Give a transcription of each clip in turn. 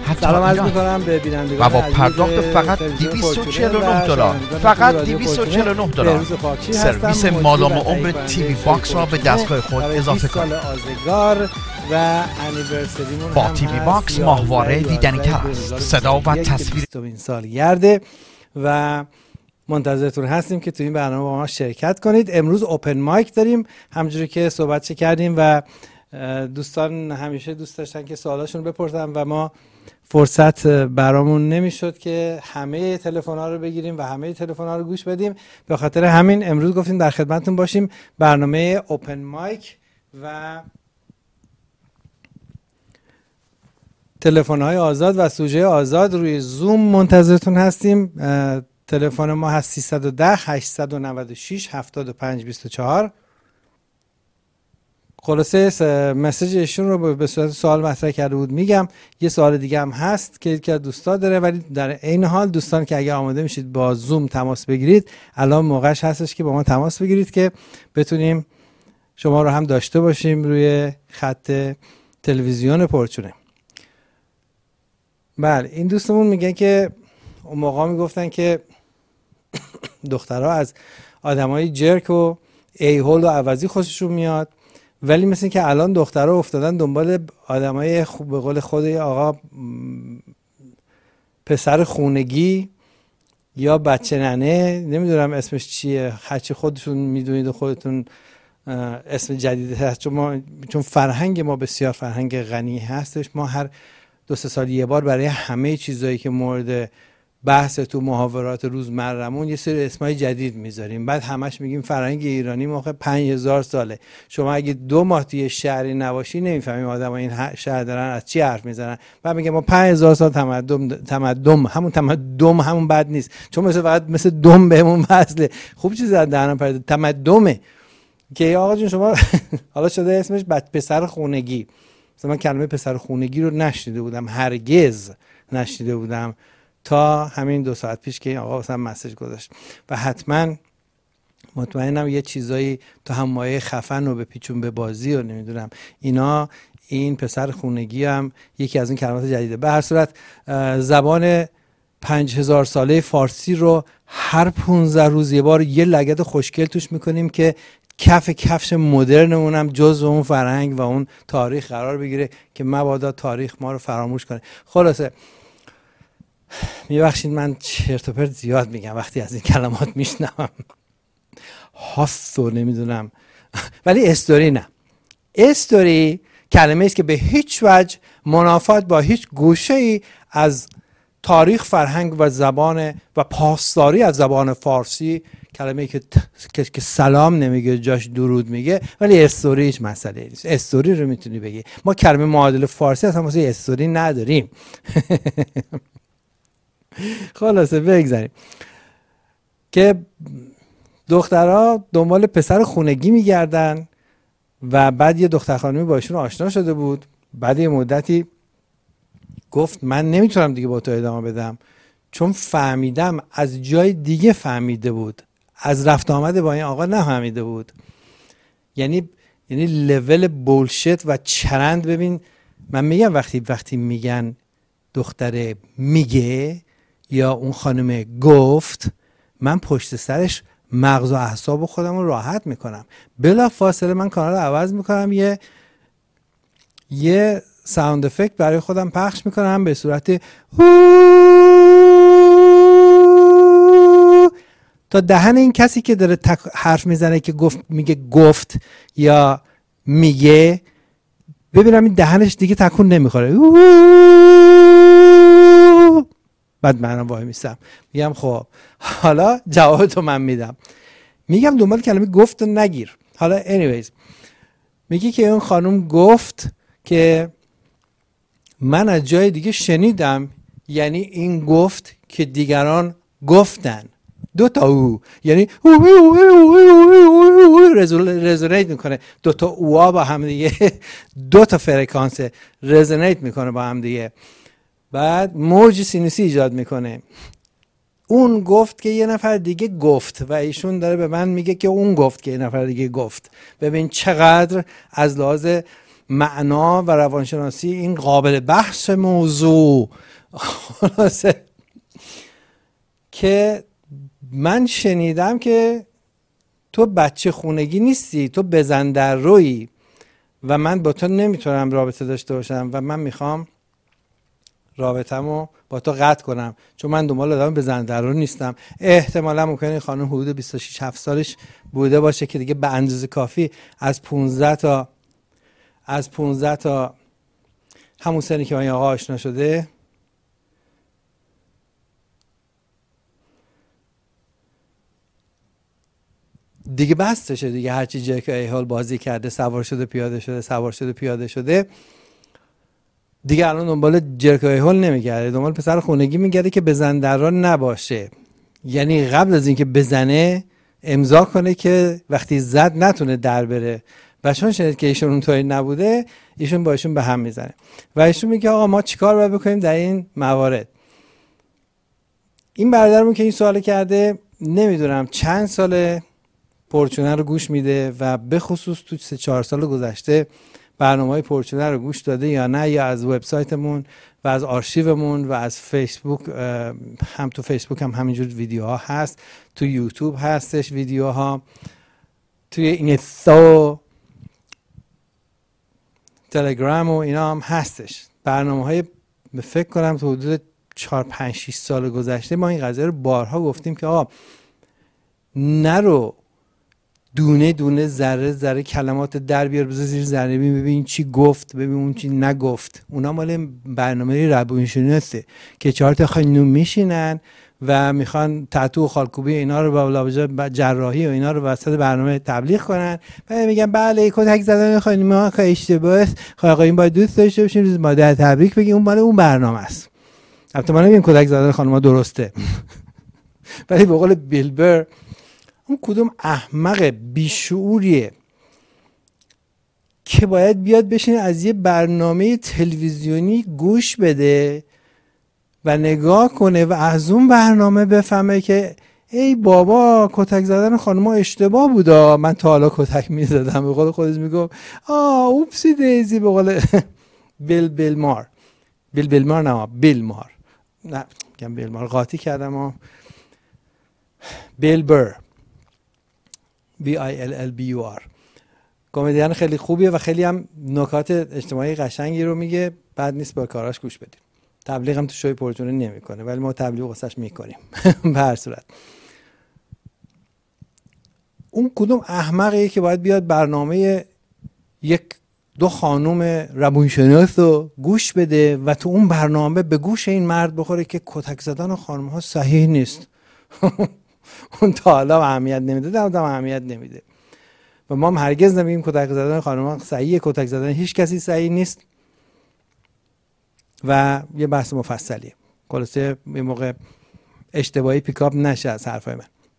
حتی سلام عرض ایران. می‌کنم به بینندگان و با عزیز پرداخت فقط تلویزیون $249 فورچون فقط و رادیو $249 بهروز پاکچی سرویس هستم، مادام مدیر و عمر تهیه تیوی کننده باکس را به فورچون دستگاه خود برای اضافه 20 سال کنید. آزگار و انیورسریمون با هم تیوی هست، باکس 11 ماهواره دیدنی تر است. 2021 صدا و تصویر که 20مین سالگرده و منتظرتون هستیم که تو این برنامه با ما شرکت کنید. امروز اوپن مایک داریم همونجوری که صحبت کردیم و دوستان همیشه دوست داشتن که سوالاشون بپرسن و ما فرصت برامون نمیشد که همه تلفن‌ها رو بگیریم و همه تلفن‌ها رو گوش بدیم. به خاطر همین امروز گفتیم در خدمتتون باشیم. برنامه اوپن مایک و تلفن‌های آزاد و سوژه آزاد روی زوم منتظرتون هستیم. تلفن ما هست 310 896 7524. خلاصه مسیج ایشون رو به صورت سوال مطرح کرده بود. میگم یه سوال دیگه هم هست که دوستا داره، ولی در این حال دوستان که اگه آماده میشید با زوم تماس بگیرید، الان موقعش هستش که با ما تماس بگیرید که بتونیم شما رو هم داشته باشیم روی خط تلویزیون پرچونه. بله، این دوستمون میگه که اون موقع میگفتن که دخترها از آدمای جرک و ایهول و عوضی خوششون میاد، ولی مثل که الان دخترها افتادن دنبال آدمای به قول خود آقا پسر خونگی یا بچه ننه، نمیدونم اسمش چیه، هرچی خودتون میدونید و خودتون اسم جدیدی هست، چون فرهنگ ما بسیار فرهنگ غنی هستش. ما هر 2-3 سال یه بار برای همه چیزایی که مورد بحث تو محاورات روزمرمون یه سری اسمای جدید میذاریم، بعد همش میگیم فرهنگ ایرانی موقع 5000 ساله. شما اگه 2 ماه توی شهری نباشی نمیفهمیم آدم‌ها این شهر دارن از چی حرف میزنن. بعد میگه ما 5000 سال تمدن همون تمدن همون بد نیست، چون مثل دم بهمون وصله. خوب چیز از دهنم پرید تمدنه که آقا جون شما حالا شده اسمش پسر خونگی. مثلا من کلمه پسر خونگی رو نشنیده بودم، هرگز نشنیده بودم تا همین 2 ساعت پیش که این آقا مثلا مسیج گذاشت. و حتما مطمئنم یه چیزایی تو هم مایه خفن و به پیچون به بازی و نمیدونم اینا، این پسر خونگی هم یکی از این کلمات جدیده. به هر صورت زبان 5000 ساله فارسی رو هر 15 روز یه بار یه لگد خوشگل توش میکنیم که کفش مدرنمون هم جز اون فرهنگ و اون تاریخ قرار بگیره که مبادا تاریخ ما رو فراموش کنه. خلاصه میبخشید من چرت و پرت زیاد میگم وقتی از این کلمات میشنوم، هاست و نمیدونم، ولی استوری نه. استوری کلمه است که به هیچ وجه منافات با هیچ گوشه‌ای از تاریخ، فرهنگ و زبان و پاسداری از زبان فارسی، کلمه‌ای که سلام نمیگه جاش درود میگه، ولی استوری هیچ مسئله نیست. استوری رو میتونی بگی. ما کلمه معادل فارسی اصلا واسه استوری نداریم. خلاصه بگذاریم که دخترها دنبال پسر خونگی میگردن و بعد یه دختر خانمی با ایشون آشنا شده بود. بعد یه مدتی گفت من نمیتونم دیگه با تو ادامه بدم، چون فهمیدم از جای دیگه فهمیده بود، از رفت آمد با این آقا نفهمیده بود. یعنی لول بولشت و چرند. ببین من میگم وقتی میگن دختره میگه یا اون خانم گفت، من پشت سرش مغز و اعصاب خودم رو راحت میکنم. بلا فاصله من کانال رو عوض میکنم، یه ساوند افکت برای خودم پخش میکنم به صورت تا دهن این کسی که داره حرف میزنه که میگه گفت یا میگه، ببینم این دهنش دیگه تکون نمیخوره. بعد منم وای میستم میگم خب حالا جوابتو من میدم. میگم دنبال کلمه گفت نگیر. حالا anyways میگه که اون خانم گفت که من از جای دیگه شنیدم، یعنی این گفت که دیگران گفتن. 2 تا او، یعنی رزونیت میکنه. 2 تا اوها با هم دیگه 2 تا فرکانس رزونیت میکنه با هم دیگه، بعد موج سینوسی ایجاد میکنه. اون گفت که یه نفر دیگه گفت و ایشون داره به من میگه که اون گفت که یه نفر دیگه گفت. ببین چقدر از لحاظ معنا و روانشناسی این قابل بحث موضوع. خلاصه که من شنیدم که تو بچه خونگی نیستی، تو بزن در رویی و من با تو نمیتونم رابطه داشته باشم و من میخوام رابطه‌مو با تو قطع کنم، چون من دنبال آدم بزن در رو نیستم. احتمالا ممکنه خانم حدود 26-7 سالش بوده باشه که دیگه به اندازه کافی از 15 تا همون سنی که با این آقا آشنا شده دیگه بستشه دیگه. هرچی جک ایهال بازی کرده، سوار شده پیاده شده دیگه الان دنبال جک ایهال نمیگرده، دنبال پسر خونگی میگرده که بزن در را نباشه. یعنی قبل از اینکه بزنه امضا کنه که وقتی زد نتونه در بره. و چون شنید که ایشون اونطوری نبوده، ایشون با ایشون به هم میزنه و ایشون میگه آقا ما چیکار باید بکنیم در این موارد. این برادرمون که این سوال کرده نمیدونم چند سال پرچونه رو گوش میده و به خصوص تو 3-4 سال گذشته برنامه‌های پرچونه رو گوش داده یا نه، یا از وبسایتمون و از آرشیومون و از فیسبوک، هم تو فیسبوک هم همینجور ویدیوها هست، تو یوتیوب هستش ویدیوها، توی اینستا تلگرام و اینا هم هستش. برنامه‌های فکر کنم تو حدود 4-5-6 سال گذشته ما این قضیه رو بارها گفتیم که آقا نرو دونه دونه ذره ذره کلمات در بیار بذار زیر ذره ببین چی گفت، ببین اون چی نگفت. اونا مال برنامه روانشناسه که 4 تا خانم میشینن و میخوان تتو و خالکوبی اینا رو با جراحی و اینا رو وسط برنامه تبلیغ کنن. بعد میگن بله کتک زدن خانم‌ها که اشتباهه است، آقایون باید دوست داشته باشین، روز مادر تبریک بگین، اون مال اون برنامه است. البته من نمیگم کتک زدن خانم‌ها درسته ولی به قول بیل بر اون کدوم احمق بیشعوریه که باید بیاد بشینه از یه برنامه تلویزیونی گوش بده و نگاه کنه و از اون برنامه بفهمه که ای بابا کتک زدن خانم‌ها اشتباه بودا، من تا حالا کتک میزدم. به قول خودش میگم اوپسی دیزی. به قول بیل مار نه میگم بیل مار قاطی کردم. بیل بر BILLBUR کمدین خیلی خوبیه و خیلی هم نکات اجتماعی قشنگی رو میگه. بعد نیست با کاراش گوش بدید. تبلیغ هم تو شوی پرچونه نمیکنه ولی ما تبلیغ واسش میکنیم. به هر صورت اون کدوم احمقیه که باید بیاد برنامه 1-2 خانم روانشناس رو گوش بده و تو اون برنامه به گوش این مرد بخوره که کتک زدن خانم ها صحیح نیست. اون تا حالا اهمیت نمیده، اهمیت نمیده و ما هم هرگز نمیگیم کتک زدن خانم‌ها صحیحه، کتک زدن هیچ کسی صحیح نیست و یه بحث مفصلیه. خلاصه یه موقع اشتباهی پیکاپ نشه از حرفای من.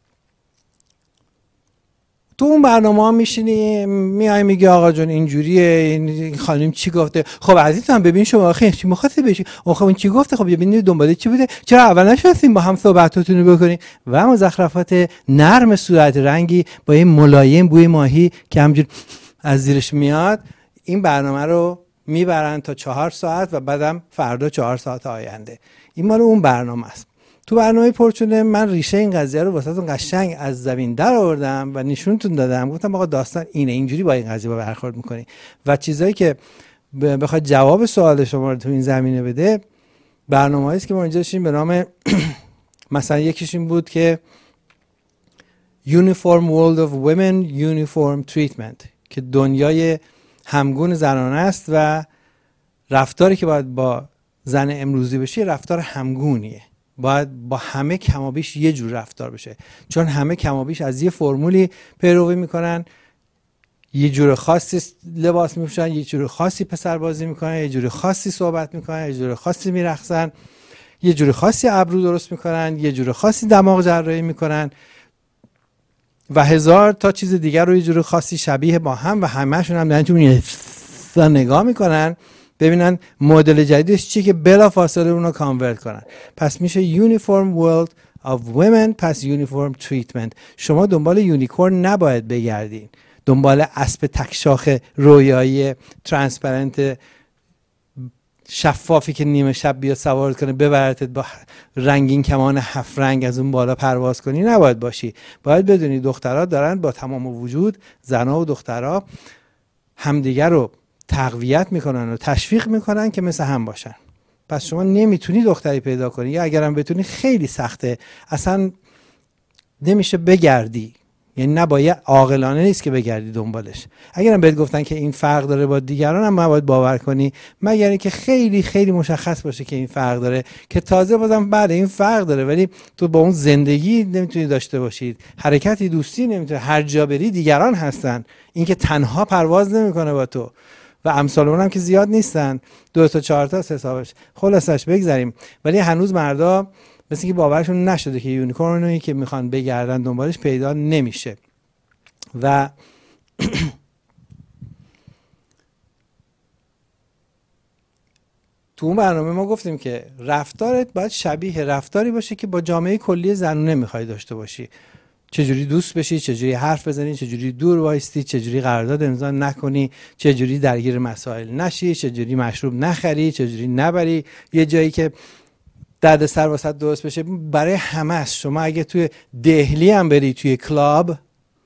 تو اون برنامه ها میشینی میای میگی آقا جون اینجوریه، این خانم چی گفته؟ خب عزیزم ببین شما آخه چی مخاطب بشی؟ آخه اون چی گفته؟ خب ببینید دنباله چی بوده؟ چرا اول نشستین با هم صحبتاتون رو بکنین؟ و مزخرفات نرم صورت رنگی با این ملایم بوی ماهی که همجور از زیرش میاد. این برنامه رو میبرن تا 4 ساعت و بعدم فردا 4 ساعت آینده. این مال اون برنامه است. تو برنامه پرچونه من ریشه این قضیه رو واسهتون قشنگ از زمین در آوردم و نشونتون دادم. گفتم آقا داستان اینه، اینجوری با این قضیه برخورد میکنی و چیزایی که بخواد جواب سوال شما رو تو این زمینه بده برنامه‌ای است که ما اینجا داشتیم به نام مثلا یکیش این بود که Uniform World of Women Uniform Treatment که دنیای همگون زنانه است و رفتاری که باید با زن امروزی بشه رفتار همگونیه. باید با همه کمابیش یه جور رفتار بشه، چون همه کمابیش از یه فرمولی پیروی میکنن، یه جور خاصی لباس میپوشن، یه جور خاصی پسر بازی میکنن، یه جور خاصی صحبت میکنن، یه جور خاصی میرقصن، یه جور خاصی ابرو درست میکنن، یه جور خاصی دماغ جراحی میکنن و 1000 تا چیز دیگر رو یه جور خاصی شبیه با هم و همه‌شون هم دارن تو نگاه میکنن ببینن مدل جدیدش چیه که بلا فاصله اونو کانورت کنن. پس میشه Uniform World of Women، پس Uniform Treatment. شما دنبال یونیکورن نباید بگردین، دنبال اسب تکشاخ رویایی ترانسپرنت شفافی که نیمه شب بیاد سوارت کنه ببرتت با رنگین کمان 7 رنگ از اون بالا پرواز کنی نباید باشی. باید بدونی دخترها دارن با تمام وجود، زنها و دخترها همدیگر رو تقویت میکنن و تشویق میکنن که مثل هم باشن. پس شما نمیتونی دختری پیدا کنی، یا اگرم بتونی خیلی سخته، اصلا نمیشه بگردی، یعنی نباید، عاقلانه نیست که بگردی دنبالش. اگرم بهت گفتن که این فرق داره با دیگران هم باید باور کنی، مگر اینکه خیلی خیلی مشخص باشه که این فرق داره، که تازه بازم بعد این فرق داره ولی تو با اون زندگی نمیتونی داشته باشید، حرکتی دوستی نمیتونی، هر جا بری دیگران هستن، این که تنها پرواز نمیکنه با تو و امثال اون هم که زیاد نیستن، 2 تا 4 تا حسابش. خلاصش بگذاریم، ولی هنوز مردا مثل که باورشون نشده که یونیکورنی که میخوان بگردن دنبالش پیدا نمیشه. و تو اون برنامه ما گفتیم که رفتارت باید شبیه رفتاری باشه که با جامعه کلی زنونه میخوای داشته باشی. چجوری دوست بشی، چجوری حرف بزنی، چجوری دور وایستی، چجوری قرارداد امضا نکنی، چجوری درگیر مسائل نشی، چجوری مشروب نخری، چجوری نبری یه جایی که درد سر واسط درست بشه. برای همه است. شما اگه توی دهلی هم بری توی کلاب،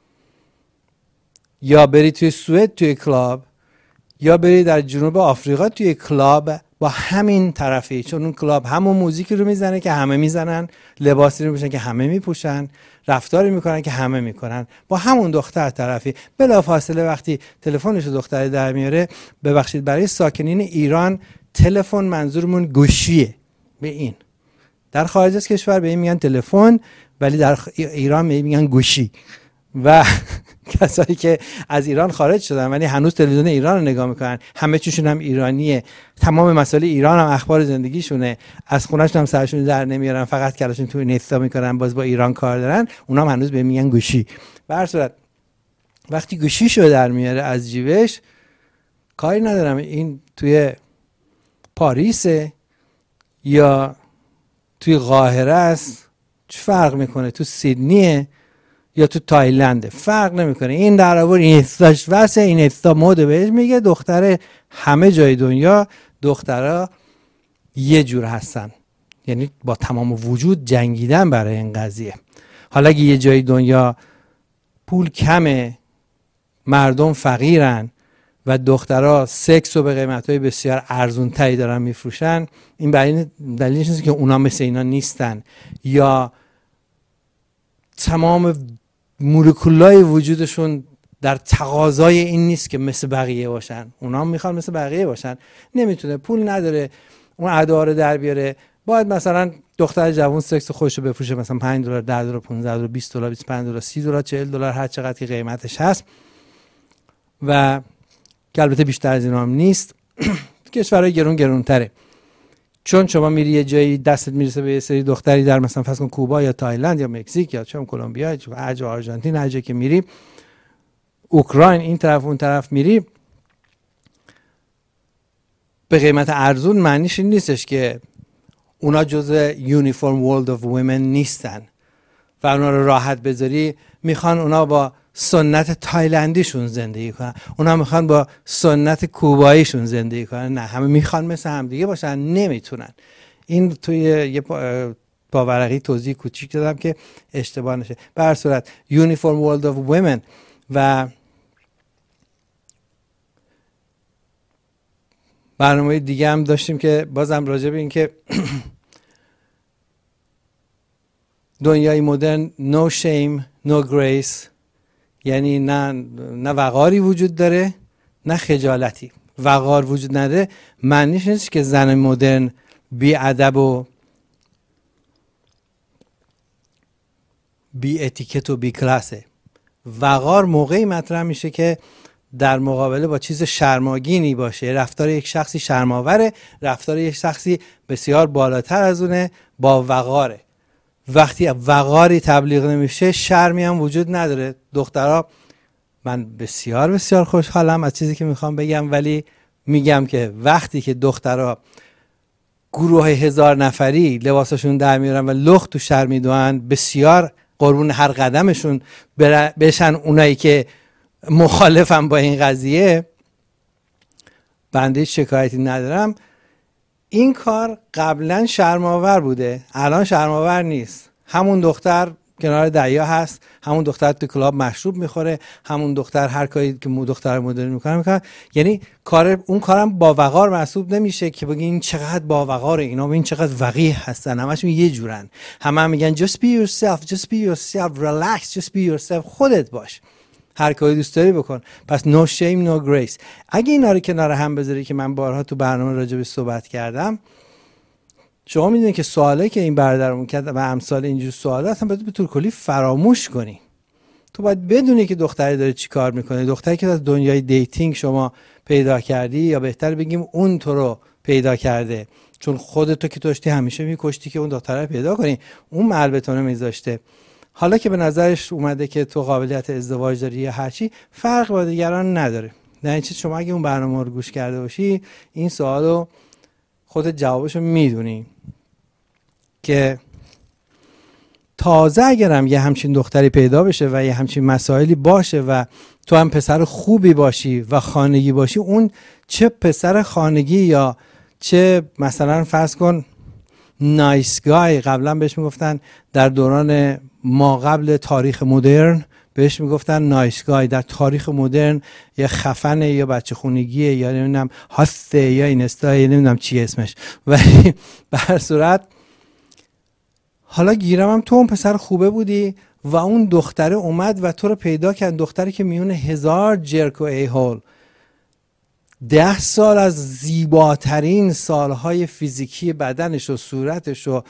یا بری توی سوئد توی کلاب، یا بری در جنوب آفریقا توی کلاب، با همین طرفی، چون اون کلاب همون موزیکی رو میزنه که همه میزنن، لباسی رو میپوشن که همه میپوشن، رفتاری میکنن که همه میکنن، با همون دختر طرفی. بلافاصله وقتی تلفنش دختری در میاره، ببخشید برای ساکنین ایران تلفن منظورمون گوشیه. به این در خارج از کشور به این میگن تلفن، ولی در ایران به این میگن گوشی. و کسایی که از ایران خارج شدن ولی هنوز تلویزیون ایران رو نگاه میکنن، همه چیشون هم ایرانیه، تمام مسائل ایران هم اخبار زندگیشونه، از خونه‌شون هم سرشون در نمیارن، فقط کلاشون تو اینستا میکنن، باز با ایران کار دارن، اونا هم هنوز به میگن گوشی. به هر صورت وقتی گوشیشو در میاره از جیبش، کاری ندارم این توی پاریسه یا توی قاهره است، چه فرق میکنه، تو سیدنیه یا تو تایلنده، فرق نمیکنه. این در آور این استاش واسه این استا مود بهش میگه دختر همه جای دنیا دخترها یه جور هستن، یعنی با تمام وجود جنگیدن برای این قضیه. حالا اگه یه جای دنیا پول کمه، مردم فقیرن و دخترها سکس رو به قیمت‌های بسیار ارزون‌تری دارن میفروشن، این دلیلش نیست که اونا مثل اینا نیستن، یا تمام مولکولای وجودشون در تقاضای این نیست که مثل بقیه باشن. اونا هم میخوان مثل بقیه باشن، نمیتونه، پول نداره اون ادا رو در بیاره. باید مثلا دختر جوان سکس خودش رو بفروشه مثلا $5، $10، $15، $20، $25، $30، $40، هر چقدر که قیمتش هست، و که البته بیشتر از اینا هم نیست. کشورهای گرونتره. چون شما میری یه جایی دستت میرسه به یه سری دختری در مثلا فرض کن کوبا یا تایلند یا مکزیک یا چون کلمبیا یا آرژانتین، هر جایی که میری، اوکراین، این طرف اون طرف میری، به قیمت ارزون، معنیش این نیستش که اونا جزء یونیفورم ورلد اف وومن نیستن و اونا رو راحت بذاری. میخوان اونا با سنت تایلندیشون زندگی کنن، اونا میخوان با سنت کوباییشون زندگی کنن، نه، همه میخوان مثل هم دیگه باشن، نمیتونن. این توی یه پاورقی توضیح کوچیک دادم که اشتباه نشه. به هر صورت یونیفورم ورلد اف وومن. و برنامه دیگه هم داشتیم که بازم راجع به این که دنیای مدرن no shame no grace، یعنی نه وقاری وجود داره نه خجالتی. وقار وجود نداره معنیش نیست که زن مدرن بی ادب و بی اتیکت و بی کلاسه. وقار موقعی مطرح میشه که در مقابله با چیز شرماگینی باشه. رفتار یک شخصی شرماوره، رفتار یک شخصی بسیار بالاتر از اونه، با وقاره. وقتی وقاری تبلیغ نمیشه، شرمی هم وجود نداره. دخترها، من بسیار بسیار خوشحالم از چیزی که میخوام بگم، ولی میگم که وقتی که دخترها گروه 1000 نفری لباسشون در میارن و لخت تو شهر میدونن، بسیار قربون هر قدمشون بشن اونایی که مخالفم با این قضیه، بنده شکایتی ندارم، این کار قبلا شرم‌آور بوده، الان شرم‌آور نیست. همون دختر کنار دریا هست، همون دختر تو کلاب مشروب میخوره، همون دختر هر کاری که دختر مدرن میکنه. یعنی اون کارم با وقار محسوب نمیشه که بگی این چقدر با وقاره، اینا این چقدر وقیح هستن، همشون یه جورن. همه میگن just be yourself, just be yourself, relax, just be yourself. خودت باش، هر کاری دوست داری بکن. پس no shame no grace. اگه اینا رو کنار هم بذاری که من بارها تو برنامه راجع به صحبت کردم، شما میدونید که سوالایی که این برادرمون کرد و امثال اینجور سوالا اصلا باید به طور کلی فراموش کنی. تو باید بدونی که دختری داره چی کار میکنه. دختری که از دنیای دیتینگ شما پیدا کردی، یا بهتر بگیم اون تو رو پیدا کرده، چون خودتو که داشتی همیشه میکشتی که اون دختره رو پیدا کنی، اون محل میذاشته. حالا که به نظرش اومده که تو قابلیت ازدواج داری یا هرچی، فرق با دیگران نداره. در این چیز شما اگه اون برنامه رو گوش کرده باشی، این سوالو خودت جوابشو میدونی که تازه اگرم یه همچین دختری پیدا بشه و یه همچین مسائلی باشه و تو هم پسر خوبی باشی و خانگی باشی، اون چه پسر خانگی یا چه مثلا فرض کن نایس گای، قبلا بهش میگفتن در دوران ما قبل تاریخ مدرن بهش میگفتن نایس گای، در تاریخ مدرن یا خفنه یا بچه خونگیه یا نمیدونم هاسته یا اینستا یا نمیدونم چی اسمش، ولی به هر صورت حالا گیرم هم تو اون پسر خوبه بودی و اون دختره اومد و تو رو پیدا کرد، دختری که میونه 1000 جرک و ایهول 10 سال از زیباترین سالهای فیزیکی بدنش و صورتش و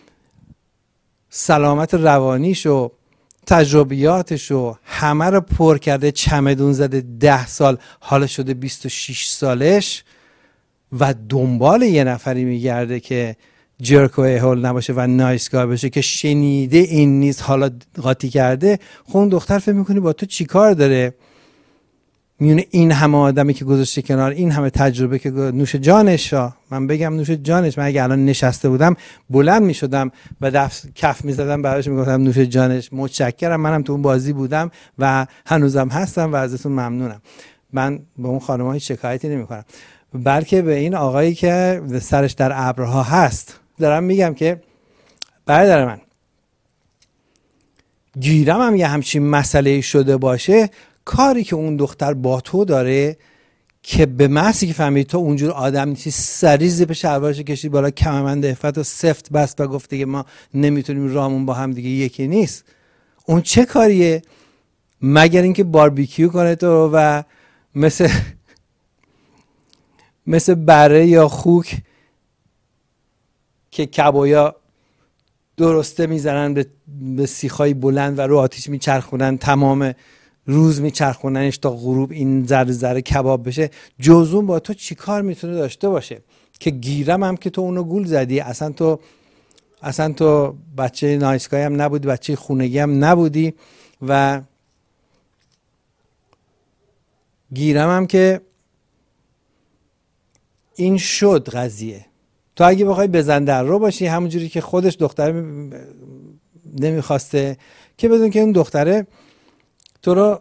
سلامت روانیش و تجربیاتش و همه رو پر کرده، چمدون زده 10 سال، حالا شده 26 سالش و دنبال یه نفری میگرده که جرک و ایهول نباشه و نایسگاه بشه، که شنیده این نیست حالا قاطی کرده. خب اون دختر فکر میکنی با تو چی کار داره؟ میونه این همه آدمی که گذاشته کنار، این همه تجربه که نوش جانش ها. من بگم نوش جانش، من اگه الان نشسته بودم بلند میشدم و کف میزدم براش میگفتم نوش جانش، متشکرم، منم تو اون بازی بودم و هنوزم هستم و ازتون ممنونم. من به اون خانم‌ها هیچ شکایتی نمی‌کنم، بلکه به این آقایی که سرش در ابرها هست دارم میگم که برادر من، گیرم هم یه همچین مسئله شده باشه، کاری که اون دختر با تو داره که به محضی که فهمید تو اونجور آدم نیستی، سریع زیپ شلوارش کشید بالا، کمربند عفت و سفت بست و گفته که ما نمیتونیم راهمون با هم دیگه یکی نیست. اون چه کاریه مگر اینکه باربیکیو کنه تو و مثل بره یا خوک که کبایا درسته میزنن به سیخای بلند و رو آتیش میچرخونن، تمام روز میچرخوننش تا غروب این ذره ذره کباب بشه، جزون با تو چی کار میتونه داشته باشه؟ که گیرم هم که تو اونو گول زدی، اصلا تو بچه نایسگاه هم نبودی، بچه خونگی هم نبودی و گیرم هم که این شد قضیه. تو اگه بخوای بزن در رو باشی، همونجوری که خودش دختره نمیخواسته، که بدون که اون دختره تو رو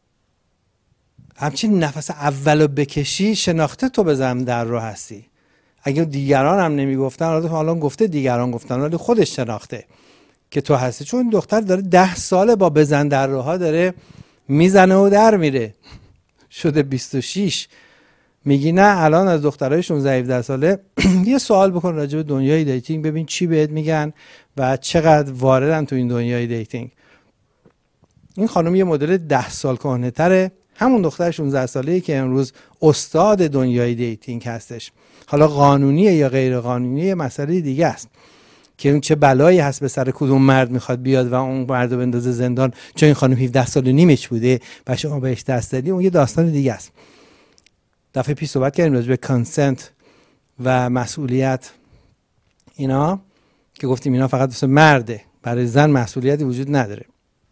همچین نفس اولو بکشی شناخته تو بزن در رو هستی. اگه دیگران هم نمیگفتن، حالا گفته دیگران گفتن، ولی خودش شناخته که تو هستی، چون دختر داره 10 ساله با بزن در روها داره میزنه و در میره، شده 26. میگی نه الان از دخترای 16-17 ساله یه سوال بکن راجع به دنیای دیتینگ، ببین چی بهت میگن و چقدر واردن تو این دنیای دیتینگ. این خانم یه مدل 10 سال کهنه‌تره، همون دختر 16 ساله‌ای که امروز استاد دنیای دیتینگ هستش. حالا قانونیه یا غیر قانونیه مسئله دیگه است که اون چه بلایی هست به سر کدوم مرد میخواد بیاد و اون مردو بندازه زندان چون این خانم 17 سال و نیمش بوده و شما بهش دست دادی، اون یه داستان دیگه است. دفعه پیش صحبت کردیم راجع به کانسنت و مسئولیت اینا، که گفتیم اینا فقط واسه مرده، برای زن مسئولیتی وجود نداره.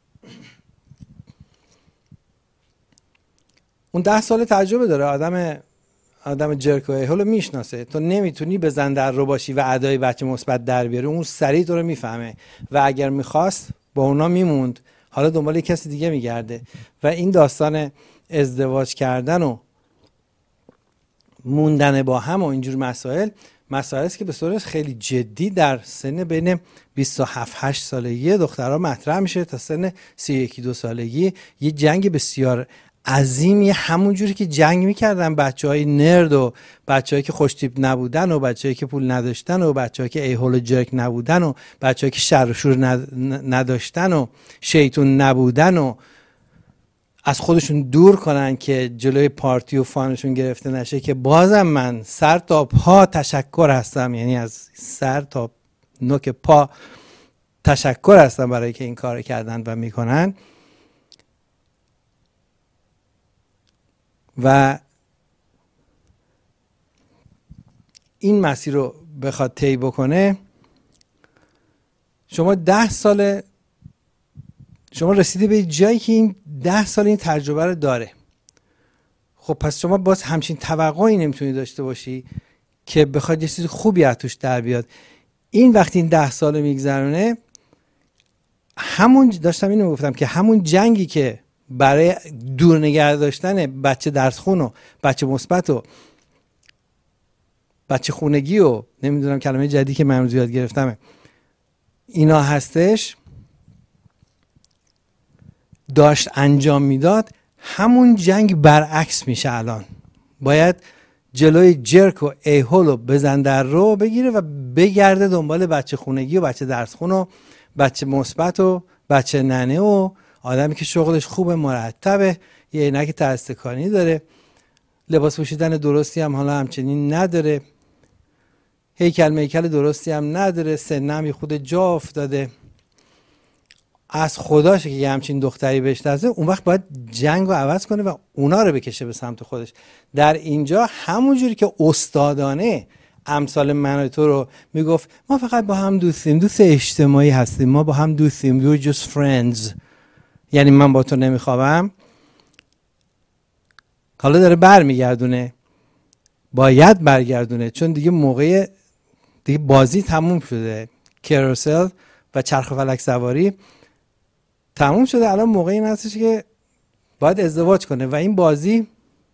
اون 10 سال تجربه داره، آدم جرک و ایهولو میشناسه. تو نمیتونی بزن در رو باشی و ادای بچه مثبت در بیاری، اون سریع تو رو میفهمه و اگر میخواست با اونا میموند حالا دنبال یک کسی دیگه میگرده. و این داستان ازدواج کردن و موندن با هم و اینجور مسائل است که به صورت خیلی جدی در سن بین 27-8 سالگی دخترها مطرح میشه تا سن 31-2 سالگی. یه جنگ بسیار عظیمی، همون جوری که جنگ میکردن بچهای نرد و بچه‌هایی که خوشتیپ نبودن و بچه‌هایی که پول نداشتن و بچه‌هایی که ایهول و جرک نبودن و بچه‌هایی که شر و شور نداشتن و شیطون نبودن و از خودشون دور کنن که جلوی پارتی و فانشون گرفته نشه، که بازم من سر تا پا تشکر هستم، یعنی از سر تا نوک پا تشکر هستم برای که این کار کردن و میکنن. و این مسیر رو بخواد طی بکنه، شما 10 سال شما رسیدی به جایی که این 10 سال این تجربه رو داره. خب پس شما باز همچین توقعی نمیتونی داشته باشی که بخواد یه چیز خوبی از توش در بیاد. این وقتی این 10 سال میگذرونه، همون داشتم اینو گفتم که همون جنگی که برای دور نگه داشتن بچه درس خون و بچه مثبت و بچه خونگی و نمیدونم کلمه جدیدی که من یاد گرفتم اینا هستش، داشت انجام میداد، همون جنگ برعکس میشه. الان باید جلوی جرک و ایهول و بزن در رو بگیره و بگرده دنبال بچه خونگی و بچه درس خون و بچه مثبت و بچه ننه و آدمی که شغلش خوبه، مرتبه، یه عینک ترستکانی داره، لباس پوشیدن درستی هم حالا همچنین نداره، هیکل درستی هم نداره، سنم هم خود جا افتاده، از خداشه که یه همچین دختری بهش دسته. اون وقت باید جنگ رو عوض کنه و اونا رو بکشه به سمت خودش. در اینجا همونجوری که استادانه امثال من و تو رو میگفت ما فقط با هم دوستیم، دوست اجتماعی هستیم، ما با هم دوستیم، we're just friends، یعنی من با تو نمیخوابم، حالا داره برمیگردونه، باید برگردونه، چون دیگه موقع دیگه بازی تموم شده، کاروسل و چرخ فلک سواری تموم شده. الان موقع این هستش که باید ازدواج کنه و این بازی،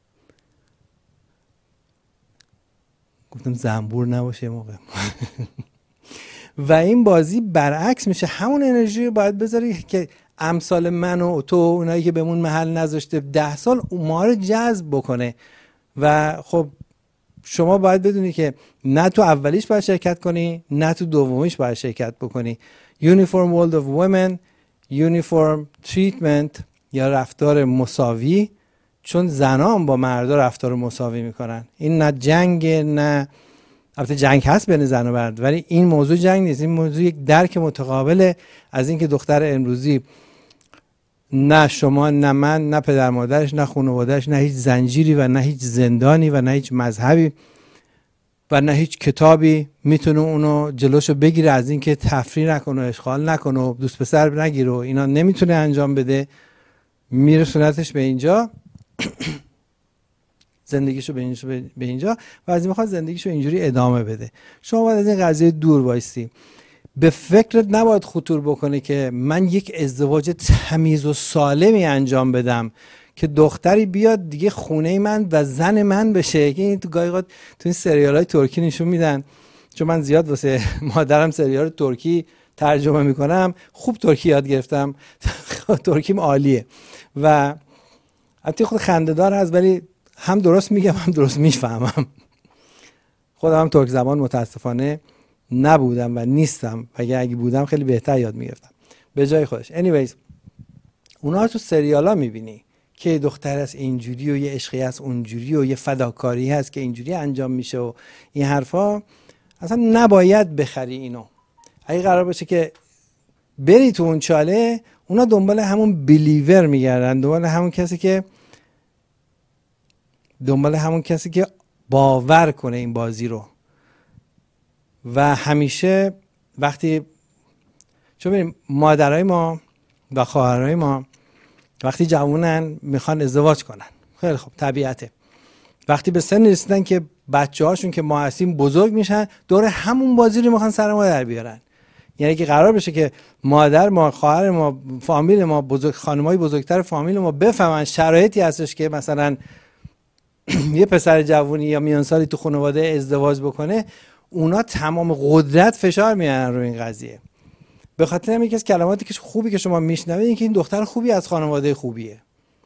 گفتم زنبور نباشه موقع و این بازی برعکس میشه. همون انرژی رو باید بذاری که امثال من و تو، اونایی که بهمون محل نذاشته 10 سال، ما رو جذب بکنه. و خب شما باید بدونی که نه تو اولیش باید شرکت کنی، نه تو دومیش باید شرکت بکنی. Uniform World of Women، Uniform Treatment یا رفتار مساوی، چون زنان با مردا رفتار مساوی میکنن. این نه جنگ، نه البته جنگ هست بین زن و مرد، ولی این موضوع جنگ نیست. این موضوع یک درک متقابله از اینکه دختر امروزی نه شما، نه من، نه پدر مادرش، نه خانواده‌اش، نه هیچ زنجیری و نه هیچ زندانی و نه هیچ مذهبی و نه هیچ کتابی میتونه اونو جلوشو بگیره از اینکه تفریح نکنه و اشغال نکنه و دوست پسر نگیره و اینا نمیتونه انجام بده. میرسونتش به اینجا زندگیشو به اینجا و از این میخواد زندگیشو اینجوری ادامه بده. شما باید از این قضیه دور وایستی. به فکرت نباید خطور بکنه که من یک ازدواج تمیز و سالمی انجام بدم که دختری بیاد دیگه خونه من و زن من بشه. که این تو گاهی تو این سریال‌های ترکی نشون میدن، چون من زیاد واسه مادرم سریال ترکی ترجمه میکنم، خوب ترکی یاد گرفتم ترکیم عالیه و البته خود خنده‌دار هست، ولی هم درست میگم هم درست میفهمم. خودم هم ترک زبان متاسفانه نبودم و نیستم، اگه بودم خیلی بهتر یاد میگرفتم به جای خودش. anyways اونا تو سریالا میبینی که دختر از اینجوری و یه عشقی از اونجوری و یه فداکاری هست که اینجوری انجام میشه و این حرفا. اصلا نباید بخری اینو. اگه قرار باشه که بری تو اون چاله، اونا دنبال همون بیلیور میگردن، دنبال همون کسی که باور کنه این بازی رو. و همیشه وقتی چون ببینیم مادرای ما و خواهرای ما وقتی جوونن میخوان ازدواج کنن، خیلی خوب، طبیعته. وقتی به سن رسیدن که بچه‌هاشون که ما هستیم بزرگ میشن، دور همون بازی رو میخوان سر ما در بیارن. یعنی که قرار بشه که مادر ما، خواهر ما، فامیل ما، خانمای بزرگتر فامیل ما بفهمن شرایطی هستش که مثلا یه پسر جوونی یا میان سالی تو خانواده ازدواج بکنه، اونا تمام قدرت فشار میارن روی این قضیه. به خاطر همین یکی از کلماتی که خوبی که شما میشنوید این که این دختر خوبی از خانواده خوبیه.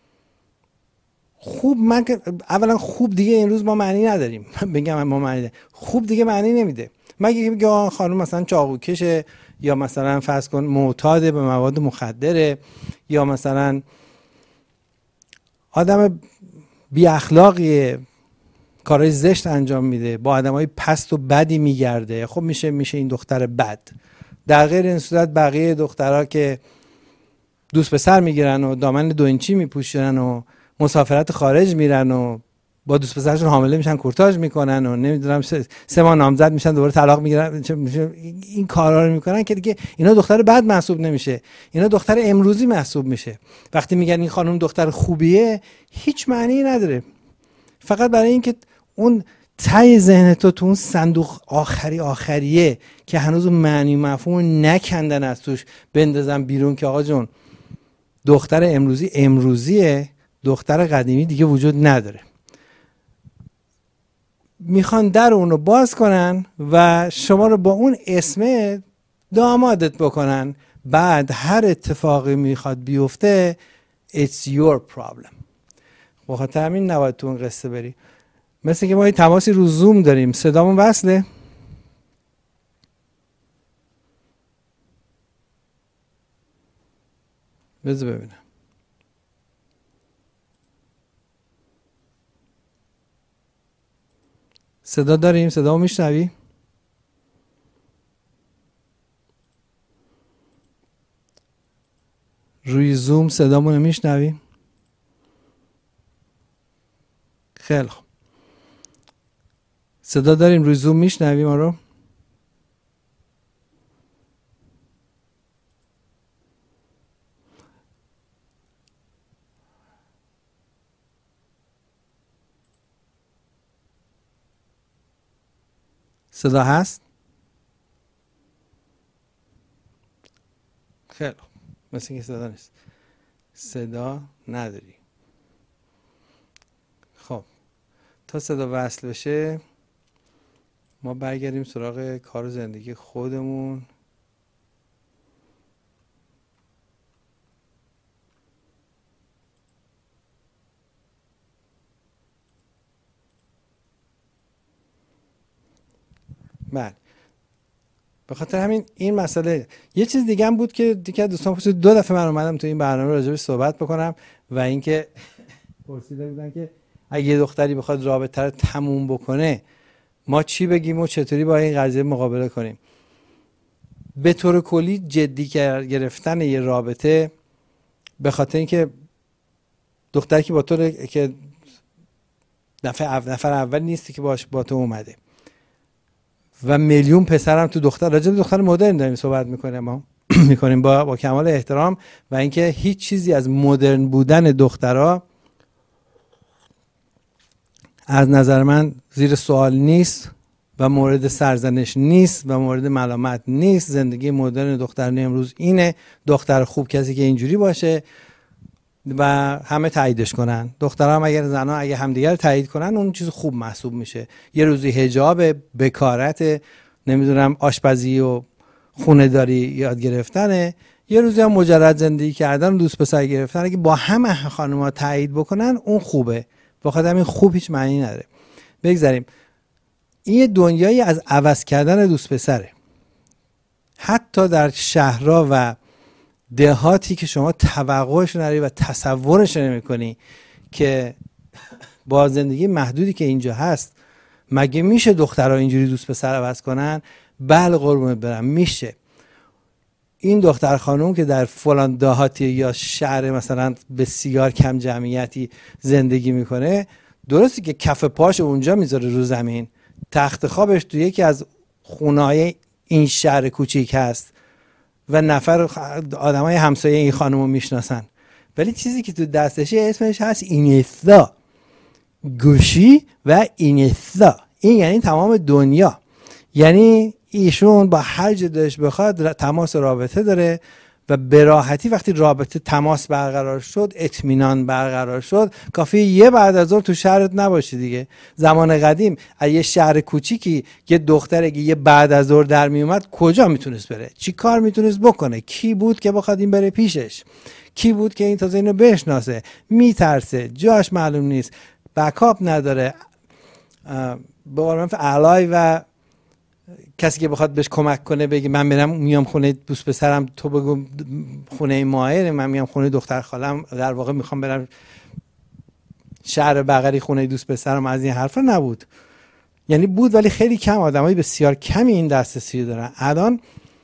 خوب، من که اولا خوب دیگه این روز ما معنی نداریم. بگم ما معنی خوب دیگه معنی نمیده. مگه بگم خانم مثلا چاقوکشه، یا مثلا فرض کن معتاد به مواد مخدره، یا مثلا آدم بی اخلاقیه، کارهای زشت انجام میده، با آدمای پست و بدی میگرده، خب میشه این دختر بد. در غیر این صورت بقیه دخترها که دوست پسر میگیرن و دامن 2 اینچی میپوشن و مسافرت خارج میرن و با دوست پسرشون حامله میشن، کورتاژ میکنن و نمیدونم 3 ماه نامزد میشن دوباره طلاق میگیرن، این کارا رو میکنن که دیگه اینا دختر بد محسوب نمیشه، اینا دختر امروزی محسوب میشه. وقتی میگن این خانم دختر خوبیه هیچ معنی نداره، فقط برای اینکه اون ته ذهن تو اون صندوق آخریه که هنوز معنی مفهوم نکندن از توش بندازن بیرون که آقا جون دختر امروزیه، دختر قدیمی دیگه وجود نداره. میخوان در اونو باز کنن و شما رو با اون اسم دامادت بکنن، بعد هر اتفاقی میخواد بیفته it's your problem. بخاطر همین نباید تو اون قصه بری. مثل که ما یه تماسی رو زوم داریم، صدامون وصله؟ بذار ببینم. صدا داریم؟ صدامو میشنوی؟ روی زوم صدامونو میشنوی؟ خیلی خوب. صدا داریم؟ روی زوم میشنوی ما رو؟ صدا هست؟ خیلی خوب. مثل اینکه صدا نیست. صدا نداری. خب تا صدا وصل بشه ما برگردیم سراغ کار و زندگی خودمون. بله، به خاطر همین این مسئله. یه چیز دیگه هم بود که دیگه دوستان پرسید، 2 دفعه من اومدم تو این برنامه راجعش صحبت بکنم و اینکه پرسیده بودن که اگه یه دختری بخواد رابطه رو تموم بکنه ما چی بگیم و چطوری با این قضیه مقابله کنیم. به طور کلی جدی گرفتن یه رابطه، به خاطر اینکه دختری که با تو که نفر اول نیستی که با تو اومده و میلیون پسرم تو دختر، راجع به دختر مدرن داریم صحبت میکنیم، ما میکنیم با کمال احترام و اینکه هیچ چیزی از مدرن بودن دخترها از نظر من زیر سوال نیست و مورد سرزنش نیست و مورد ملامت نیست. زندگی مدرن دختران امروز اینه، دختر خوب کسی که اینجوری باشه و همه تاییدش کنن. دخترها هم اگر زنها اگه همدیگر تایید کنن اون چیز خوب محسوب میشه. یه روزی حجاب، بکارت، نمیدونم آشپزی و خونه داری یاد گرفتنه، یه روزی هم مجرد زندگی کردن، دوست پسر گرفتن. اگه با همه خانم‌ها تایید بکنن اون خوبه. بخاطر همین خوب هیچ معنی نداره. بگذاریم این یه دنیایی از عوض کردن دوست پسره. حتی در شهرها و دهاتی که شما توقعش نداری و تصورش نمی‌کنی که با زندگی محدودی که اینجا هست مگه میشه دخترها اینجوری دوست پسر عوض کنن؟ بله قربونت برم میشه. این دختر خانم که در فلان دهاتی یا شهر مثلا بسیار کم جمعیتی زندگی میکنه، درسته که کف پاش اونجا میذاره رو زمین، تخت خوابش تو یکی از خونه‌های این شهر کوچیک هست و نفر آدمای همسایه این خانمو میشناسن، ولی چیزی که تو دستشه اسمش هست اینستا، گوشی و اینستا. این یعنی تمام دنیا. یعنی ایشون با هر جا دلش بخواد تماس رابطه داره و به راحتی وقتی رابطه تماس برقرار شد، اطمینان برقرار شد، کافیه یه بعد از ظهر تو شهرت نباشی دیگه. زمان قدیم یه شهر کوچیکی یه دختره یه بعد از ظهر در می اومد کجا میتونست بره؟ چی کار میتونست بکنه؟ کی بود که بخواد این بره پیشش؟ کی بود که این تازه اینو بشناسه؟ میترسه، جاش معلوم نیست، بکاپ نداره، به قول علای و کسی که بخواد بهش کمک کنه بگه من برم میام خونه دوست پسرم، تو بگو خونه ماهر، من میام خونه دختر خالم، در واقع میخوام برم شهر بغلی خونه دوست پسرم، از این حرفا نبود. یعنی بود ولی خیلی کم، آدمای بسیار کمی این دسترسی دارن. الان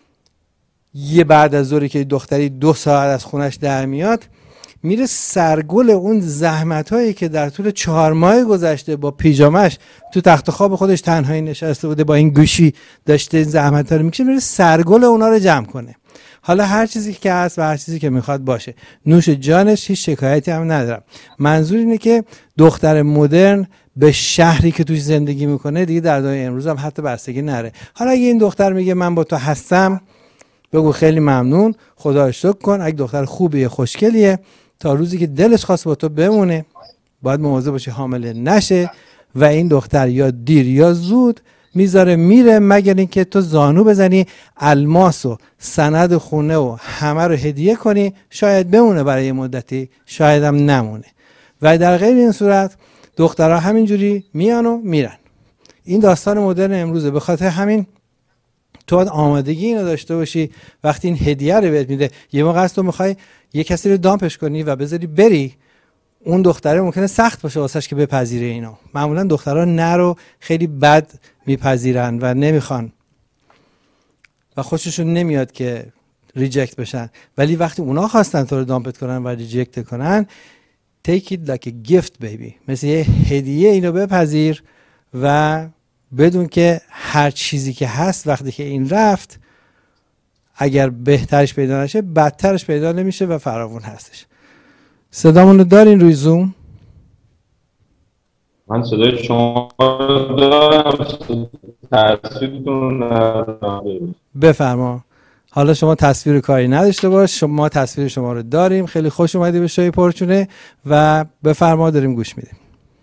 یه بعد از ظهری که دختری 2 ساعت از خونش در میاد، میره سرگل اون زحمتایی که در طول 4 ماه گذشته با پیژامش تو تخت خواب خودش تنهایی نشسته بوده، با این گوشی داشته این زحمت‌ها رو میکشه، میره سرگل اونا رو جمع کنه. حالا هر چیزی که هست و هر چیزی که میخواد باشه، نوش جانش، هیچ شکایتی هم ندارم. منظور اینه که دختر مدرن به شهری که توش زندگی میکنه دیگه در دنیای امروز هم حتی بستگی نره. حالا اگه این دختر میگه من با تو هستم، بگو خیلی ممنون، خدا رو شکر کن. اگه دختر خوبیه، خوشگلیه، تا روزی که دلش خواست با تو بمونه باید مواظب باشی حامله نشه و این دختر یا دیر یا زود میذاره میره، مگر اینکه تو زانو بزنی الماس و سند خونه و همه رو هدیه کنی، شاید بمونه برای مدتی، شاید هم نمونه. و در غیر این صورت دخترها همینجوری میان و میرن. این داستان مدرن امروزه. به خاطر همین تو باید آمادگی اینو داشته باشی وقتی این هدیه رو بهت میده. یه موقع است تو میخوای یه کسی رو دامپش کنی و بذاری بری، اون دختره ممکنه سخت باشه واسش که بپذیره اینو. معمولا دخترها نه رو خیلی بد میپذیرن و نمیخوان و خوششون نمیاد که ریجکت بشن، ولی وقتی اونا خواستن تو رو دامپت کنن و ریجکت کنن، take it like a gift baby، مثل یه هدیه اینو بپذیر و بدون که هر چیزی که هست وقتی که این رفت، اگر بهترش پیدا نشه بدترش پیدا نمیشه و فراوون هستش. صدامون رو دارین روی زوم؟ من صدای شما دارم، تصویرتون بفرما. حالا شما تصویر کاری نداشته باش، ما تصویر شما رو داریم. خیلی خوش اومدی به شای پرچونه و بفرما، داریم گوش میدیم.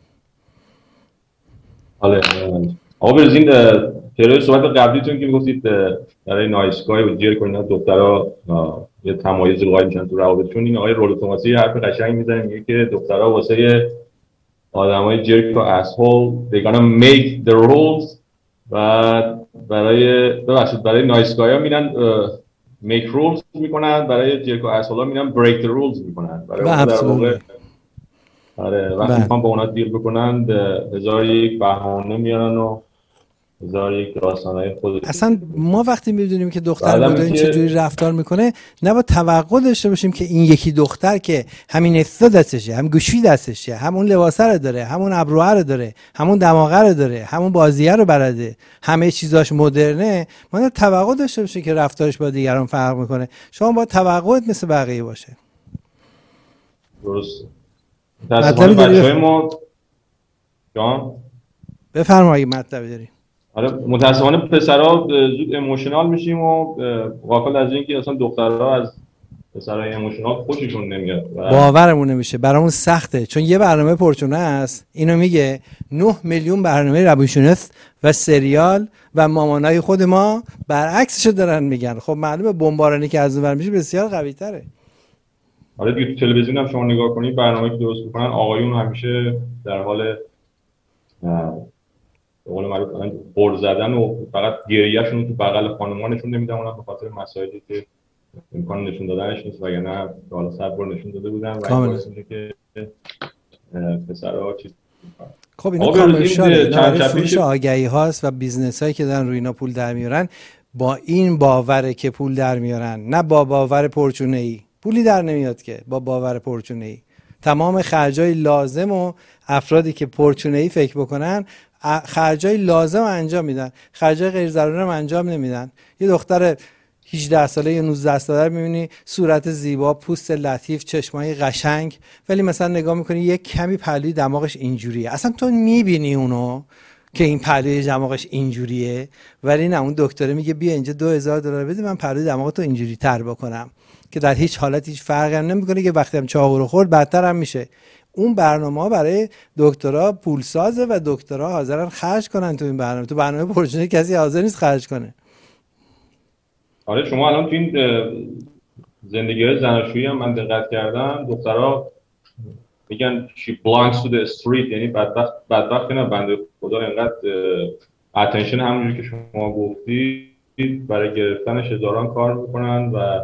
حالا آقا برزین پیرای صحبت قبلیتون که میگفتید برای نایسگاه و جیر کنید دخترها یه تمایز قائل میشن تو روابطشون، این آقای رولو توماسی حرف قشنگ میزنه، میگه که دخترها واسه آدمای جرک و اسهول they gonna make the rules و برای نایسگاه ها میرن make rules میکنن، برای جرک و اسهول ها میرن break the rules میکنن. برای در واقع وقتی میخوان با اونا دیل بکنن هزار یک بهانه میارن و هزار یک داستانهای خودش. اصلا ما وقتی میدونیم که دختر مدرن چجوری رفتار میکنه، نباید توقع داشته باشیم که این یکی دختر که همین اصلا دستشه، هم گوشی دستشه، همون لباسه رو داره، همون ابروه رو داره، همون دماغه رو داره، همون بازیه رو بلده، همه چیزاش مدرنه، ما نباید توقع داشته باشیم که رفتارش با دیگران فرق میکنه. شما باید توقعت مثل بقیه باشه. درست. مطلبی داری ما جان بفرما اگه مطلبی داری. آره متاسفانه پسرها زود ایموشنال میشیم و غافل از این که اصلا دخترها از پسرای ایموشنال خوششون نمیاد. باورمون نمیشه، برامون سخته، چون یه برنامه پرچونه است اینو میگه 9 میلیون برنامه روانشناس و سریال و مامانای خود ما برعکسشو دارن میگن. خب معلومه بمبارانی که از اون ور میشه بسیار قوی تره. آره دیگه تلویزیون هم شما نگاه کنید برنامه‌ای که درست میکنن آقایون همیشه در حال به قول معروف قرض زدن و فقط گریه‌شون تو بغل خانمانشون نمیدن، اونم به خاطر مسائلی که امکان نشون دادنش نیست، وگرنه حالا صبر نشون داده بودن و این باعث میشه که پسرها چیز میکنن. خب اینا کامرشاله، اینا فروش آگهی هاست و بیزنس هایی که دارن روی اینا پول در میارن، با این باوره که پول در میارن، نه با باور پرچونه ای. پولی در نمیاد که با باور پرچونه ای. تمام خرجای لازم و افرادی که پرچونه ای فکر بکنن خرجای لازم انجام میدن، خرجای غیر ضروری هم انجام نمیدن. یه دختر 18 ساله یا 19 ساله رو میبینی، صورت زیبا، پوست لطیف، چشمای قشنگ، ولی مثلا نگاه میکنی یک کمی پهلوی دماغش اینجوریه. اصلا تو میبینی اونو که این پهلوی دماغش اینجوریه، ولی نه، اون دکتره میگه بیا اینجا $2000 بده من پهلوی دماغتو اینجوری تر بکنم، که در هیچ حالت هیچ فرقی هم نمیکنه، که وقتی هم چاقو رو خورد بدتر هم میشه. اون برنامه‌ها برای دکترا پولسازه و دکترا حاضرن خرج کنن تو این برنامه. تو برنامه پروژه کسی حاضر نیست خرج کنه. آره شما الان تو این زندگی‌های زناشویی هم من دقت کردم، دخترها میگن she belongs to the street، یعنی بدبخت نه، بنده خدا اینقدر اتنشن همونجوری که شما گفتید برای گرفتنش هزاران کار میکنن و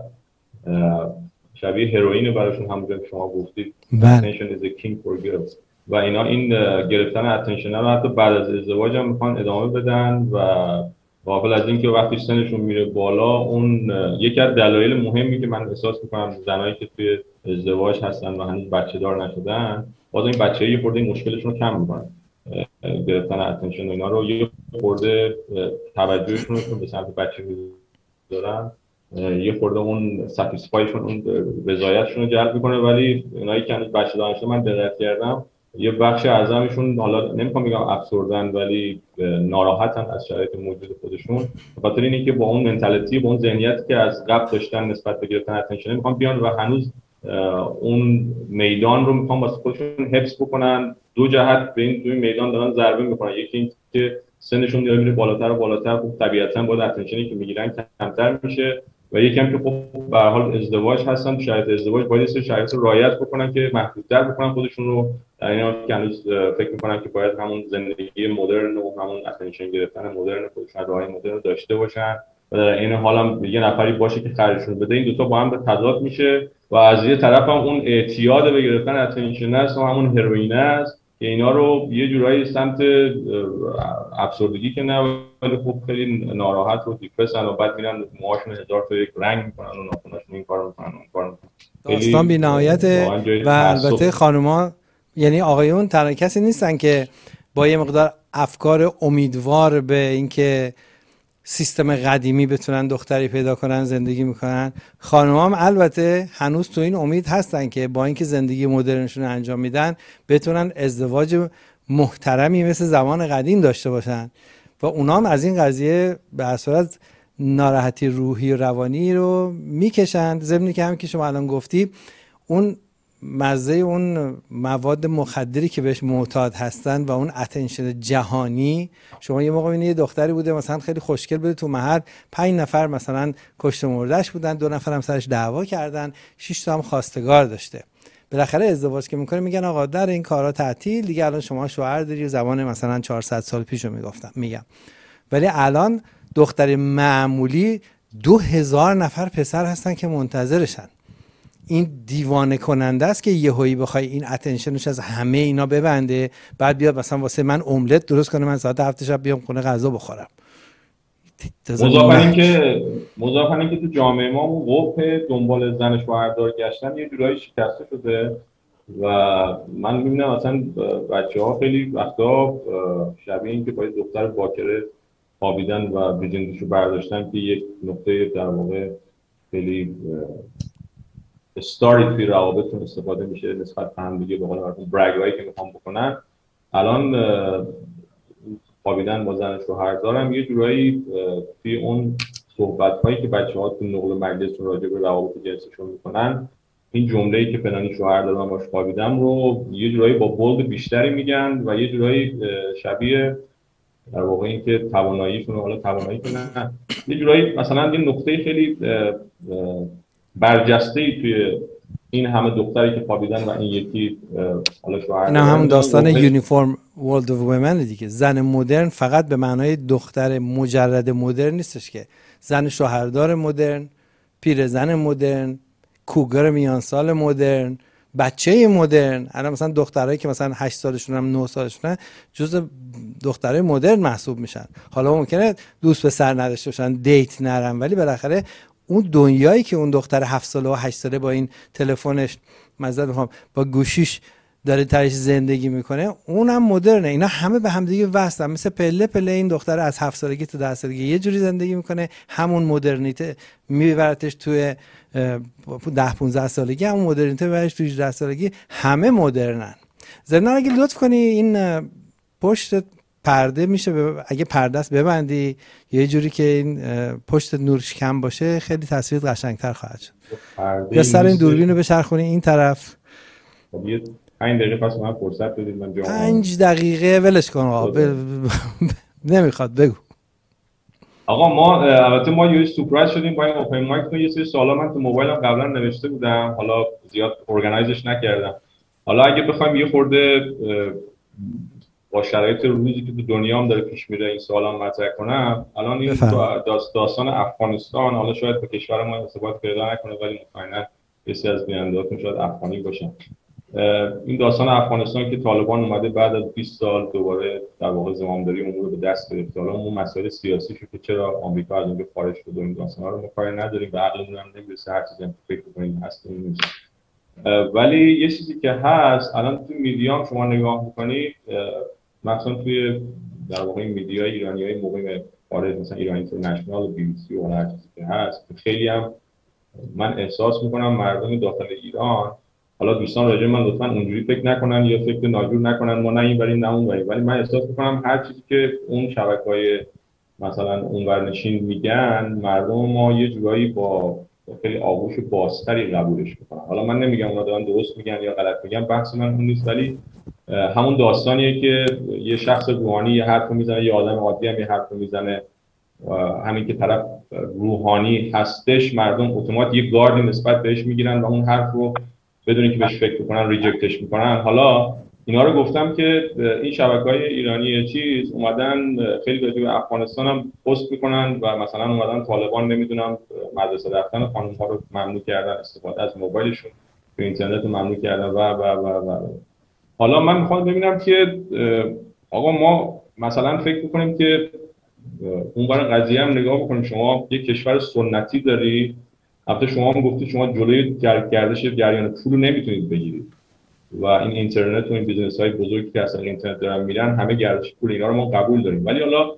شبیه هروئین براشون همونجوری که شما گفتید attention is a king for girls و اینا این گرفتن اتنشن رو حتی بعد از ازدواج هم میخوان ادامه بدن و غافل از این که وقتی سنشون میره بالا، اون یکی از دلایل مهمی که من احساس میکنم زنایی که توی ازدواج هستن و هنوز بچه دار نشدن، باز این بچه‌ها یه خورده این مشکلشون رو کم میکنن، گرفتن اتنشن و اینا رو یه خورده توجهشون رو به سمت بچه میذارن، یه خورده اون ساتیسفایشون، اون رضایتشون رو جلب میکنه. ولی اونایی که هنوز بچه دار نشدن من دقت کردم یه بخش اعظمشون، حالا نمیخوام بگم افسردن، ولی ناراحتن از شرایط موجود خودشون، به خاطر اینکه با اون منتالیتی، با اون ذهنیتی که از قبل داشتن نسبت به گرفتن اتنشن میخوان بیان و هنوز اون میدان رو میخوان واسه خودشون حفظ بکنن. دو جهت به این میدان دارن ضربه میکنن، یکی این که سنشون داره میره بالاتر و بالاتر، خب طبیعتاً باید اتنشنی که میگیرن کمتر میشه، و یکی هم که خب به هر حال ازدواج هستن، شرایط ازدواج باید این شرایط رو رعایت بکنن که محدودتر بکنن خودشون رو، در این حال که هنوز فکر میکنن که باید همون زندگی مدرن و همون اتنشن گرفتن مدرن خودشون راهی مدرن رو داشته باشن و در این حال هم یه نفری باشه که خرجشون بده. این دو تا با هم به تضاد میشه و از یه طرف هم اون اعتیاد به گرفتن اتنشن است و همون هروئین است که اینا رو یه جورایی سمت افسردگی که نه، ولی خب خیلی ناراحت و دیپرسن و بعد میرن موهاشون هزار تا یک رنگ میکنن و ناخناشون این کارو میکنن اون کارو میکنن. داستان بی‌نهایت. و البته خانوما یعنی آقایون تنها کسی نیستن که با یه مقدار افکار امیدوار به اینکه سیستم قدیمی بتونن دختری پیدا کنن زندگی میکنن. خانوما هم البته هنوز تو این امید هستن که با اینکه زندگی مدرنشون رو انجام میدن بتونن ازدواج محترمی مثل زمان قدیم داشته باشن و اونا هم از این قضیه به هر صورت ناراحتی روحی و روانی رو میکشن. ضمن که هم که شما الان گفتی اون مزه اون مواد مخدری که بهش معتاد هستن و اون اتنشن جهانی. شما یه موقع یه دختری بوده مثلا خیلی خوشگل بوده تو محل، 5 نفر مثلا کشت مردش بودن، 2 نفر هم سرش دعوا کردن، 6 تا هم خواستگار داشته. بالاخره ازدواج که میکنه میگن آقا در این کارا تعطیل دیگه، الان شما شوهر داری، زمان مثلا 400 سال پیشو میگم. ولی الان دختر معمولی 2000 نفر پسر هستن که منتظرشن. این دیوانه کننده است که یهویی بخوای این اتنشنش از همه اینا ببنده، بعد بیاد مثلا واسه من املت درست کنه، من ساعت 7 شب بیام خونه غذا بخورم. مضافاً اینکه تو جامعه ما اون قوه دنبال زن شوهردار گشتن یه جورایی شکسته شده و من میبینم مثلا بچه‌ها خیلی وقتا شبیه این که با دختر باکره خوابیدن و بیجندشو برداشتن که یک نقطه در واقع خیلی استاری توی روابطتون استفاده میشه نسبت به هم دیگه، به قول معروف برگایی که میخوام بکنن. الان خوابیدن با زن شوهردارم یه جورایی توی اون صحبت‌هایی که بچه‌ها تو نقل مجلسون راجع به روابط جنسیشون میکنن، این جمله‌ای که فلانی شوهردار من باش خوابیدم رو یه جورایی با بولد بیشتری میگن و یه جورایی شبیه در واقع این که تواناییشون، حالا توانایی که نه، یه جورایی مثلا یه نقطه خیلی برجسته‌ای توی این همه دختری که خوابیدن و این یکی حالا شوهر، نه همون داستان یونیفرم ورلد اف وومن دیگه. زن مدرن فقط به معنای دختر مجرد مدرن نیستش، که زن شوهردار مدرن، پیرزن مدرن، کوگر میان سال مدرن، بچه مدرن. الان مثلا دخترایی که مثلا 8 سالشون هم 9 سالشون جزء دخترای مدرن محسوب میشن. حالا ممکنه دوست پسر نداشته باشن، دیت نرن، ولی بالاخره اون دنیایی که اون دختر 7 ساله و 8 ساله با این تلفنش با گوشیش داره ترش زندگی میکنه، اونم مدرنه. اینا همه به هم دیگه وصلن، مثل پله پله این دختر از 7 سالگی تا 10 سالگی یه جوری زندگی میکنه، همون مدرنیته میبرتش توی 10-15 سالگی، همون مدرنیته میبرتش توی 18 سالگی. همه مدرنن. ضمن اگه لطف کنی این پشت پرده میشه اگه پرده است ببندی یه جوری که این پشت نورش کم باشه خیلی تصویر قشنگتر خواهد شد. یا سر این دوربین رو بچرخونی این طرف. خب یه 5 دقیقه پس من فرصت بدید من جواب 5 دقیقه ولش کن آقا. نمیخواد بگو. آقا ما البته ما یه سورپرایز شدیم با این اوپن مایک. یه سری سوالا من تو موبایلم قبلا نوشته بودم، حالا زیاد ارگانایزش نکردم. حالا اگه بخوایم یه خورده با شرایط روزی که تو دنیا هم داره پیش میره این سوالا مطرح کنم، الان این داستان افغانستان، حالا شاید به کشور ما ارتباط پیدا نکنه ولی مطمئنا بسیار از بیننده‌هاتون شاید افغانی باشن. این داستان افغانستان که طالبان اومده بعد از 20 سال دوباره در واقع زمامداری امور رو به دست گرفته. حالا اون مسائل سیاسی شو که چرا آمریکا از اونجا خارج شد و این داستانا رو مقایسه نداریم و عقلمون هم نمیرسه هر چیزی فکر کنیم هست نیست. ولی یه چیزی که هست الان تو میدیا شما نگاه می‌کنید، مثلا توی در واقع میدیای ایرانیای موقع خارج مثلا ایران اینترنشنال و BBC و هر چیزی که هست، خیلی هم من احساس می‌کنم مردم داخل ایران، حالا دوستان راجع من لطفاً اونجوری فکر نکنن یا فکر ناجور نکنن ما نه این بریم نه اون بریم، ولی من احساس می‌کنم هر چیزی که اون شبکه‌های مثلا اونورنشین میگن مردم ما یه جورایی با خیلی آغوش بازتری قبولش میکنن. حالا من نمیگم اونا دارن درست میگن یا غلط میگن، بحث من اون نیست، ولی همون داستانیه که یه شخص روحانی یه حرف میزنه، یه آدم عادی هم یه حرف میزنه، همین که طرف روحانی هستش مردم اتومات یه گاردی نسبت بهش میگیرن و اون حرف رو بدون که بهش فکر کنن ریجکتش میکنن. حالا اینا رو گفتم که این شبکه‌های ایرانی چیز اومدن خیلی راجع به افغانستان هم پست میکنن و مثلا اومدن طالبان نمیدونم مدرسه رفتن خانم‌ها رو ممنوع کردن، استفاده از موبایلشون تو اینترنت رو ممنوع کردن و حالا من میخوام ببینم که آقا ما مثلا فکر میکنیم که اون برای قضیه هم نگاه بکنیم. شما یک کشور سنتی داری، البته شما هم گفتید شما جلوی گردش جریان پول رو نمیتونید بگیرید و این اینترنت و این بیزنس های بزرگی که اصلا اینترنت دارن میرن همه گردش پول اینا رو ما قبول داریم، ولی حالا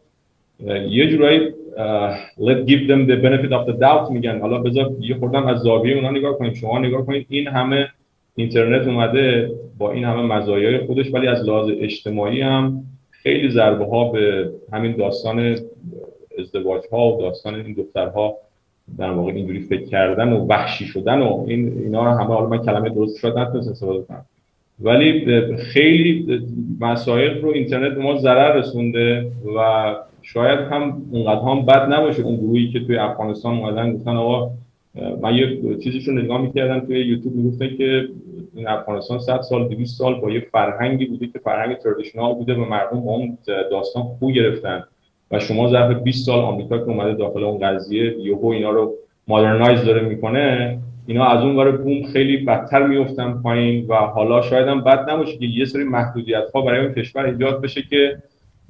یه جورایی let's give them the benefit of the doubt میگن. حالا بذار یه خوردم از زاویه اونا نگاه کنیم. شما نگاه کنید این همه اینترنت اومده با این همه مزایای خودش، ولی از لحاظ اجتماعی هم خیلی ضربه ها به همین داستان ازدواج ها و داستان این دخترها در واقع اینجوری فکر کردن و وحشی شدن و اینا همه، حالا من کلمه درست شاید نتونستم استفاده کنم، ولی خیلی مسائل رو اینترنت به ما ضرر رسونده و شاید هم اونقدر هم بد نباشه اون گروهی که توی افغانستان اومدن گفتن آقا من یه چیزیشون نگاه می‌کردم توی یوتیوب میگفتن که این افغانستان 100 سال 200 سال با یه فرهنگی بوده که فرهنگ ترادیشنال بوده و مردم با اون داستان خو گرفتن و شما ظرف 20 سال آمریکا که اومده داخل اون قضیه یهو اینا رو مادرنایز داره میکنه، اینا از اون ور بوم خیلی بدتر میافتن پایین و حالا شاید هم بد نباشه که یه سری محدودیت‌ها برای اون کشور ایجاد بشه که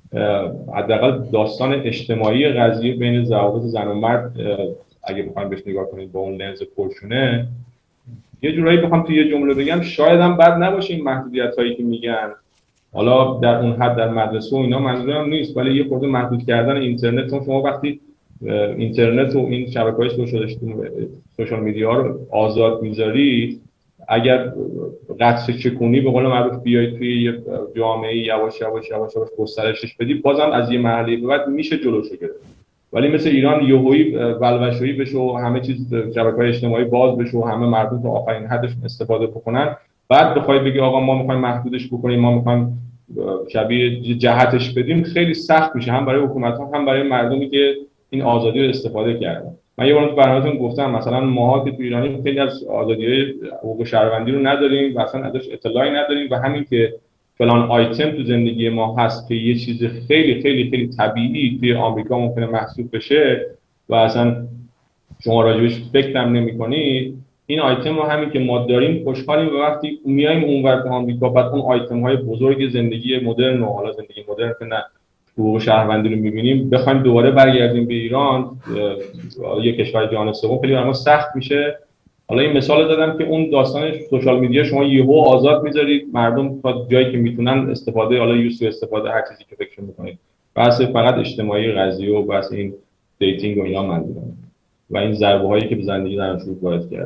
حداقل داستان اجتماعی قضیه بین روابط زن و مرد اگه بخوایم بهش نگاه کنید با اون لنز پرشونه، یه جورایی بخوام تو یه جمله بگم شاید هم بد نباشه این محدودیت‌هایی که میگن. حالا در اون حد در مدرسه و اینا منظورم نیست، ولی یه خورده محدود کردن اینترنت، چون شما وقتی اینترنت و این شبکه‌های سوشال میدیا رو آزاد میذاری، اگر قطع چکونی به قول معروف بیای توی یه جامعه یواش یواش گسترشش بدی، بازم از یه مرحله به بعد میشه جلوشو گرفت. ولی مثل ایران یهویی بلوشویی بشه و همه چیز شبکه‌های اجتماعی باز بشه و همه مردم تا آخرین حدش استفاده بکنن، بعد بخوای بگی آقا ما می‌خوایم محدودش بکنیم، ما می‌خوایم شبیه جهتش بدیم، خیلی سخت میشه هم برای حکومت‌ها هم برای مردمی که این آزادی رو استفاده کردن. من یه بار تو برنامه‌تون گفتم مثلا ماها که تو ایرانی خیلی از آزادی‌های حقوق شهروندی رو نداریم و اصلا ازش اطلاعی نداریم و همین که فلان آیتم تو زندگی ما هست که یه چیز خیلی خیلی خیلی طبیعی توی آمریکا ممکنه محسوب بشه و اصلا شما راجبش فکر هم نمی‌کنید، این آیتم رو همین که ما داریم خوشحالیم و وقتی میایم اونور تو آمریکا بعد اون آیتم های بزرگ زندگی مدرن و حالا زندگی مدرن که نه حقوق شهروندی رو می‌بینیم بخوایم دوباره برگردیم به ایران یک کشور جهان سوم، خیلی برای ما سخت میشه. حالا این مثال دادم که اون داستان سوشال میدیا شما یهو آزاد میذارید مردم تا جایی که میتونن استفاده، حالا یوز استفاده هر چیزی که فکر میکنید، بحث فقط اجتماعی قضیه و بحث این دیتینگ و اینا منظورم و این ضربه هایی که به زندگی زناشویی وارد کرده.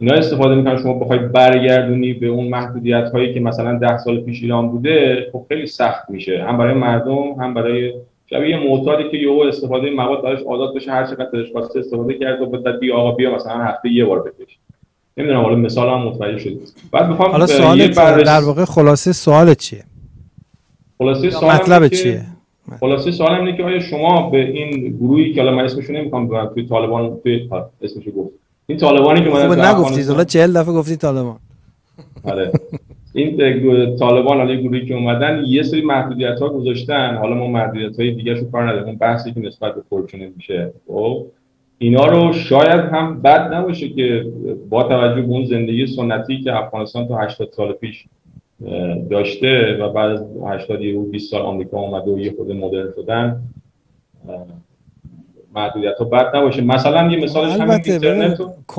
اینا استفاده میکنن. شما بخوای برگردونی به اون محدودیت هایی که مثلا 10 سال پیش ایران بوده، خب خیلی سخت میشه، هم برای مردم هم برای شبیه یه معتادی که یهو استفاده مواد براش عادت بشه، هر چقدر دلش خواسته استفاده کرد و بعد بیا آقا بیا مثلا هفته یه بار بکش. نمیدونم حالا مثال هم متوجه شدید. بعد میخوام حالا سوالت در واقع خلاصه سوالت چیه؟ خلاصه سوالم مطلبت چیه؟ خلاصه سوالم اینه که آیا شما به این گروهی که حالا من اسمشو نمیخوام بگم، توی طالبان توی اسمشو گفت، این طالبانی که من نگفتید، حالا 40 دفعه گفتید طالبان. آره این طالبان حالا گروهی که اومدن یه سری محدودیت‌ها گذاشتن، حالا ما محدودیت‌های دیگه‌شو کار نداریم، اون بحثی که نسبت به فورچونت میشه. خب اینا رو شاید هم بد نباشه که با توجه به اون زندگی سنتی که افغانستان تا 80 سال پیش داشته و بعد از 80 و 20 سال آمریکا اومده و یه خود مدرن شدن، محدودیت‌ها بد نباشه. مثلا یه مثالش همین اینترنت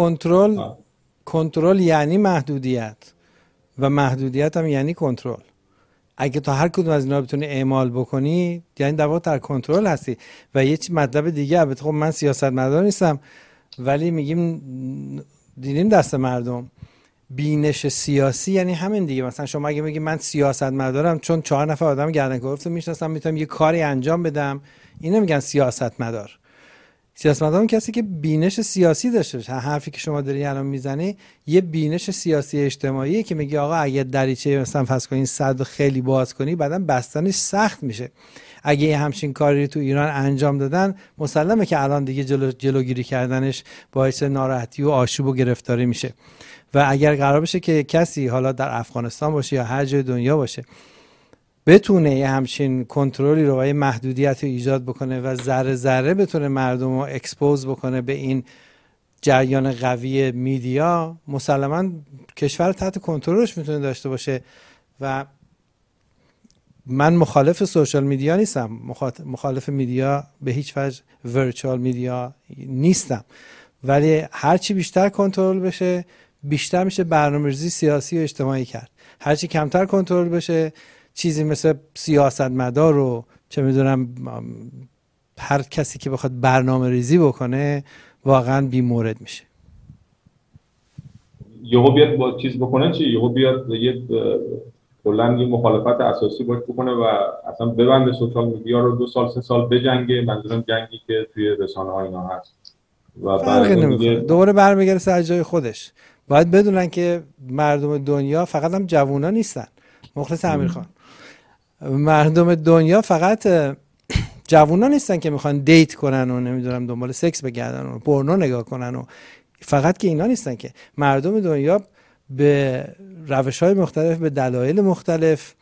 کنترل یعنی محدودیت و محدودیت هم یعنی کنترل. اگه تا هر کدوم از اینا بتونی اعمال بکنی یعنی در واقع در کنترل هستی. و یه مطلب دیگه، البته خب من سیاستمدار نیستم ولی میگیم دیدیم دست مردم، بینش سیاسی یعنی همین دیگه. مثلا شما اگه بگی من سیاستمدارم چون 4 نفر آدم گردن کلفت میشناسم میتونم یه کاری انجام بدم، اینو میگن سیاستمدار. سیاستمدار کسی که بینش سیاسی داشته باشه. حرفی که شما داری الان میزنی یه بینش سیاسی اجتماعیه که میگه آقا اگه دریچه مثلا فرض کنین صد خیلی باز کنی بعداً بستنش سخت میشه. اگه همچین کاری تو ایران انجام دادن مسلمه که الان دیگه جلوگیری کردنش باعث ناراحتی و آشوب و گرفتاری میشه. و اگر قرار بشه که کسی حالا در افغانستان باشه یا هر جای دنیا باشه بتونه یه همچین کنترلی رو و یه محدودیت رو ایجاد بکنه و ذره ذره بتونه مردم رو اکسپوز بکنه به این جریان قوی میدیا، مسلماً کشور تحت کنترلش میتونه داشته باشه. و من مخالف سوشال میدیا نیستم، مخالف میدیا به هیچ وجه، ورچوال میدیا نیستم، ولی هرچی بیشتر کنترل بشه بیشتر میشه برنامه‌ریزی سیاسی و اجتماعی کرد. هرچی کمتر کنترل بشه چیزی مثل سیاستمدار رو چه میدونم هر کسی که بخواد برنامه ریزی بکنه واقعا بی مورد میشه. یهو بیاد با چیز بکنه چی؟ یهو بیاد یه کلا یه مخالفت اساسی باش بکنه و اصلا ببنده سوشال میدیا رو 2 سال 3 سال بجنگه، منظورم جنگی که توی رسانه‌ها اینا هست و بعد دیگه دوباره برمیگره سر جای خودش. باید بدونن که مردم دنیا فقط هم جوونا نیستن. مخلص امیرخان، مردم دنیا فقط جوونا نیستن که میخوان دیت کنن و نمیدونم دنبال سکس بگردن و پورنو نگاه کنن و فقط که اینا نیستن، که مردم دنیا به روش‌های مختلف به دلایل مختلف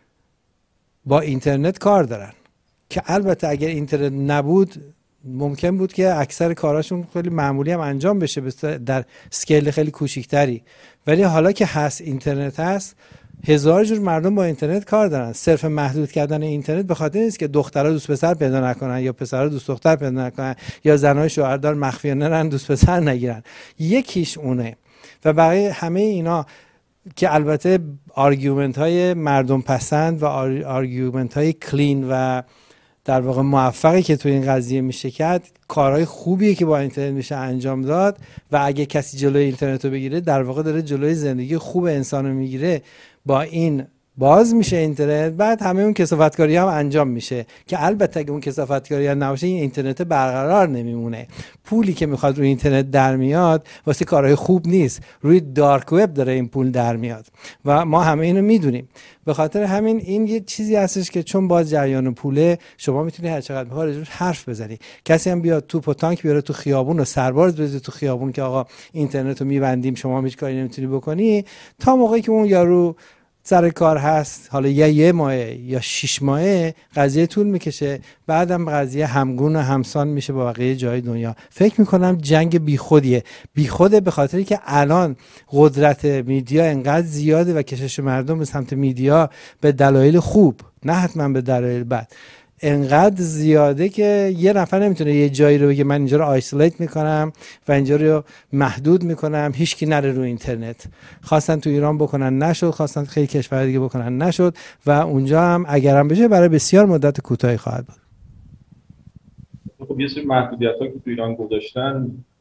با اینترنت کار دارن که البته اگر اینترنت نبود ممکن بود که اکثر کاراشون خیلی معمولی هم انجام بشه در اسکیل خیلی کوچیکتری، ولی حالا که هست اینترنت هست 1000 جور مردم با اینترنت کار دارن. صرف محدود کردن اینترنت به خاطر نیست که دخترها دوست پسر پیدا نکنن یا پسرها دوست دختر پیدا نکنن یا زنای شوهردار مخفیانه نرن دوست پسر نگیرن، یکیش اونه. و بقیه همه اینا که البته آرگومنت های مردم پسند و آرگومنت های کلین و در واقع موفقی که تو این قضیه میشه کرد، کارهای خوبیه که با اینترنت میشه انجام داد و اگه کسی جلوی اینترنت رو بگیره در واقع داره جلوی زندگی خوب انسان رو میگیره. با این باز میشه اینترنت، بعد همه اون کثافتکاری هم انجام میشه که البته اگه اون کثافتکاری هم نباشه این اینترنت برقرار نمیمونه. پولی که میخواد روی اینترنت در میاد واسه کارهای خوب نیست، روی دارک وب داره این پول در میاد و ما همه اینو میدونیم. به خاطر همین این یه چیزی هستش که چون باز جریان پوله شما میتونی هر چقدر بخوای راجعش حرف بزنی. کسی هم بیاد توپ و تانک بیاره تو خیابون و سرباز بزنه تو خیابون که آقا اینترنت رو میبندیم شما هیچ کاری نمیتونی بکنی، تا موقعی که اون یارو سر کار هست، حالا یا 1 ماه یا 6 ماه قضیه طول میکشه، بعدم قضیه همگون و همسان میشه با بقیه جای دنیا. فکر میکنم جنگ بیخوده به خاطری که الان قدرت میدیا انقدر زیاده و کشش مردم به سمت میدیا به دلایل خوب نه حتما به دلایل بد انقدر زیاده که یه نفر نمیتونه یه جایی رو بگه من اینجا رو آیسولیت میکنم و اینجا رو محدود میکنم هیچکی نره رو اینترنت. خواستن تو ایران بکنن نشد، خواستن خیلی کشور دیگه بکنن نشد و اونجا هم اگرم بشه برای بسیار مدت کوتاهی خواهد بود. خب یه سری محدودیت‌ها که تو ایران گذاشتن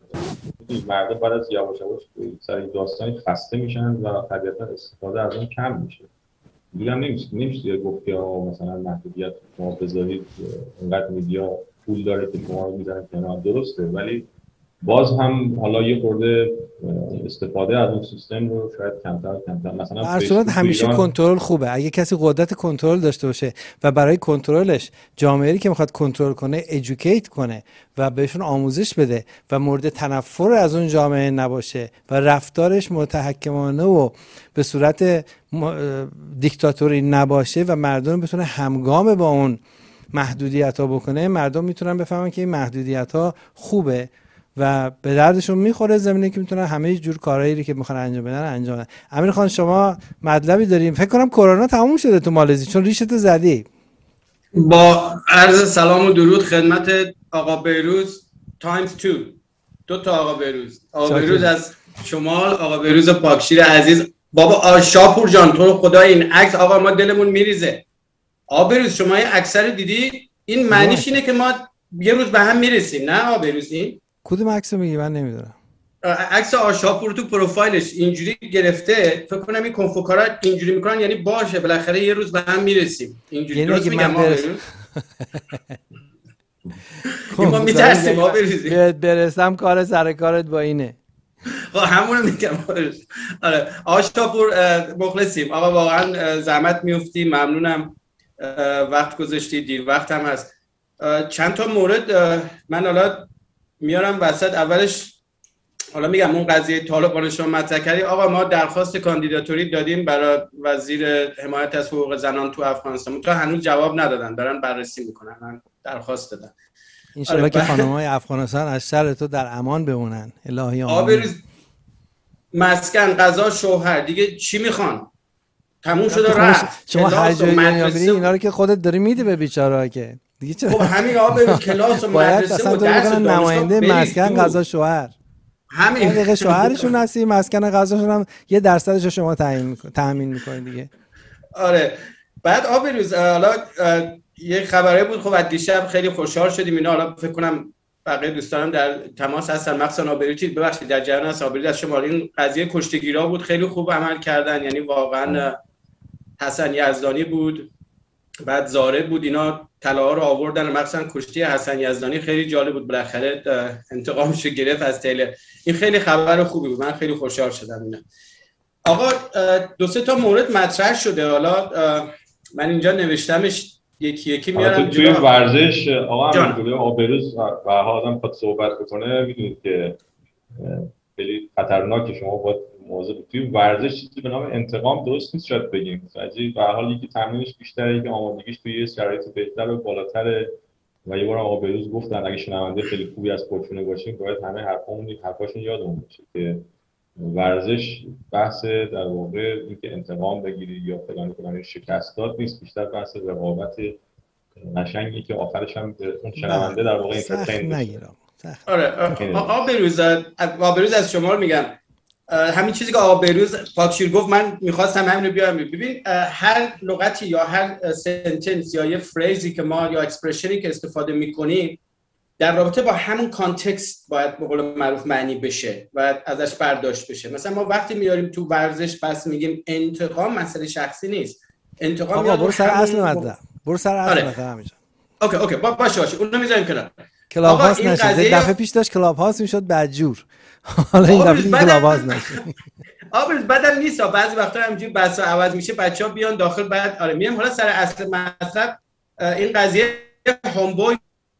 مردم بعد از یواش یواش سر این داستانی خسته میشن و طبیعتا استفاده از اون کم میشه. دیگه هم نمیشه گفت که مثلا محدودیت شما بذارید اینقدر میدیا پول داره که شما رو میزنه کنار، درسته، ولی باز هم حالا یه خورده استفاده از اون سیستم رو شاید کمتر مثلا در صورت همیشه کنترل خوبه. اگه کسی قدرت کنترل داشته باشه و برای کنترلش جامعه‌ای که میخواد کنترل کنه ادوکییت کنه و بهشون آموزش بده و مورد تنفر از اون جامعه نباشه و رفتارش متحکمانه و به صورت دیکتاتوری نباشه و مردم بتونه همگام با اون محدودیت‌ها بکنه، مردم میتونن بفهمن که این محدودیت‌ها خوبه و به دردشون میخوره، زمینه که میتونن همه جور کارهایی که میخوان انجام بدن انجام بدن. امیر خان شما مطلبی داریم؟ فکر کنم کرونا تموم شده تو مالزی چون ریشتو زدی. با عرض سلام و درود خدمت آقا بهروز تایمز 2 تا آقا بهروز از شمال، آقا بهروز پاکشیر عزیز. بابا شاپور جان تو خدا این عکس آقا ما دلمون میریزه. آقا بهروز شما این عکس رو دیدی؟ این معنیش اینه که ما یه روز به هم میرسیم، نه آقا بهروز؟ این کدوم عکسو میگی؟ من نمیدونم. عکس آشاپور تو پروفایلش اینجوری گرفته، فکر کنم این کنفوکارا اینجوری میکنن، یعنی باشه بالاخره یه روز به هم میرسیم. اینجوری درست میگم ما ما میترسیم ما برسم کار سر کارت با اینه. همونو میگم. آره آشاپور مخلصیم آقا، واقعا زحمت میفتی، ممنونم وقت گذاشتی، دیر وقت هم هست. چند تا مورد من حالا میارم وسط. اولش حالا میگم اون قضیه طالبان شما مطرح کردی. آقا ما درخواست کاندیداتوری دادیم برای وزیر حمایت از حقوق زنان تو افغانستان، تا هنوز جواب ندادن، دارن بررسی میکنن. من درخواست دادم ان شاء الله که خانم‌های افغانستان از شر تو در امان بمونن. الهی آمین. مسکن، غذا، شوهر، دیگه چی میخوان؟ تموم شده رفت. شما هر جایی میری اینا رو که خودت داری میدی به بیچاره‌ها که دیگه چرا؟ خب همین آقا کلاس و مدرسه و درس نماینده مسکن، غذا، شوهر. همین دیگه شوهرشون هستی، مسکن غذاشون هم 1% شما تامین میکنید دیگه. آره. بعد آبروز حالا یه خبری بود، خب از دیشب خیلی خوشحال شدیم اینا. حالا فکر کنم بقیه دوستانم در تماس هستن، مخصوصا آبروچی ببخشید در جریان هست. آبروز از شما این قضیه کشتگیرا بود، خیلی خوب عمل کردن، یعنی واقعا حسن یزدانی بود، بعد زاره بود، اینا طلاها رو آوردن، مثلا کشتی حسن یزدانی خیلی جالب بود، بالاخره انتقامش رو گرفت از تله. این خیلی خبر خوبی بود، من خیلی خوشحال شدم اینا. آقا 2-3 تا مورد مطرح شده، حالا من اینجا نوشتمش یکی یکی میارم. توی ورزش آقا همینجوری آبروز و آدم خود صحبت بکنه، میدونید که خیلی خطرناکه، شما باید موضوع توی ورزش چیزی به نام انتقام درست نیست شاید بگیم. به هر حال یکی تمرینش بیشتره، یکی آمادگیش توی شرایط بهتر و بالاتره. و یه بار آقا بهروز گفتن اگه شنونده خیلی خوبی از فورچونه باشیم باید همه حرفاشون یادمون باشه که ورزش بحث در واقع اینکه انتقام بگیری یا فلان شکست داد نیست، بیشتر بحث رقابت قشنگی که آخرش هم اون شنونده در واقع اینترتین بشه. آره آقا بهروز از شما رو میگم، همین چیزی که آقا بهروز پاکشیر گفت من میخواستم همین رو بیارم. ببین هر لغتی یا هر سنتنس یا یه فریزی که ما یا اکسپرشنی که استفاده میکنیم در رابطه با همون کانتکست باید به قول معروف معنی بشه و ازش برداشت بشه. مثلا ما وقتی میاریم تو ورزش پس میگیم انتقام مسئله شخصی نیست، انتقام آقا برو سر اصل مطلب، برو سر اصل مطلب همینجا. اوکی باشه اونو میذاریم کنار. کلاب هاست نشد. دفعه پیش داشت کلاب هاست میشد بدجور، حالا این دفعه دیگه کلاب هاست نشد. آبروز بدم نیست، بعضی وقتا همینجوری بحثا عوض میشه، بچه‌ها بیان داخل. بعد آره میام حالا سر اصل مطلب. این قضیه هومبوی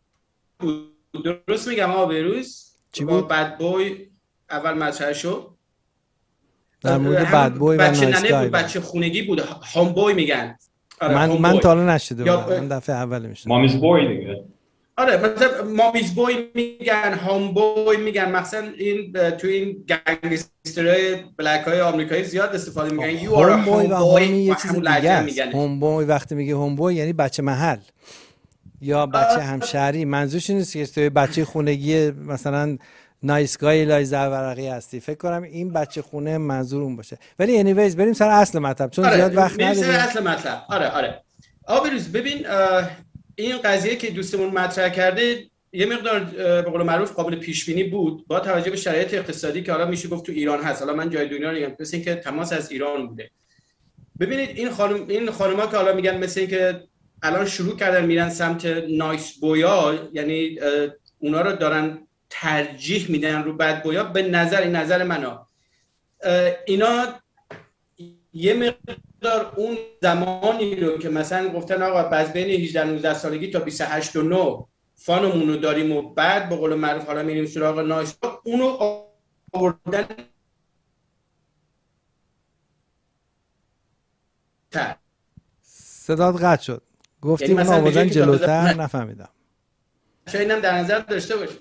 درست میگم آقا بهروز؟ چی بود؟ بد بوی اول مطرح شد در مورد بد بوی و نایسگای، بچه خونگی بود، هومبوی میگن. آره من تا حالا نشده بودم، من دفعه اول میشدم. مامیز بوی دیگه. آره مثلا مامیز بوی میگن، هومبوی میگن. مثلا این تو این گنگسترهای بلک های آمریکایی زیاد استفاده میگن. یو آر هومبوی یه چیز دیگه است. هومبوی وقتی میگه هومبوی یعنی بچه محل یا بچه همشهری. منظورش نیست که توی بچه خونگی مثلا نایسگای لای زرورقی هستی. فکر کنم این بچه خونه منظور اون باشه. ولی انیویز بریم سر اصل مطلب چون زیاد وقت نداریم. سر اصل مطلب. آره آقا بروز ببین این قضیه که دوستمون مطرح کرده یه مقدار به قول معروف قابل پیش بینی بود با توجه به شرایط اقتصادی که حالا میشه گفت تو ایران هست. حالا من جای دنیا نمیگم، مثل اینکه تماس از ایران بوده. ببینید این خانم‌ها که حالا میگن مثل اینکه الان شروع کردن میرن سمت نایس بویا، یعنی اونا رو دارن ترجیح میدن رو بد بویا. به نظر منه اینا یه مقدار اون زمانی رو که مثلا گفتن آقا باز بین 18-19 سالگی تا 28 و 9 فانمون رو داریم و بعد به قول معروف حالا میریم سراغ نایس، اونو آوردن صدات قطع شد. گفتی یعنی اون مثلا آوردن بجایی که جلوتر، نفهمیدم. شاید اینم در نظر داشته باشه.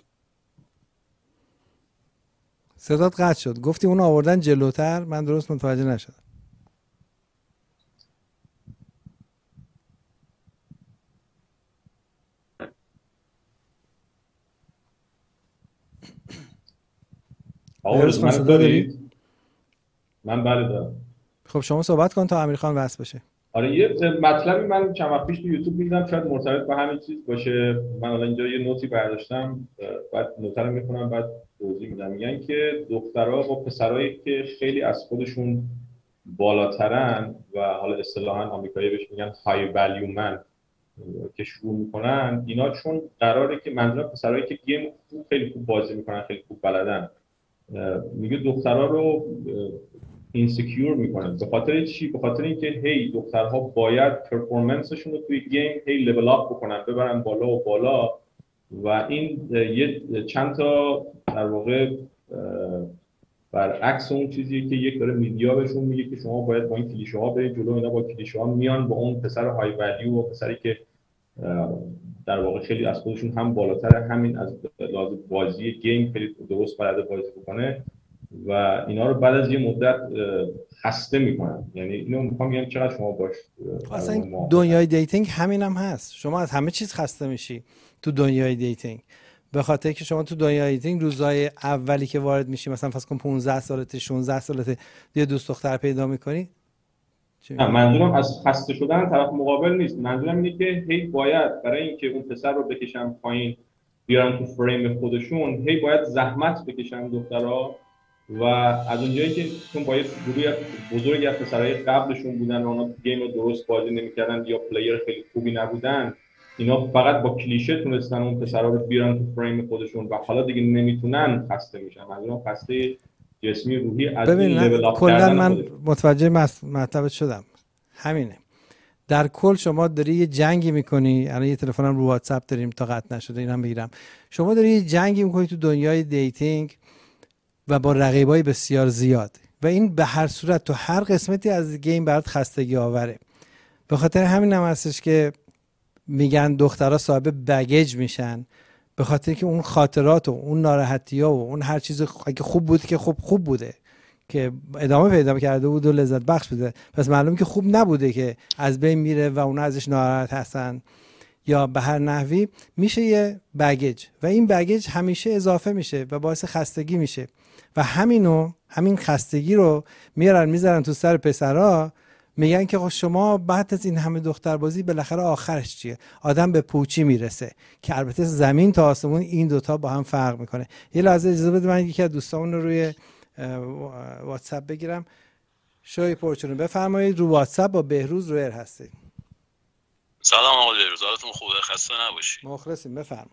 صدات قطع شد. گفتی اون آوردن جلوتر، من درست متوجه نشدم. آقا من دارید؟ من بله دارم. خب شما صحبت کن تا امیرخان وصل بشه. آره یه مطلبی من چند وقت پیش تو یوتیوب دیدم، شاید مرتبط با همین چیز باشه. من الان اینجا یه نوتی برداشتم، بعد نوت رو میخونم بعد توضیح میدم. میگن که دخترها با پسرایی که خیلی از خودشون بالاترن و حالا اصطلاحاً آمریکایی بهش میگن های ولیو من که شروع میکنن، اینا چون قراره که منظور پسرایی که گیم خیلی خوب بازی میکنن، خیلی خوب بلدن، میگه دخترها رو اینسکیور میکنن. به خاطر چی؟ به خاطر اینکه هی دخترها باید پرفورمنسشون رو توی گیم هی لول اپ بکنن، ببرن بالا و بالا، و این یه چند تا در واقع برعکس اون چیزی که یک داره میدیا بهشون میگه که شما باید با این کلیشه ها برید جلو. اینا با کلیشه ها میان با اون پسر های ولیو و پسری که در واقع خیلی از خودشون هم بالاتر، همین از لحاظ بازی گیم خیلی درست بلده بازی بکنه، و اینا رو بعد از یه مدت خسته میکنن. یعنی اینو میخوام بگم چقدر شما باش اصلا دنیای دیتینگ همین هم هست. شما از همه چیز خسته میشی تو دنیای دیتینگ، به خاطر که شما تو دنیای دیتینگ روزهای اولی که وارد میشی، مثلا فرض کن 15 سالته 16 سالته یه دوست دختر پیدا میکنی. نه منظورم از خسته شدن طرف مقابل نیست. منظورم اینه که هی باید برای اینکه اون پسر رو بکشن پایین بیارن تو فریم خودشون، هی باید زحمت بکشن دخترها، و از اونجایی که چون با یه گروه بزرگی از پسرای قبلشون بودن و اونا گیم رو درست بازی نمی‌کردن یا پلیر خیلی خوبی نبودن، اینا فقط با کلیشه تونستن اون پسرا رو بیارن تو فریم خودشون و حالا دیگه نمیتونن، خسته میشن. منظورم خسته جسمی روحی از این لول اپ کردن. من متوجه مطلبت شدم. همینه. در کل شما داری یه جنگی میکنی. الان یه تلفنم رو واتساپ داریم تا قطع نشده اینم بگیرم. شما داری یه جنگی میکنی تو دنیای دیتینگ و با رقیبای بسیار زیاد، و این به هر صورت تو هر قسمتی از گیم برات خستگی آوره. به خاطر همین هم هستش که میگن دخترها صاحب بگیج میشن، به خاطر که اون خاطرات و اون ناراحتی‌ها و اون هر چیز اگه خوب بود که خوب بوده که ادامه پیدا کرده بود و لذت بخش بوده، پس معلومه که خوب نبوده که از بین میره و اونا ازش ناراحت هستن یا به هر نحوی میشه یه بگیج، و این بگیج همیشه اضافه میشه و باعث خستگی میشه، و همین خستگی رو میذارن تو سر پسرا. میگن که شما بعد از این همه دختربازی بالاخره آخرش چیه؟ آدم به پوچی میرسه، که البته زمین تا آسمون این دوتا با هم فرق میکنه. یه لحظه اجازه بده من یکی از دوستامون رو روی واتساپ بگیرم. شوی پرچونه بفرمایید. رو واتساپ با بهروز رویر هستید. سلام آقا بهروز، حالتون خوبه؟ خسته نباشید. مخلصیم، بفرمایید.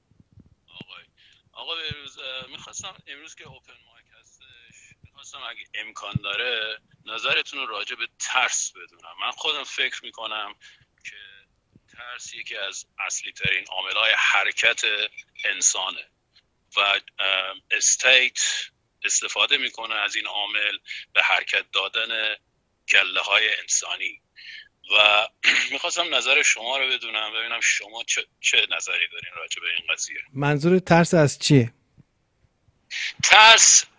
آقا بهروز، میخواستم امروز که اوپن مایک هستش، میخواستم اگه امکان داره نظرتون رو راجع به ترس بدونم. من خودم فکر میکنم که ترس یکی از اصلی ترین عامل‌های حرکت انسانه و استیت استفاده میکنه از این عامل به حرکت دادن گله‌های انسانی، و میخواستم نظر شما رو بدونم، ببینم شما چه نظری دارین راجع به این قضیه. منظور ترس از چیه؟ ترس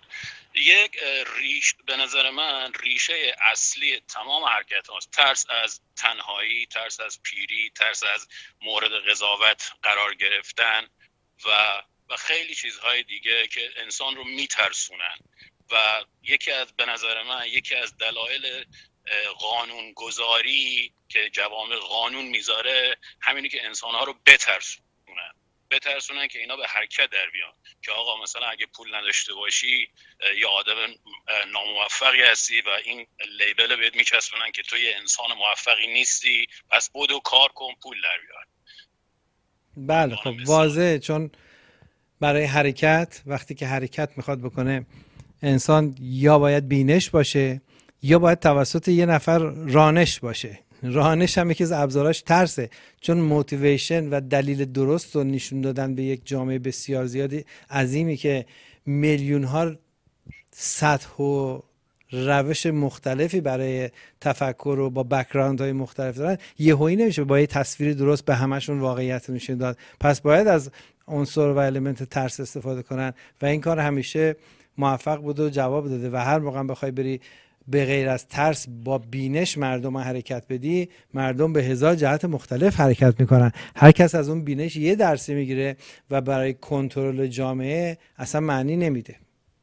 به نظر من ریشه اصلی تمام حرکت هاست. ترس از تنهایی، ترس از پیری، ترس از مورد قضاوت قرار گرفتن و خیلی چیزهای دیگه که انسان رو میترسونن، و به نظر من یکی از دلایل قانون گذاری که جوامع قانون میذاره همینه که انسانها رو بترسونن، بترسونن که اینا به حرکت در بیان، که آقا مثلا اگه پول نداشته باشی یا آدم ناموفقی هستی و این لیبل بهت میچسبونن که تو یه انسان موفقی نیستی، پس بدو کار کن پول در بیار. بله خب واضحه، چون برای حرکت وقتی که حرکت میخواد بکنه انسان یا باید بینش باشه یا باید توسط یه نفر رانش باشه. رانش هم یکی از ابزاراش ترسه، چون موتیویشن و دلیل درست رو نشون دادن به یک جامعه بسیار زیادی عظیمی که میلیون ها سطح و روش مختلفی برای تفکر و با بک‌گراند های مختلف دارن، یهویی نمیشه با یه تصویر درست به همشون واقعیت نشون داد. پس باید از عنصر و المنت ترس استفاده کنن و این کار همیشه موفق بوده و جواب داده و هر موقع بخوای بری به غیر از ترس با بینش مردم حرکت بدی، مردم به هزار جهت مختلف حرکت میکنن. هر کس از اون بینش یه درسی میگیره و برای کنترل جامعه اصلا معنی نمیده.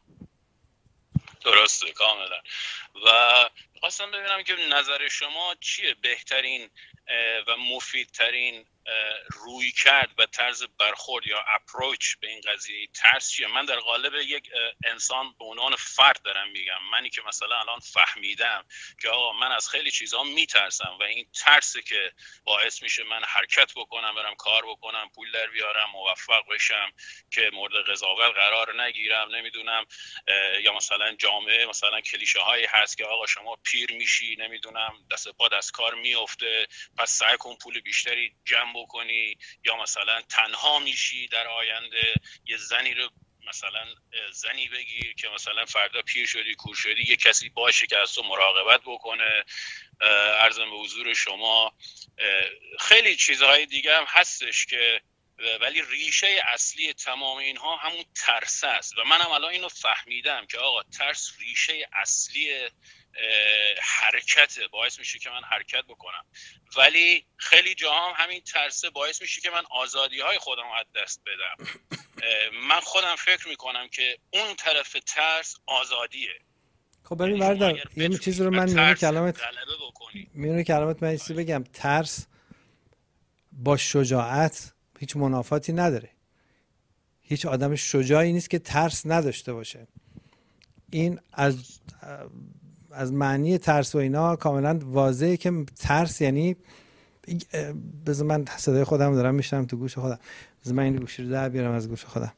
درسته کاملا. و خواستم ببینم که نظر شما چیه بهترین و مفیدترین روی کرد و طرز برخورد یا اپروچ به این قضیه ترس چیه؟ من در قالب یک انسان به عنوان فرد دارم میگم، منی که مثلا الان فهمیدم که آقا من از خیلی چیزا میترسم و این ترسه که باعث میشه من حرکت بکنم، برم کار بکنم، پول در بیارم، موفق بشم، که مورد قضاوت قرار نگیرم، نمیدونم، یا مثلا جامعه مثلا کلیشه هایی هست که آقا شما پیر میشی، نمیدونم، دست پا دست کار میفته، پس سعی کن پول بیشتری جمع بکنی، یا مثلا تنها میشی در آینده، یه زنی رو مثلا زنی بگیر که مثلا فردا پیر شدی کور شدی یه کسی باشه که از تو مراقبت بکنه. عرضم به حضور شما خیلی چیزهای دیگه هم هستش که ولی ریشه اصلی تمام اینها همون ترس است و منم الان اینو فهمیدم که آقا ترس ریشه اصلی حرکته، باعث میشه که من حرکت بکنم، ولی خیلی جاها هم همین ترسه باعث میشه که من آزادی های خودم از دست بدم. من خودم فکر میکنم که اون طرف ترس آزادیه. خب ببین بردار یه چیز رو من میونه کلامت من چیزی بگم، ترس با شجاعت هیچ منافاتی نداره. هیچ آدم شجاعی نیست که ترس نداشته باشه. این از معنی ترس و اینا کاملا واضحه که ترس یعنی بذار من صدای خودم دارم میشنم تو گوش خودم، بذار من این گوشی رو در بیارم از گوش خودم.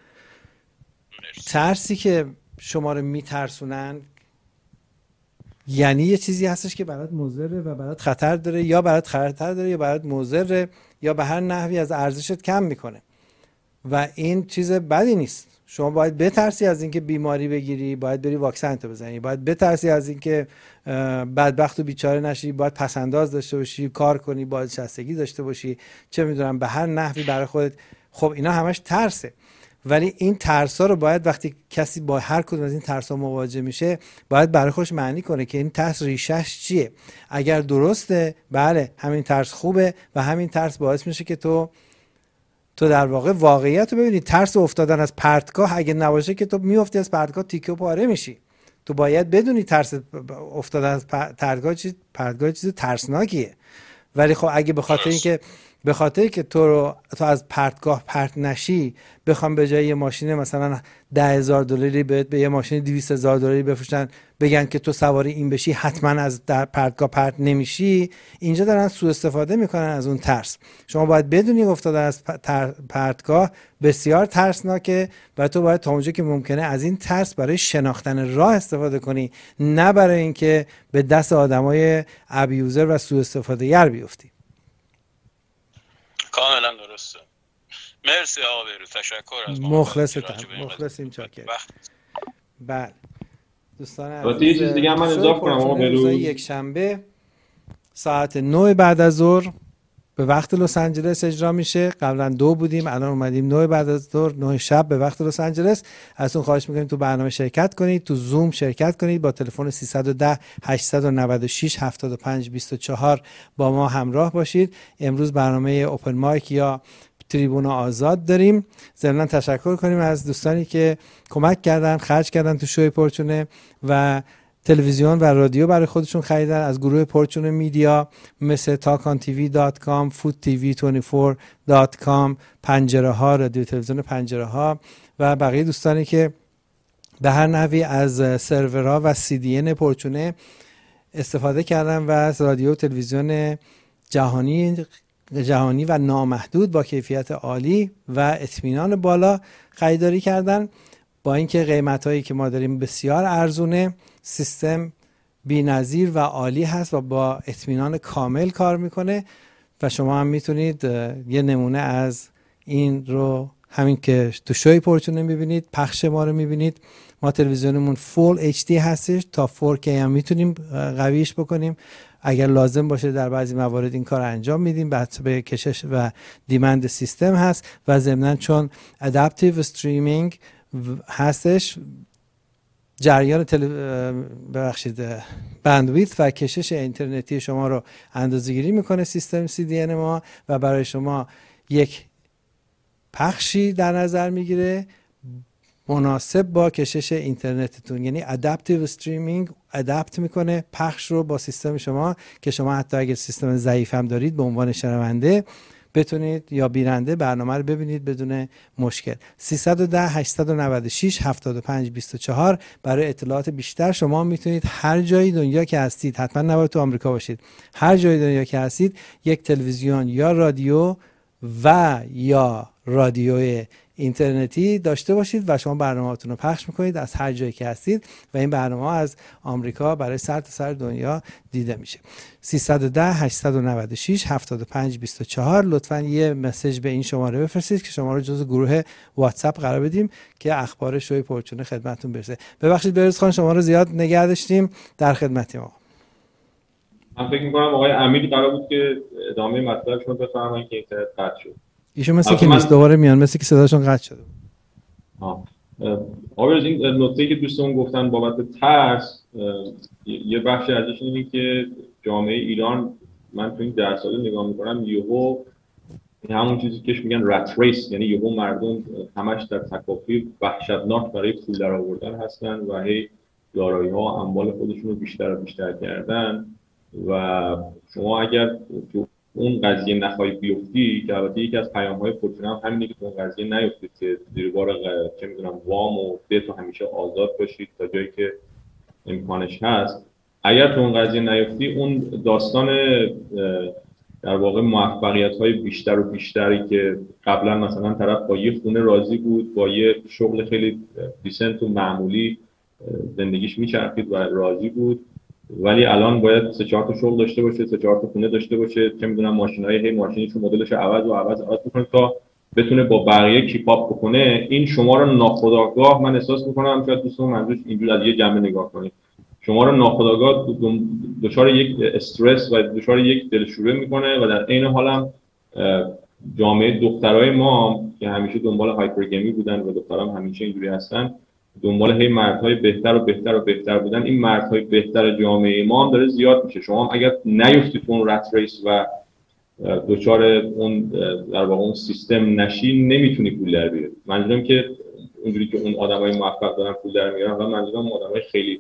ترسی که شما رو میترسونن یعنی یه چیزی هستش که برات مضره و برات خطر داره، یا برات خطر داره یا برات مضره، یا به هر نحوی از ارزشت کم میکنه و این چیز بدی نیست. شما باید بترسی از اینکه بیماری بگیری، باید بری واکسن تو بزنی، باید بترسی از اینکه بدبخت و بیچاره نشی، باید پسنداز داشته باشی، کار کنی، بازنشستگی داشته باشی، چه میدونم به هر نحوی برای خودت. خب اینا همش ترسه، ولی این ترسا رو باید وقتی کسی با هر کدوم از این ترسا مواجه میشه باید برای خودش معنی کنه که این ترس ریشش چیه. اگر درسته بله همین ترس خوبه و همین ترس باعث میشه که تو در واقع واقعیت رو ببینی. ترس افتادن از پرتگاه اگه نباشه که تو میافتی از پرتگاه تیکه و پاره میشی. تو باید بدونی ترس افتادن از پرتگاه چیز ترسناکیه، ولی خب اگه به خاطر که تو از پرتگاه پرت نشی بخوام به جای یه ماشین مثلا $10,000 بهت به یه ماشین $200,000 بفروشن بگن که تو سواری این بشی حتما از پرتگاه پرت نمیشی، اینجا دارن سوء استفاده میکنن از اون ترس. شما باید بدونی افتادن از پرتگاه بسیار ترسناکه و تو باید تا اونجا که ممکنه از این ترس برای شناختن راه استفاده کنی، نه برای اینکه به دست آدمای ابیوزر و سوء استفاده گر بیفتی. کاملا درسته. مرسی آقا بیروز، تشکر از مخلصیم چاکر. بله دوستان عزیز یه چیز دیگه من اضافه کنم آقا بیروز، یک شنبه ساعت 9 بعد از ظهر به وقت لس آنجلس اجرا میشه. قبلا 2 بودیم، الان اومدیم 9 بعد از ظهر 9 شب به وقت لس آنجلس. ازتون خواهش میکنیم تو برنامه شرکت کنید، تو زوم شرکت کنید، با تلفن 310 896 7524 با ما همراه باشید. امروز برنامه اوپن مایک یا تریبون آزاد داریم. ضمن تشکر کنیم از دوستانی که کمک کردن، خرج کردن تو شوی پرچونه و تلویزیون و رادیو برای خودشون خریدن از گروه پورچون میدیا مثل talkontv.com, foodtv24.com، پنجره ها، رادیو تلویزیون پنجره ها و بقیه دوستانی که به هر نحوی از سرورها و CDN پورچونه استفاده کردن و از رادیو تلویزیون جهانی و نامحدود با کیفیت عالی و اطمینان بالا خریداری کردن. با اینکه قیمتایی که ما داریم بسیار ارزونه، سیستم بی‌نظیر و عالی هست و با اطمینان کامل کار میکنه و شما هم میتونید یه نمونه از این رو همین که تو شوی پورچونه میبینید، پخش ما رو میبینید. ما تلویزیونمون فول HD هستش، تا 4K هم میتونیم قویش بکنیم. اگر لازم باشه در بعضی موارد این کار انجام میدیم. بحث به کشش و دیمند سیستم هست و ضمناً چون ادپتیو استریمینگ هستش، جریان بندویت و کشش اینترنتی شما رو اندازه‌گیری میکنه سیستم CDN ما و برای شما یک پخشی در نظر میگیره مناسب با کشش اینترنتتون. یعنی ادپتیو استریمینگ ادپت میکنه پخش رو با سیستم شما که شما حتی اگر سیستم ضعیف هم دارید به عنوان شنونده بتونید یا بیننده برنامه رو ببینید بدون مشکل. 310 896 75 24 برای اطلاعات بیشتر. شما میتونید هر جای دنیا که هستید، حتما نباید تو آمریکا باشید، هر جای دنیا که هستید یک تلویزیون یا رادیو و یا رادیو اینترنتی داشته باشید و شما برنامه‌هاتون رو پخش میکنید از هر جایی که هستید و این برنامه از آمریکا برای سرتاسر دنیا دیده میشه. 310 896 75 24 لطفاً یه مسیج به این شماره بفرستید که شما رو جزو گروه واتساپ قرار بدیم که اخبار شوی پورچونه خدمتتون برسه. ببخشید بهروز خان شما رو زیاد نگه داشتیم، در خدمتیم آقا. من فکر می‌کنم آقای امیر قرار بود که ادامه مطلبشون بفرمایید که اینترنت قطع شد. ایشون مثل که نیست، دوباره میان، مثل که صداشون قطع شده. آقای این نکته‌ای که دوستان گفتن بابت ترس، یه بخشی ازش اینه که جامعه ایران، من تو این درس‌ها نگاه می‌کنم، یهو همون چیزی که میگن رت ریس، یعنی یهو مردم همش در تکاپوی وحشتناک برای پول درآوردن هستن و هی دارایی‌ها و اموال خودشون رو بیشتر و بیشتر کردن و شما اگر تو اون قضیه نخواهی بیفتی، که البته یکی از پیام‌های پورچونه هم همینه که تو اون قضیه نیفتید که زیر بار چه می‌دونم وام و دت همیشه آزاد باشید تا جایی که امکانش هست. اگر تو اون قضیه نیفتی، اون داستان در واقع موفقیت‌های بیشتر و بیشتری که قبلا مثلا طرف با یه خونه راضی بود، با یه شغل خیلی دیسنت و معمولی زندگیش میچرخید و راضی بود، ولی الان باید 3-4 تا شغل داشته باشه، 3-4 تا خونه داشته باشه، چه میدونم ماشینای ماشینیشو مدلش عوض بکنه تا بتونه با بقیه کیپ اپ بکنه. این شما رو ناخودآگاه، من احساس میکنم شاید دوستان منظورش اینجوری از یه جنبه نگاه کنید، شما رو ناخودآگاه دچار یک استرس و دچار یک دلشوره میکنه و در عین حال هم جامعه دخترای ما که همیشه دنبال هایپرگمی بودن و دخترام همیشه اینجوری هستن، دنبال هی مردهای بهتر و بهتر و بهتر بودن، این مردهای بهتر جامعه ما هم داره زیاد میشه. شما اگر نیفتید تو اون رت ریس و دچار اون در واقع اون سیستم نشی، نمیتونی پول در بیاری. منظورم که اونجوری که اون آدمای موفق دارن پول در میارن، و منظورم آدمای خیلی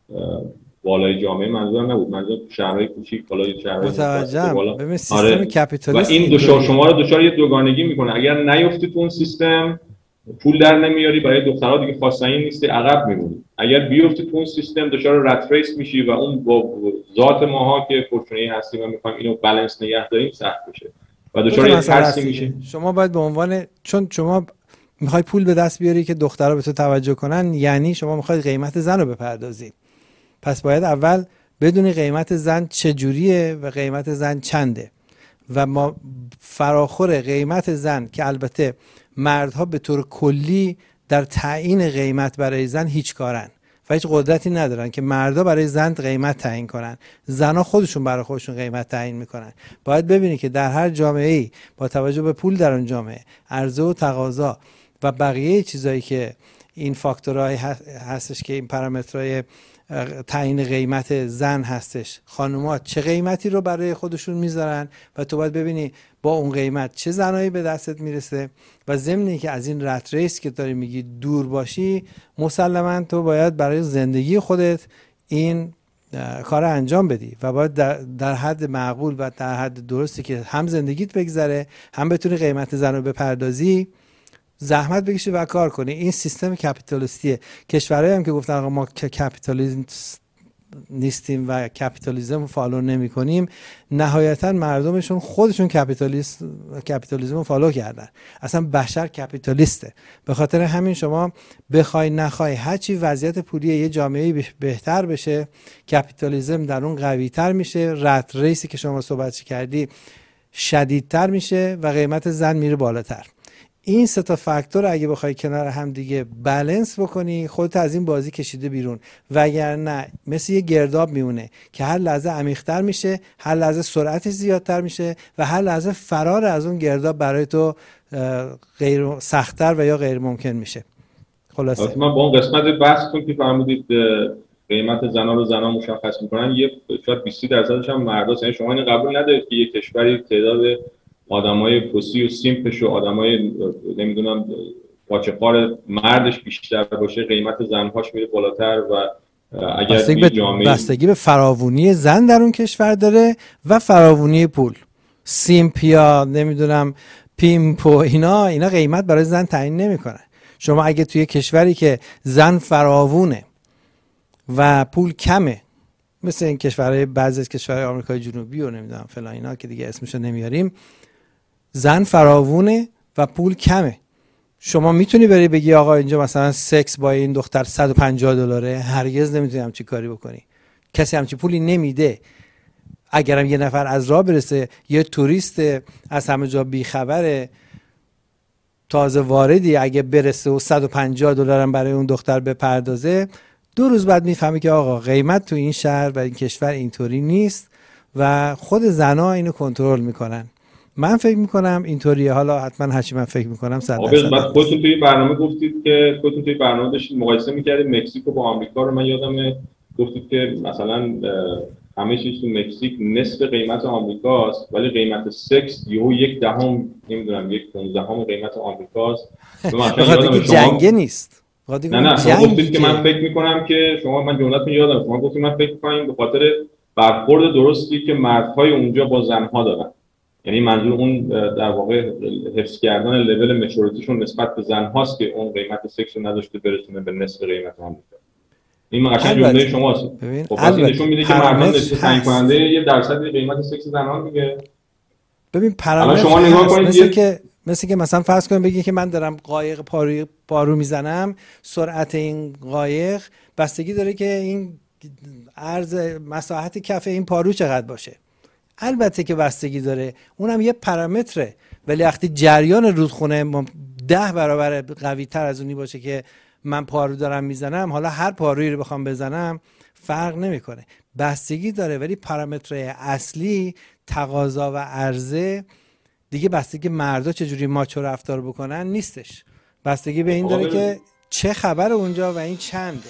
بالای جامعه منظورم نبود، منظورم شهرهای کوچیک بالای شهرهای متوجهم. ببین سیستم کپیتالیسم و این شما رو دچار یه دوگانگی میکنه. اگر نیفتید تو اون سیستم، پول در نمیاری، برای دخترها دیگه خواستنی نیستی، عقب میمونی. اگر بیفتی تو اون سیستم دچار رت ریس میشی و اون با ذات ماها که فورچونه هستیم و میخوایم اینو بالانس نگه داریم سخت میشه و دچار یه ترسی میشه. شما باید به عنوان، چون شما میخوای پول به دست بیاری که دخترها به تو توجه کنن، یعنی شما میخوای قیمت زن رو بپردازی، پس باید اول بدونی قیمت زن چجوریه و قیمت زن چنده و ما فراخور قیمت زن، که البته مردها به طور کلی در تعیین قیمت برای زن هیچ کارن و هیچ قدرتی ندارن که مردا برای زن قیمت تعیین کنن، زنها خودشون برای خودشون قیمت تعیین میکنن. باید ببینی که در هر جامعه‌ای با توجه به پول در اون جامعه، عرضه و تقاضا و بقیه چیزایی که این فاکتورهای هستش که این پارامترهای تعیین قیمت زن هستش، خانوما چه قیمتی رو برای خودشون میذارن و تو باید ببینی با اون قیمت چه زنایی به دستت میرسه و ضمنی که از این رت ریس که داری میگی دور باشی، مسلماً تو باید برای زندگی خودت این کار انجام بدی و باید در حد معقول و در حد درستی که هم زندگیت بگذره، هم بتونی قیمت زن رو بپردازی، زحمت بکشی و کار کنی. این سیستم کپیتالیستیه. کشورهایی هم که گفتن آقا ما کپیتالیست نیستیم و کپیتالیسم فالو نمی کنیم، نهایتا مردمشون خودشون کپیتالیسم رو فالو کردن. اصلا بشر کپیتالیسته. به خاطر همین شما بخوای نخوای هرچی وضعیت پولی یه جامعه بهتر بشه، کپیتالیسم در اون قوی تر میشه، رت ریسی که شما صحبت کردی شدیدتر میشه و قیمت زن میره بالاتر. این سه تا فاکتور اگه بخوای کنار هم دیگه بالانس بکنی، خودت از این بازی کشیده بیرون، وگرنه مثل یه گرداب میمونه که هر لحظه عمیق‌تر میشه، هر لحظه سرعتش زیادتر میشه و هر لحظه فرار از اون گرداب برای تو غیر سخت‌تر و یا غیر ممکن میشه. خلاصه من با اون قسمت بحثتون که فرمودید قیمت زنا رو زنا مشخص میکنن، یه شاید 20% هم مرداست. یعنی شما این قبول ندارید که یه کشوری تعداد آدمای پوسی و سیمپش و آدمای نمیدونم پاچه‌خوار مردش بیشتر باشه، قیمت زنهاش میره بالاتر و اگر جامعه بستگی به فراوانی زن در اون کشور داره و فراوانی پول. سیمپ یا نمیدونم پیمپ و اینا قیمت برای زن تعیین نمیکنه. شما اگه توی کشوری که زن فراوونه و پول کمه، مثل این کشورهای بعضی از کشورهای آمریکای جنوبی و نمیدونم فلان اینا که دیگه اسمشو نمیاریم، زن فراوونه و پول کمه، شما میتونی بری بگی آقا اینجا مثلا سکس با این دختر $150؟ هرگز نمیتونی همچین کاری بکنی. کسی همچین پولی نمیده. اگرم یه نفر از راه برسه، یه توریست از همه جا بیخبره تازه واردی اگه برسه و $150 هم برای اون دختر بپردازه، 2 روز بعد میفهمی که آقا قیمت تو این شهر و این کشور اینطوری نیست و خود زنها اینو کنترل میکنن. من فکر میکنم اینطوریه. حالا حتما هرچی من فکر میکنم 100%. بعد خودتون توی برنامه گفتید که خودتون توی برنامه داشتید مقایسه میکردید مکزیک و آمریکا رو. من یادمه گفتید که مثلا همه چیز تو مکزیک نصف قیمت آمریکاست ولی قیمت سکس یهو 1/10 نمیدونم 1/15 قیمت آمریکاست. بخاطر که جنگه نیست. نه شما گفتید که من فکر میکنم که من جمله‌تون یادم، شما گفتید من فکر میکنم به خاطر برخورد درستی که مردهای اونجا با زنها دارن. یعنی منظور اون در واقع حفظ کردن لول مچورتیشون نسبت به زنهاست که اون قیمت سکس رو نداشته برسونه به نصف قیمت آمریکا. این قشنگ جمله شماست. خب پس این نشون میده که مردم تعیین کننده یه درصد قیمت سکس زنها دیگه. ببین پارامتر شما نگاه کنید مثل که مثلا فرض کنیم بگی که من دارم قایق پارو میزنم، سرعت این قایق بستگی داره که این عرض مساحت کف این پارو چقدر باشه. البته که بستگی داره، اونم یه پارامتره، ولی وقتی جریان رودخونه 10 برابر قوی تر از اونی باشه که من پارو دارم میزنم، حالا هر پارویی رو بخوام بزنم فرق نمیکنه. بستگی داره، ولی پارامتر اصلی تقاضا و عرضه دیگه بستگی مردا چجوری ماچو رفتار بکنن نیستش. بستگی به این داره که چه خبر اونجا و این چنده.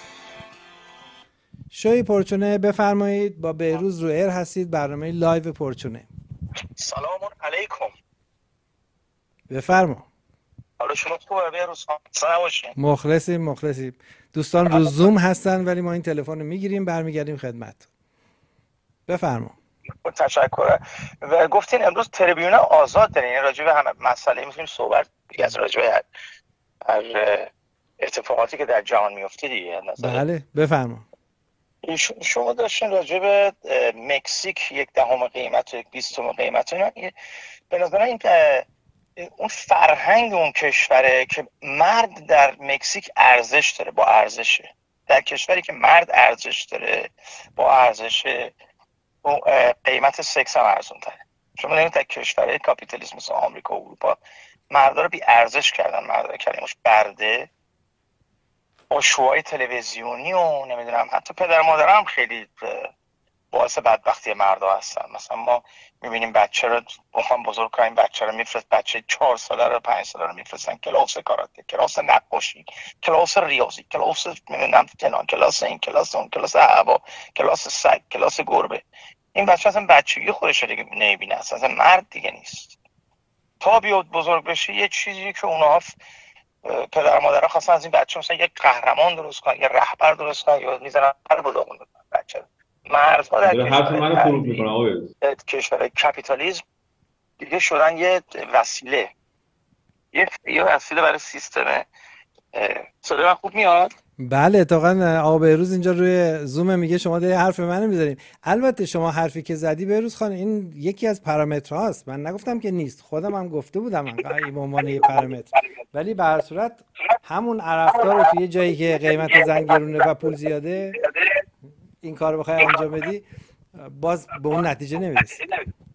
شوی پرچونه بفرمایید. با بهروز رو ایر هستید، برنامه لایو پرچونه. سلام علیکم. بفرما. حالا شما خوبه بهروز؟ سلام باشین. مخلصیم. دوستان رو زوم هستن ولی ما این تلفن رو میگیریم برمیگردیم خدمت. بفرما. تشکر. و گفتین امروز تریبیون آزاد دارین، راجع به همه مسئله میتونیم صحبت دیگه، از راجع به هر اتفاقاتی که در جهان میفته دیگه. بله بفرما. شما داشتین راجع به مکزیک 1/10 قیمت و 1/20 قیمت، به نظر این اون فرهنگ اون کشوره که مرد در مکزیک ارزش داره، با ارزشه. در کشوری که مرد ارزش داره با ارزشه، قیمت سکس هم ارزون تره. شما نمید در کشورهای کاپیتالیسم مثل آمریکا و اروپا مردا رو بی ارزش کردن، مردا کلمش برده، با شوهای تلویزیونی و نمیدونم حتی پدر مادر هم خیلی باعث بدبختی مردا هستن. مثلا ما میبینیم بچه رو بخوام بزرگ کنیم، بچه رو میفرست، بچه 4 ساله رو 5 ساله رو میفرستن کلاس کاراته، کلاس نقاشی، کلاس ریاضی، کلاس نمیدونم فلان، کلاس این، کلاس اون، کلاس هوا، کلاس سگ، کلاس گربه. این بچه اصلا بچگی خودش رو دیگه نمیبینه، اصلا مرد دیگه نیست. تا بیاد بزرگ بشه یه چیزی که اونها پدر مادرها خواستن از این بچه مثلا یک قهرمان درست کنن، یک رهبر درست کنن، یا میذارن قلب و داغون بکنن بچه. مردها در کشور کپیتالیسم دیگه شدن یه وسیله، یه وسیله برای سیستم. صدای من خوب میاد؟ بله اتفاقا آقا بهروز اینجا روی زوم میگه شما داری حرف منو میذارین. البته شما حرفی که زدی بهروز خان این یکی از پارامترهاست، من نگفتم که نیست، خودم هم گفته بودم به عنوان یه پارامتر، ولی به هر صورت همون عرفدار رو توی جایی که قیمت زن گرونه و پول زیاده این کارو بخوای انجام بدی باز به اون نتیجه نمیرسی.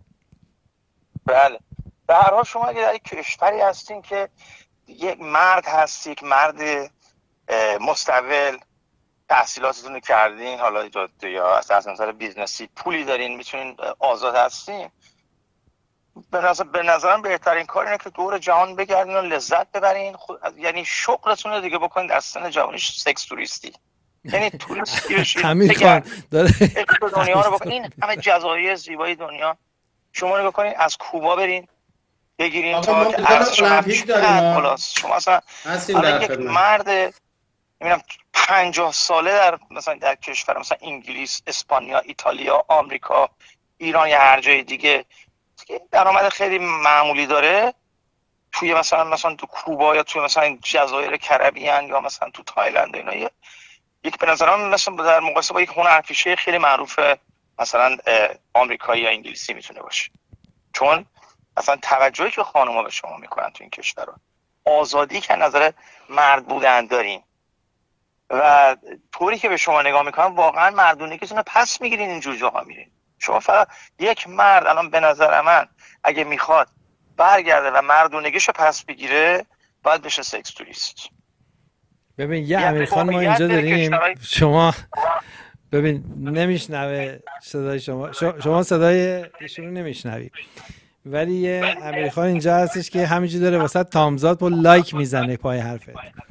بله به هر حال شما اگه در یک کشوری هستین که یک مرد هستی، یک مرد مستقل، تحصیلاتتون رو کردین، حالا یا از نظر بیزنسی پولی دارین، میتونین آزاد هستین، به نظرم بهترین کار اینه که دور جهان بگردین و لذت ببرین. یعنی شغلتون رو دیگه بکنین در سن جوانیش سکس توریستی، یعنی توریستی بشین دنیا رو بکنین. این همه جزایر زیبای دنیا شما رو بکنین، از کوبا برین بگیرین تا المپیک داریم. شما اصلا یک مرد میبینم 50 ساله در مثلا در کشور مثلا انگلیس، اسپانیا، ایتالیا، آمریکا، ایران یا هر جای دیگه درآمد خیلی معمولی داره، توی مثلا تو کوبا یا توی مثلا جزایر کربیان یا مثلا تو تایلند اینا یک به نظرم مثلا در مقایسه با یک هنرپیشه خیلی معروف مثلا آمریکایی یا انگلیسی میتونه باشه. چون اصلا توجهی که خانم‌ها به شما میکنن تو این کشور، آزادی که نظر مرد بودن دارین و طوری که به شما نگاه میکنن واقعا مردونگیتون رو پس میگیرین، اینجور جاها میرین. شما فقط یک مرد الان به نظر من اگه میخواد برگرده و مردونگیشو پس بگیره باید بشه سکس توریست. ببین یه امیرخان ما اینجا داریم، شما ببین نمیشنوه صدای شما صدای ایشون رو نمیشنوی، ولی یه امیرخان اینجا هستش که همینجوری داره واسه تامزاد با لایک میزنه پای حرفت.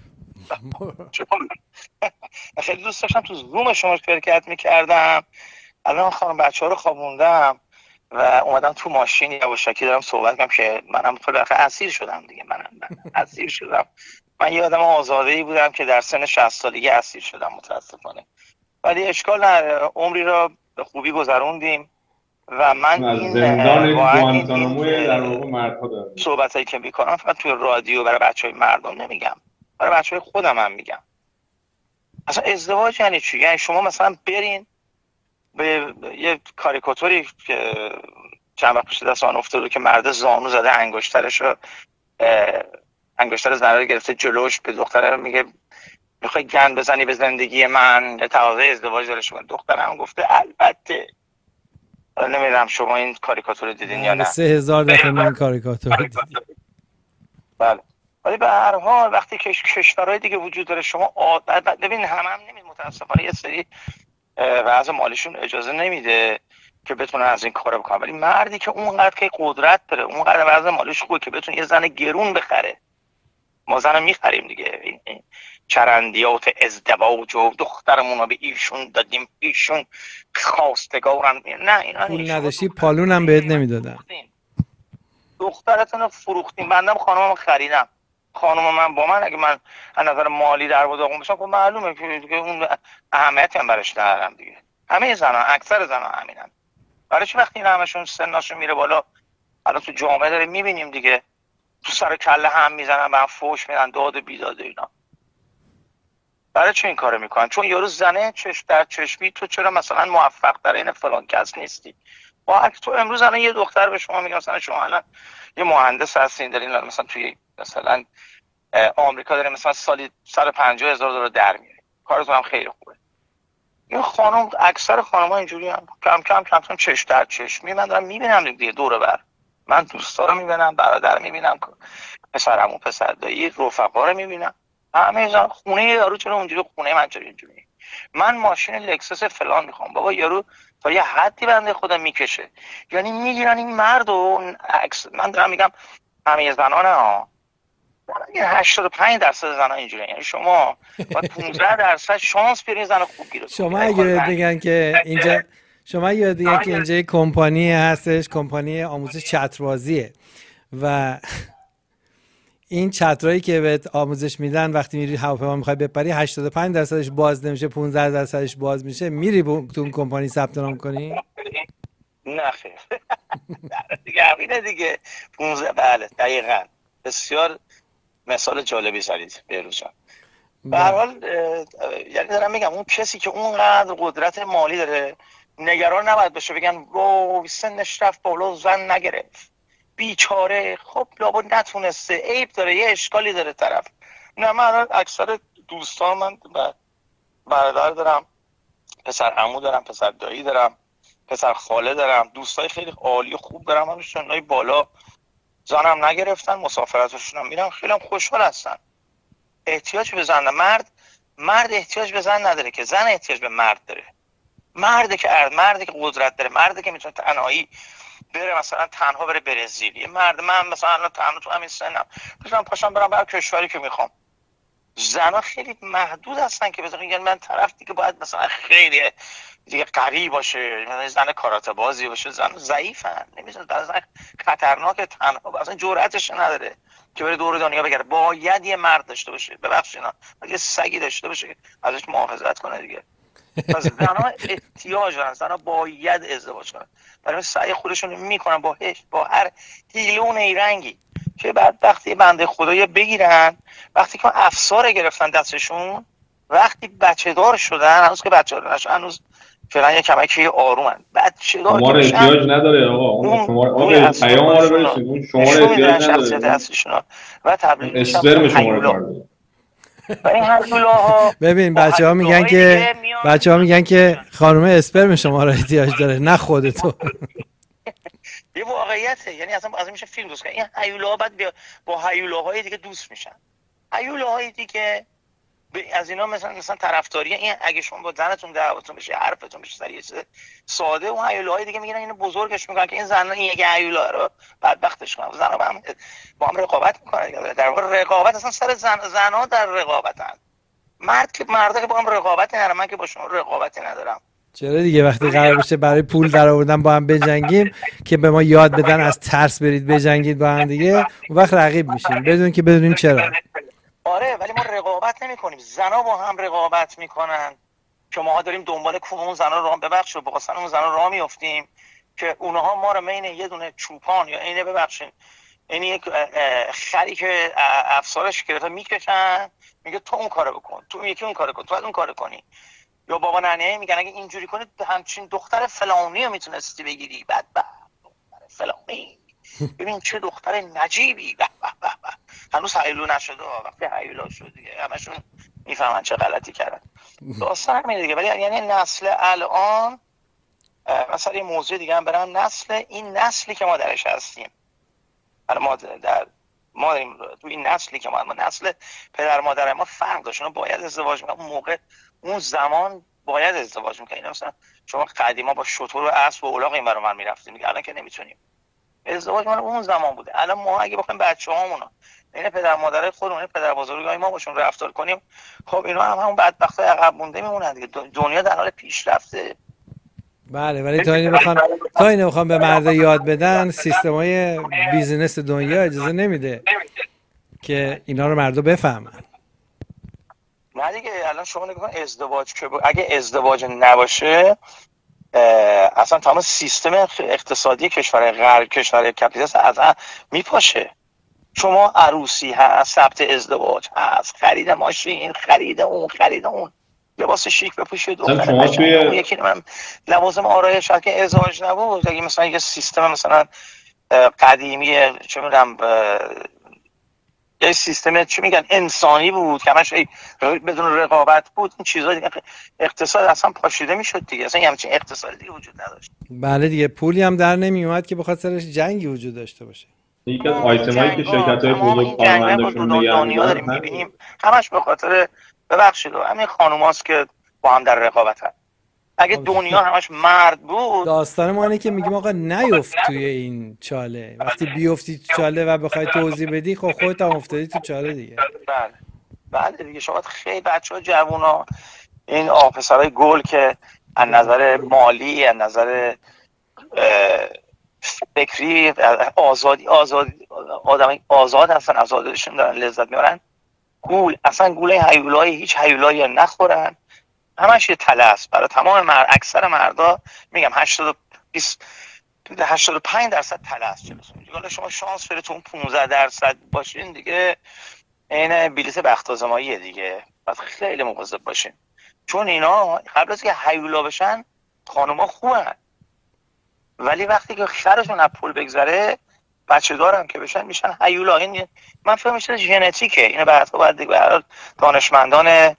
خیلی دوست داشتم تو زوم شما شرکت میکردم، الان خانم بچه‌ها رو خوابوندم و اومدم تو ماشین یواشکی دارم صحبت کنم که منم خیلی اسیر شدم دیگه. منم اسیر شدم. من یه آدم آزاده‌ای بودم که در سن 60 سالگی اسیر شدم متاسفانه، ولی اشکال نداره، عمری را به خوبی گذروندیم و من این صحبتایی که میکنم فقط توی رادیو برای بچهای مردم نمیگم، برای بچهای خودم هم میگم. اصلا ازدواج یعنی چی؟ یعنی شما مثلا برین به یه کاریکاتوری که چند وقت پیش دست من افتاد که مرد زانو زده انگشتر زنه رو گرفته جلوش، به دختره میگه میخوای گند بزنی به زندگی من، تقاضای ازدواج داره شما. دخترم گفته البته. نمیدونم شما این کاریکاتور دیدین یا نه؟ 3000 دفعه من کاریکاتور دیدم. بله ولی به هر حال وقتی که کشورهای دیگه وجود داره شما ببین هم نمید متاسفانه یه سری وضع مالیشون اجازه نمیده که بتونن از این کارو بکنن، ولی مردی که اونقدر که قدرت داره، اونقدر وضع مالیش خوبه که بتونه یه زن گرون بخره، ما زن میخریم دیگه، این چرندیات ازدواج و دخترمون رو به ایشون دادیم ایشون خواستگارن، نه اینا پول نداشتی پالون هم بهت نمیدادن، دخترتون رو فروختیم. بندم خانمم خریدم، خانم من با من اگه من از نظر مالی در بداغون بشم خب معلومه که اون اهمیتی هم برش ندارم دیگه. همه زنان، اکثر زنان همینن. برای چی وقتی این همشون سنشون میره بالا، الان تو جامعه داره میبینیم دیگه، تو سر کله هم میزنن، به هم فوش میدن، داد و بیداد اینا. برای چی این کارو میکنن؟ چون یارو زنه در چشمی تو چرا مثلا موفق در این فلان کس نیستی. با تو امروز الان یه دختر به شما میگه مثلا شما الان یه مهندس هستین دارین مثلا توی مثلا آمریکا دارین مثلا سالی 150,000 دلار در میارین، کارتون هم خیلی خوبه. این خانم، اکثر خانم‌ها اینجوری هم کم کم چش در چشمی من دارم میبینم دیگه دور بر من، دوستا رو میبینم، برادر میبینم، پسرمو، پسر دایی، رفقا رو میبینم، همه زن خونه یارو چرا اونجوری، خونه من چرا اینجوری، من ماشین لکسس فلان میخوام. بابا یارو تا یه حدی بنده خدا میکشه، یعنی میگیرن این مرد و من دارم میگم همه زنانه ها، 85% زنان اینجوری، یعنی شما باید 15% شانس بیارین زن خوب گیره. شما اگه بگن که اینجا یک کمپانی هستش، کمپانی آموزش چتربازیه و این چترایی که بهت آموزش میدن وقتی میری هواپیما میخوای بپری 85% باز نمیشه، 15% باز میشه، میری تو اون کمپانی ثبت نام کنی؟ نه خیر. دیگه همینه دیگه. 15 بله دقیقاً. بسیار مثال جالبی زدید بهروز جان. به هر حال یعنی دارم میگم اون کسی که اونقدر قدرت مالی داره نگران نباید بشه بگن وای سنش رفت بالا زن نگرفت بیچاره، خب لابد نتونسته، عیب داره، یه اشکالی داره طرف. نه من اکثر دوستان، من برادر دارم، پسر عمو دارم، پسر دایی دارم، پسر خاله دارم، دوستای خیلی عالی و خوب دارم، من سنای بالا زنم نگرفتن، مسافرتشون هم میرم، خیلی هم خوشحال هستن. احتیاج به زن، مرد احتیاج به زن نداره که، زن احتیاج به مرد داره. مردی که قدرت داره، مردی که میتونه تنهایی بره، مثلا تنها بره برزیل. مرد من مثلا الان تنها تو همین سنم میتونم پاشم برم هر کشوری که میخوام. زنا خیلی محدود هستن که بذارن میگن من طرف دیگه باید مثلا خیلی دیگه قوی باشه، مثلا زن کاراته بازی باشه. زن ضعیفن، نمیتونه، مثلا خطرناک، تنها اصلا جرأتش نداره که بره دور دنیا بگرده. باید یه مرد داشته باشه، ببخشینا یه سگی داشته باشه که ازش محافظت کنه دیگه. پس زنها احتیاج دارن، زنها باید ازدواج کنن، برای سعی خودشون میکنن با هر حیله و نیرنگی که بعد وقتی بنده خدایا بگیرن، وقتی که افسار گرفتن دستشون، وقتی بچه دار شدن، هنوز که بچه دار نشدن، هنوز فعلا یه کمکی آرومن، بچه دار که بشن احتیاج نداره آقا، اون شما پیام ما رو برسید، اون شما رو احتیاج نداره و تبلیغ میشن اسپرم شما رو ببین بچه‌ها میگن که خانم اسپرم شما رو احتیاج داره، نه خودتو. یه واقعیته، یعنی اصلا میشه فیلم درست کنه. این هیولاها بعد با هیولاهای دیگه دوست میشن. هیولاهای دیگه از اینا مثلا طرفداری، این اگه شما با زنتون دعواتون بشه، حرفتون بشه سر یه چیز ساده، اون هیولاهای دیگه میگن اینو بزرگش میکنن که این زن این یه هیولا رو بدبختش کنن. زنا با هم رقابت میکنن، در واقع رقابت اصلا سر زنها در رقابتن. مردا که با هم رقابتی ندارن، من که با شما رقابتی ندارم. چرا دیگه وقتی قرار بشه برای پول در آوردن با هم بجنگیم که به ما یاد بدن از ترس برید بجنگید با هم دیگه، اون وقت رقیب میشیم بدون که بدونیم چرا. آره ولی ما رقابت نمی‌کنیم، زنا با هم رقابت میکنن که ما داریم دنبال اون زنا راه ببخشید با قسم اون زنا راه میافتیم که اونها ما رو بین یه دونه چوپان یا اینه ببخشید این یک خری که افسارش گرفته میکشن، میگه تو اون کارو بکن، تو یکی اون کارو کن، تو اون کارو کنی. یا بابا ننه میگن اگه اینجوری کنید همچین دختر فلانی رو میتونستی بگیری، بعد دختر فلانی ببین چه دختر نجیبی، هنوز هیولو نشده، وقتی هیولا شد دیگه همشون میفهمن چه غلطی کردن. داستان همینه دیگه. ولی یعنی نسل الان مثلا یه موضوع دیگه هم برام، این نسلی که ما درش هستیم، ما داریم تو این نسلی که ما نسل پدر مادر ما فرق داشت، اونا باید ازدواج می‌کردن اون موقع، اون زمان باید ازدواج می‌کردن. مثلا شما قدیما با شتر و اسب و الاغ این برام من می‌رفتیم دیگه، الان که نمیتونیم. ازدواج من اون زمان بوده. الان ما اگه بخوایم بچه‌هامونو این پدر مادر خودمون، پدر بزرگای ما باشون رفتار کنیم، خب اینا هم همون بدبختای عقب مونده میمونن دیگه. دنیا در حال پیشرفته. بله ولی تا اینو بخوام به مردا یاد بدن، سیستم‌های بیزینس دنیا اجازه نمیده که اینا رو مردا بفهمن. نه دیگه الان شما نگاه کن ازدواج که اگه ازدواج نباشه اصلا تمام سیستم اقتصادی کشور غرب، کشور کپیتالیست اصلا میپاشه. شما عروسی هست، ثبت ازدواج هست، خرید ماشین، خرید اون، لباس شیک بپوشید، دختر قشنگ، یکی من لوازم آرایش که ازدواج نبود. اگه مثلا یه سیستم مثلا قدیمی چه می‌دونم یه سیستم چی میگن انسانی بود که همش بدون رقابت بود، این چیزا دیگه اقتصاد اصلا پاشیده میشد دیگه، اصلا همچین اقتصادی دیگه وجود نداشت. بله دیگه پولی هم در نمی اومد که بخاطر سرش جنگی وجود داشته باشه. یکی از آیتمایی که شرکت‌های بزرگ کارمنداشون داریم می‌بینیم همش به خاطر ببخشید همین خانوماست که با هم در رقابتن. اگه دنیا همش مرد بود، داستان ما اینه که میگیم آقا نیفت توی این چاله، وقتی بیفتی تو چاله و بخوای توضیح بدی خب خودت هم افتادی تو چاله دیگه. بله دیگه. شما خیلی بچه‌ها جوونا این آفسرهای گل که از نظر مالی، از نظر فکری، آدم آزاد هستن، آزادشون دارن لذت میبرن، اصلا گوله هیولایی هیچ هیولایی نخورن، همش یه تله است برای تمام اکثر مردا. میگم 85% تله است جلوتون. حالا شما شانس برید تو اون 15% باشین دیگه، این بلیت بخت آزماییه دیگه، باید خیلی مواظب باشین، چون اینا قبل از که هیولا بشن خانوما خوبن، ولی وقتی که سرشون از پل بگذره بچه دارم که بشن میشن هیولا. این من فکر میشه ژنتیکه، اینو بعدا باید دیگه برای دانشمندان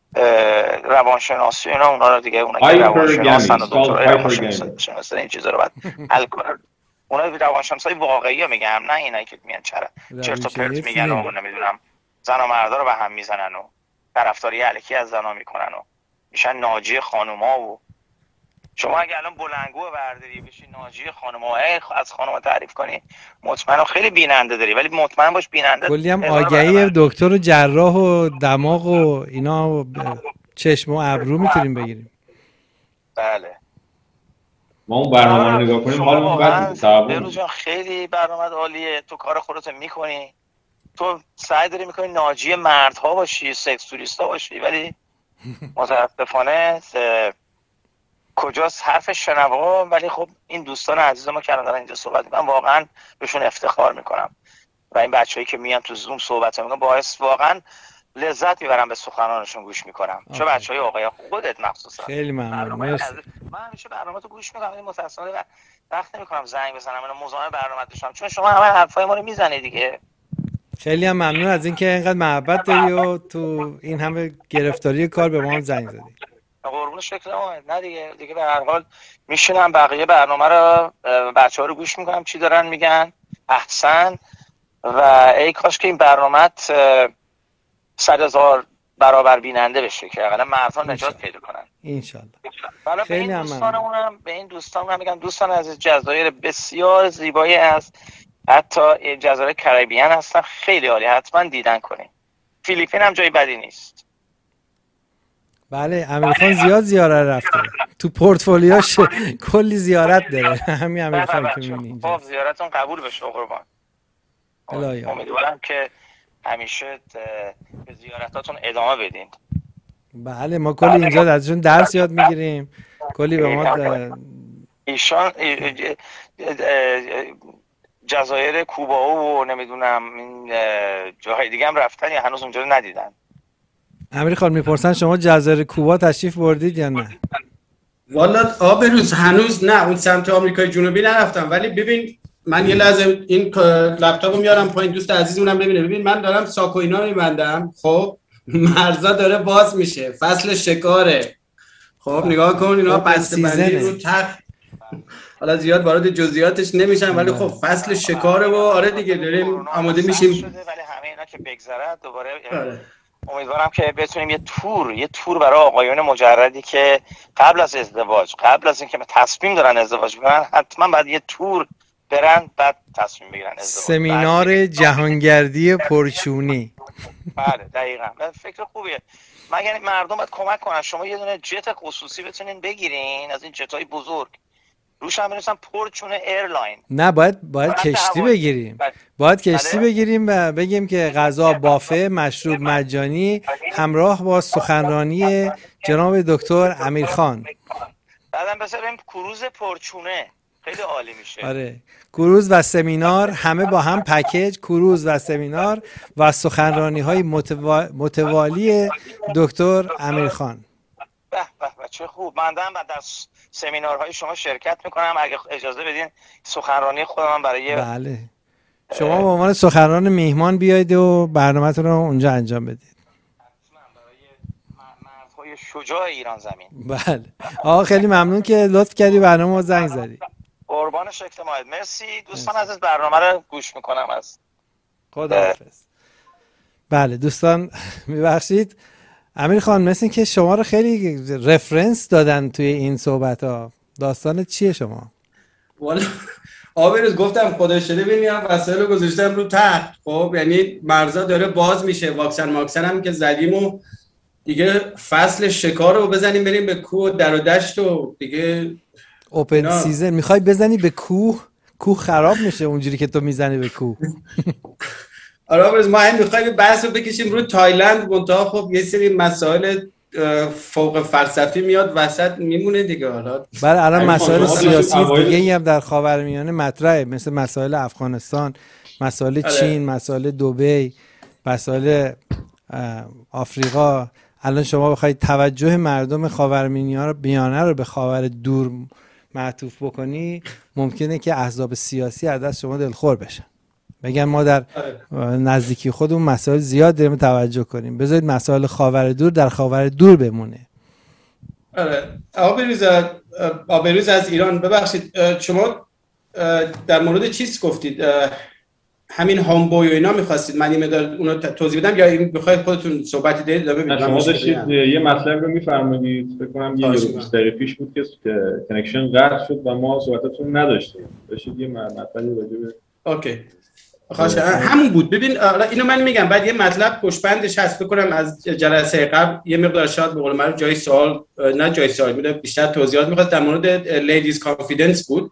روانشناسی اونا رو دیگه، اونا که روانشناسن و دکترای روانشناسی این چیزا رو باید حل کنن. اونا روانشناسای واقعی میگم، نه اینایی که میان چرت و پرت میگن و نمیدونم زن و مردا رو به هم میزنن و طرفداری الکی از زنا میکنن و میشن ناجی خانوما. و شما اگه الان بلنگو برداری بشی ناجی خانوما، از خانوما تعریف کنی، مطمئنم خیلی بیننده داری، ولی مطمئن باش بیننده کلی هم آگهی دکتر و جراح و دماغ و اینا و چشم و ابرو میتونیم بگیریم. بله ما اون برنامه رو نگاه کنیم حالمون بد بهروز جان خیلی برنامه عالیه، تو کار خودت میکنی، تو سعی داری میکنی ناجی مردها باشی، سکس توریستا باشی، ولی متاسفانه کجاست حرف شنوا. ولی خب این دوستان عزیز ما که الان دارن اینجا صحبت میکنن واقعا بهشون افتخار میکنم و این بچه‌ای که میان تو زوم صحبت میکنن باعث واقعا لذت میبرم به سخنانشون گوش میکنم. چه بچهای آقای خودت مخصوصا. خیلی ممنون. مرسی. من همیشه برنامه‌تو گوش میکنم، ولی متأسفانه وقت نمیکنم زنگ بزنم اینو مزاحم برنامه داشتم، چون شما همه حرفای ما رو میزنی دیگه. خیلی هم ممنون از اینکه اینقدر محبت داری و تو این همه گرفتاری کار به ما هم زنگ زدی. قربون شکل ما. نه دیگه به هر حال میشینم بقیه برنامه رو بچه‌ها رو گوش میکنم چی دارن میگن. احسن. و ای کاش که این برنامه‌ت 100,000 برابر بیننده بشه که اقلا مردها نجات پیدا کنن ان شاء الله. خیلی هم دوستانمونم به این دوستانم میگم دوستان از جزایر بسیار زیبایی است، حتی جزایر کریبیان هستن، خیلی عالی، حتما دیدن کنین. فیلیپین هم جای بدی نیست. بله امیرخان زیاد زیارت رفته تو پورتفولیوش کلی زیارت داره. همین امیرخان که میبینی اینجا. خب زیارتتون قبول بشه قربان. امیدوارم که همیشه به زیارتاتون ادامه بدین. بله ما کلی اینجا ازشون درس یاد میگیریم، کلی به ما ایشان جزایر کوبا و نمیدونم این جاهای دیگه هم رفتن یا هنوز اونجا رو ندیدن؟ امیرخان میپرسن شما جزایر کوبا تشریف بردید یا نه؟ والا آبروز هنوز نه، اون سمت آمریکای جنوبی نرفتم، ولی ببین من یه لحظه این لپتاپو میارم پایین، دوست عزیزمونم ببینه. ببین من دارم ساکو اینا میبندم، خب مرزا داره باز میشه، فصل شکاره. خب نگاه کن اینا بسته بندی رو تخت، حالا زیاد وارد جزئیاتش نمیشم، ولی خب فصل شکاره و آره دیگه داریم آماده میشیم. ولی همه اینا که بگذره دوباره امیدوارم که بتونیم یه تور برای آقایون مجردی که قبل از ازدواج، قبل از اینکه تصمیم دارن ازدواج کنن، حتما بعد یه تور برن بعد تصمیم بگیرن ازدواج. سمینار جهانگردی پرچونی. بله دقیقاً. فکر خوبیه. مگر مردم باید کمک کنن. شما یه دونه جت خصوصی بتونین بگیرین از این جتای بزرگ، روش هم بنویسن پرچونه ایرلاین. نه باید کشتی بگیریم. باید کشتی بگیریم و بگیم که غذا بافه، مشروب مجانی، همراه با سخنرانی جناب دکتر امیرخان. بعدم بذاریم کروز پرچونه، خیلی عالی میشه. آره کروز و سمینار همه با هم پکیج، کروز و سمینار و سخنرانی های متوالی دکتر امیرخان. به چه خوب. من دارم در سمینارهای شما شرکت میکنم، اگه اجازه بدین سخنرانی خودم برای بله شما به عنوان سخنران میهمان بیایید و برنامه‌تون رو اونجا انجام بدید. برای مردهای شجاع ایران زمین. بله آقا خیلی ممنون که لطف کردی برنامه ما زنگ زدی. قربان شکل ماید. مرسی دوستان عزیز، برنامه رو گوش میکنم. از خداحافظ. بله دوستان میبخشید امیرخان مثل این که شما رو خیلی رفرنس دادن توی این صحبت ها، داستان چیه شما؟ والا آبروز گفتم خدا شده ببینیم وسایل رو گذاشتم رو تخت. خب یعنی مرزا داره باز میشه، واکسن هم که زدیم و دیگه فصل شکار رو بزنیم بریم به کوه در و دشت و دیگه اوپن سیزن. میخوای بزنی به کوه کوه خراب میشه اونجوری که تو میزنی به کوه. آره ما هم میخوایم بحث رو بکشیم روی تایلند، منتها خب یه سری مسائل فوق فلسفی میاد وسط میمونه دیگه. حالا برای الان مسائل سیاسی دیگه هم در خاورمیانه مطرحه، مثل مسائل افغانستان، مسائل چین، مسائل دبی، مسائل آفریقا. الان شما بخواید توجه مردم خاورمیانه رو به خاور دور معطوف بکنی، ممکنه که احزاب سیاسی از دست شما دلخور بشن، بگن ما در نزدیکی خودمون مسائل زیاد داریم توجه کنیم، بذارید مسائل خاور دور در خاور دور بمونه. آره آبروز از ایران، ببخشید شما در مورد چیز گفتید، همین هامبوی و اینا می‌خواستید من یه مقدار اونو توضیح بدم یا می‌خواید خودتون صحبتی دارید؟ ببینید شما داشتید یه مطلب رو می‌فرمایید، فکر کنم یه 20 دقیقه پیش بود که کانکشن قطع شد و ما صحبتاتون نداشتیم. داشتید یه مطلبی راجع به اوکی خواهش همون بود. ببین اینو من میگم، بعد یه مطلب پشتبندش هست، فکر کنم از جلسه قبل یه مقدار شاید به قول معروف جای سوال نه جای سوال میده، بیشتر توضیحات می‌خواست در مورد لیدیز کانفیدنس بود.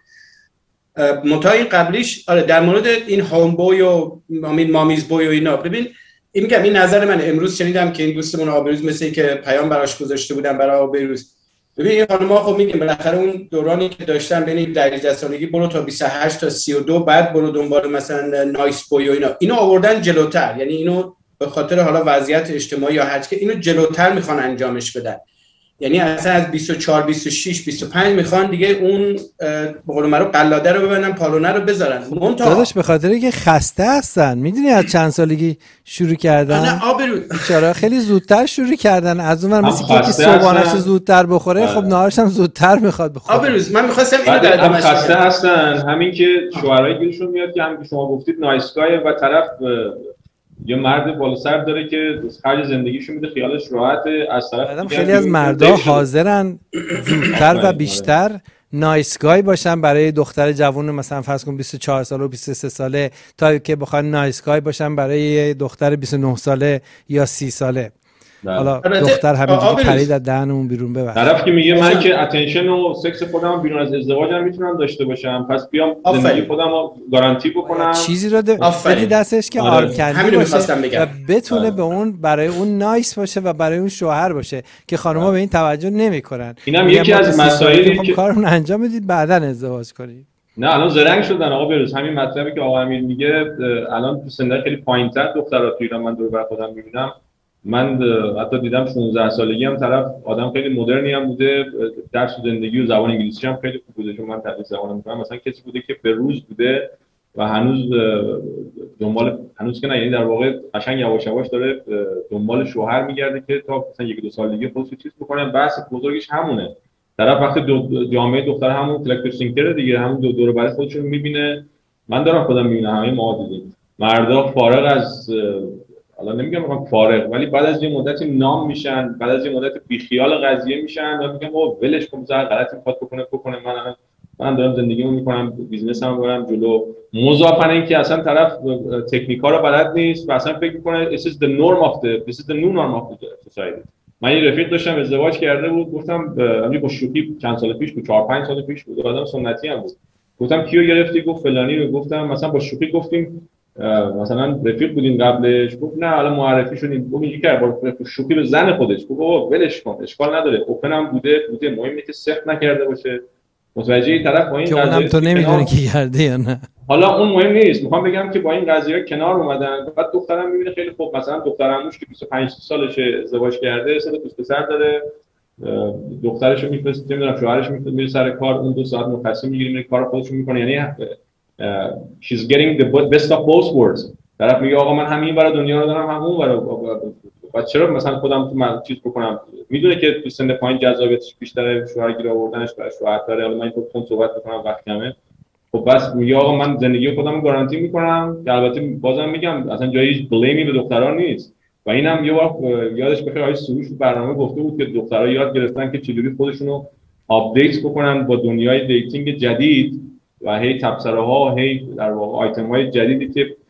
متای قبلیش در مورد این هوم بوی و مامیز بوی و اینا. ببین این میگم، این نظر من امروز شنیدم که این دوستمون آبروز مثل که پیام براش گذاشته بودن برای آبروز. ببین این خانم‌ها خب میگم بالاخره اون دورانی که داشتن بین 18 سالگی برو تا 28 تا 32 بعد برو دنبال مثلا نایس بوی و اینو آوردن جلوتر، یعنی اینو به خاطر حالا وضعیت اجتماعی یا هر چی اینو جلوتر میخوان انجامش بدن. یعنی اصلا از 24 26 25 میخوان دیگه اون به قول معروف قلاده رو ببندن، پالونه رو بذارن. داداش به خاطر اینکه خسته هستن، میدونی از چند سالگی شروع کردن؟ نه آبرو بیچاره خیلی زودتر شروع کردن، از اونور مثل که صبحانه‌اش زودتر بخوره، خب نهارش هم زودتر میخواد بخوره. آبروز من می‌خواستم اینو در ادامه خسته هستن، همین که شوهرای گیرشون میاد که همین که شما گفتید نایسگای و طرف یه مرد بالا سر داره که خرج زندگیشو میده، خیالش راحته، از طرف خیلی از مردا حاضرن زودتر و بیشتر نایسگای باشن برای دختر جوون مثلا فرض کن 24 ساله و 23 ساله، تا که بخوان نایسگای باشن برای دختر 29 ساله یا 30 ساله. حالا دختر همینجوری پرید از دهنمون بیرون ببر. طرف که میگه من که اتنشن و سکس خودم بیرون از ازدواجم میتونم داشته باشم، پس بیام زندگی خودم رو گارانتی بکنم، چیزی رو بدی دستش که آرکندی باشه و بتونه به اون برای اون نایس باشه و برای اون شوهر باشه که خانم‌ها به این توجه نمیکنن. اینم یکی از مسائلی که کارمون انجام بدید بعداً ازدواج کنید. نه الان زرنگ شدن آقا بروز، همین مطلبی که آقا امیر میگه، الان تو سنای خیلی پایین‌تر دخترها تو ایران من دور بر خودم میبینم، من حتی دیدم 16 سالگی هم طرف آدم خیلی مدرنی هم بوده، درس و زندگی و زبان انگلیسی هم خیلی خوب بوده، چون من تدریس زبان می‌کنم. مثلا کسی بوده که به روز بوده و هنوز که نه، یعنی در واقع قشنگ یواش یواش داره دنبال شوهر میگرده که تا مثلا 1-2 سالگی خودش چیز بکنه. بحث بزرگش همونه، طرف وقتی جامعه دختر همون کلکتیو سینکر دیگه، همون دور برای خودش رو میبینه. من دارم خودم میبینم، همه ما دیدیم مردا فارغ از، حالا نمیگم میخوام فارغ، ولی بعد از یه مدتی نام میشن، بعد از یه مدت بیخیال قضیه میشن و میگم او ولش کن، بذار غلطی میخواد بکنه، من دارم زندگیمو میکنم، بیزنسمو برم جلو. مضافاً اینکه اصلا طرف تکنیکا رو بلد نیست و اصلا فکر میکنه this is the new norm of the society. من یه رفیق داشتم ازدواج کرده بود، گفتم همین با شوخی چند سال پیش بود، 4-5 سال پیش بود، آدم سنتی هم بود، گفتم کیو گرفتی؟ گفت فلانی رو. گفتم مثلا با شوخی گفتیم مثلا رفیق بودین قبلش؟ گفت نه حالا معرفی شدیم. گفت اینجوری کرد با شوخی به زن خودش، گفت بابا ولش کن، اشکال نداره، اوپن هم بوده، مهم اینه که سخت نکرده باشه. متوجه این طرف با این که اونم تو نمیدونی که کرده یا نه، حالا اون مهم نیست. میخوام بگم که با این قضیه کنار اومدن، بعد دخترم میبینه خیلی خوب، مثلا دخترموش که 25 سالشه ازدواج کرده، 3 تا پسر داره، دخترشو میفرسته، نمیدونم شوهرش میره سر کار، اون 2 ساعت مرخصی میگیره میره کار خودشو میکنه، یعنی she's getting the best of both worlds. طرف میگه آقا من همین برای دنیا رو دارم، هم اون برای چرا مثلا خودم تو چیز بکنم؟ میدونه که تو سن پایین جذابیتش بیشتره، شوهر گیر آوردنش برای شوهر داره. حالا من تو صحبت میکنم وقت کمه، خب بس میگه آقا من زندگی خودم رو گارانتی میکنم، که البته بازم میگم اصلا جایی بلیمی به دخترها نیست. و اینم یه بار یادش بخیر آقای سروش تو برنامه گفته بود که دخترها یاد گرفتن که چجوری خودشون رو آپدیت بکنن با دنیای دیتینگ جدید و هی تبصره‌ها، هی در واقع آیتم‌های جدیدی که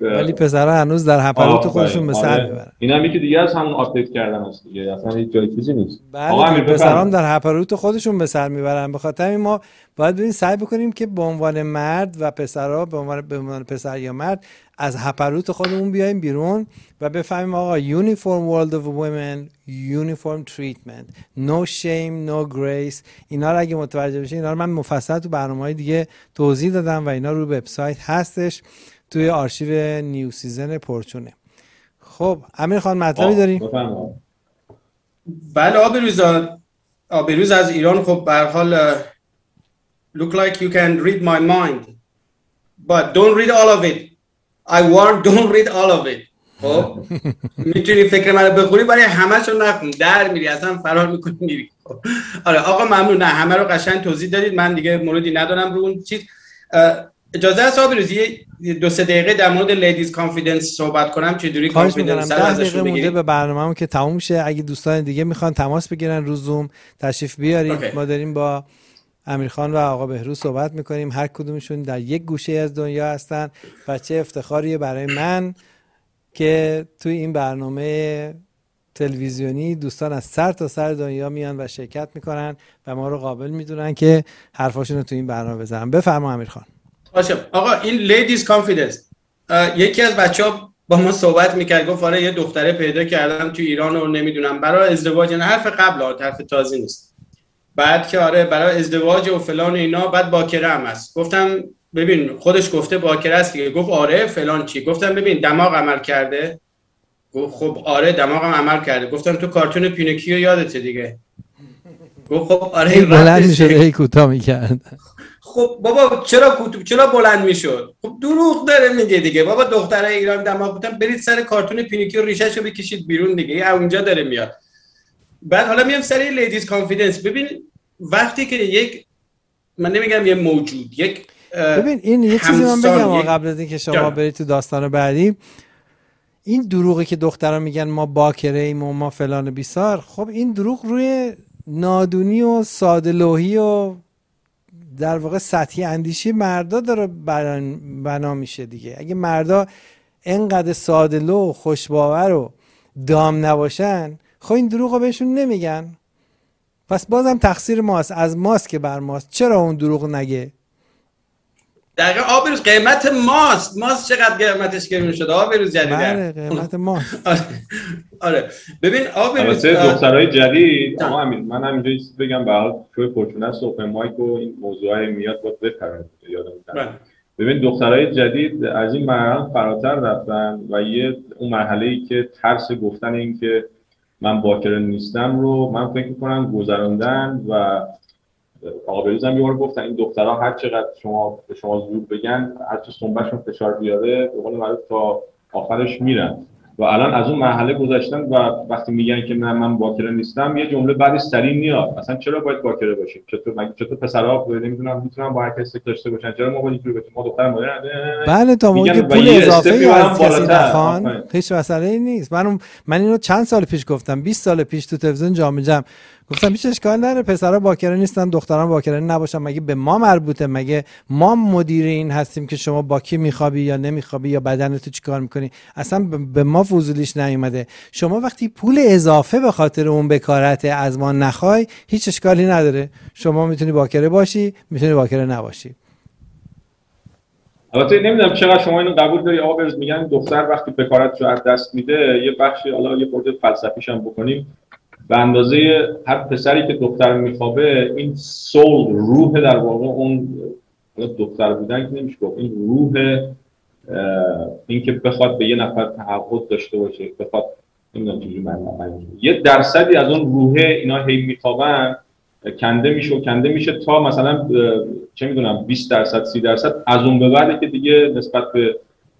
ولی پسرها هنوز در هپروت خودشون به سر میبرن. اینم یکی دیگه از همون آپدیت کردن است دیگه، اصلا هیچ جای چیزی نیست. بله پسرام در هپروت خودشون به سر میبرن. به خاطر این ما باید ببین سعی بکنیم که به عنوان مرد و پسرها به عنوان پسر یا مرد از هپروت خودمون بیایم بیرون و بفهمیم آقا uniform world of women, uniform treatment, no shame, no grace. اینا رو اگه متوجه بشین، اینا رو من مفصل تو برنامه‌های دیگه توضیح دادم و اینا رو وبسایت هستش توی آرشیو نیو سیزن پرچونه. خب امیر خان مطلبی داریم؟ بله آبروز از ایران. خب به هر حال look like you can read my mind but don't read all of it. I warn, don't read all of it. خب میتونی فکر منو بخونی ولی همه‌شو نخون، در میری اصلا فرار میکنی میری. آره آقا ممنون، نه همه رو قشنگ توضیح دادید، من دیگه موردی ندارم رو اون چیز. اجازه است آبروز یه 2-3 دقیقه در مورد لیدیز کانفیدنس صحبت کنم، چجوری کانفیدنس رو ازشون بگیریم. 10 دقیقه مونده به برنامه‌مون که تموم شه. اگه دوستان دیگه میخوان تماس بگیرن رو زوم تشریف بیارید. ما داریم با امیرخان و آقا بهروز صحبت میکنیم، هر کدومشون در یک گوشه از دنیا هستن. بچه افتخاریه برای من که توی این برنامه تلویزیونی دوستان از سر تا سر دنیا میان و شرکت میکنن و ما رو قابل میدونن که حرفاشون رو توی این برنامه بزنن. بفرما امیرخان. باشه آقا، این لیدیز کانفیدنس، یکی از بچه‌ها با ما صحبت میکرد، گفت آره یه دختره پیدا کردم توی ایران و نمیدونم برای ازدواج، نه حرف قبل حرف تازه نیست، بعد که آره برای ازدواج و فلان و اینا، بعد باکره هم هست. گفتم ببین خودش گفته باکره است دیگه. گفت آره فلان چی. گفتم ببین دماغ عمل کرده. گفت خب آره دماغم عمل کرده. گفتم تو کارتون پینوکیو یادته دیگه. گفت خب آره هی بلند میشد هی کوتاه میکرد. خب بابا چرا بلند میشد؟ خب دروغ داره میگه دیگه. بابا دخترای ایران دماغ بودن، برید سر کارتون پینوکیو ریشهشو بکشید بیرون دیگه، اونجا داره میاد. بعد حالا میام سر لیدیز کانفیدنس. ببین وقتی که یک، من نمیگم یه موجود، یک ببین این یه چیزی من بگم قبل از اینکه شما برید تو داستان بعدی، این دروغی که دخترها میگن ما باکره ایم و ما فلان بیسار، خب این دروغ روی نادونی و ساده لوحی و در واقع سطحی اندیشی مردا داره بنا میشه دیگه. اگه مردا اینقدر ساده لوح، خوشباور و دام نباشن، خب این دروغو بهشون نمیگن. پس بازم تقصیر ماست، از ماست که بر ماست. چرا اون دروغ نگه؟ دقیقا آبروز قیمت ماست چقدر قیمتش گرون شده آبروز جدیده. بله قیمت ماست. آره ببین آبروز دخترای جدید. اما همین من همینجا یه چیز بگم، به حال شوی فورچونه است اوپن مایک و این موضوعای میاد باید بپرن. یادم ببین دخترای جدید از این مرحله فراتر رفتن و اون مرحله‌ای که ترس گفتن این که من باکره نیستم رو من فکر می‌کنم گذراندن و آقا بهروز هم یه بار گفتن این دخترها هر چقدر به شما زور بگن، هر چه سنبه‌شون فشار بیاره به قول معروف تا آخرش میرن و الان از اون مرحله گذشتن و وقتی میگن که من باکره نیستم، یه جمله بعدش سریع میاد اصلا چرا باید باکره باشیم؟ چطور پسرها نمیدونم میتونن با هر کسی سکس داشته باشن، چرا ما باید اینجوری باشیم؟ ما دختر مادر بله تا موقعی که پول اضافه از کسی نخوان هیچ مسئله‌ای نیست. من اینو چند سال پیش گفتم، 20 سال پیش تو تلویزیون جام جم گفتم هیچ اشکال نداره پسرها باکره نیستن دختران باکره نباشن، مگه به ما مربوطه؟ مگه ما مدیر این هستیم که شما با کی میخوابی یا نمیخوابی یا بدنتو چیکار میکنی؟ اصلا به ما فضولیش نیومده. شما وقتی پول اضافه به خاطر اون بکارت از ما نخوای هیچ اشکالی نداره، شما میتونی باکره باشی میتونی باکره نباشی. البته نمیدونم چقدر شما اینو قبول داری آقا بهروز، میگن دختر وقتی بکارتش رو از دست میده، یه بخشی حالا یه خورده فلسفیش هم بکنیم، به اندازه هر پسری که دختر میخوابه این سول، روح در واقع اون دختر بودن که نمیشه گفت، این روح این که بخواد به یه نفر تعهد داشته باشه، بخواد نمیدونم چجوری معنی یه درصدی از اون روحه اینا هی میخوابن کنده میشه تا مثلا چه میدونم 20% 30% از اون به بعد که دیگه نسبت به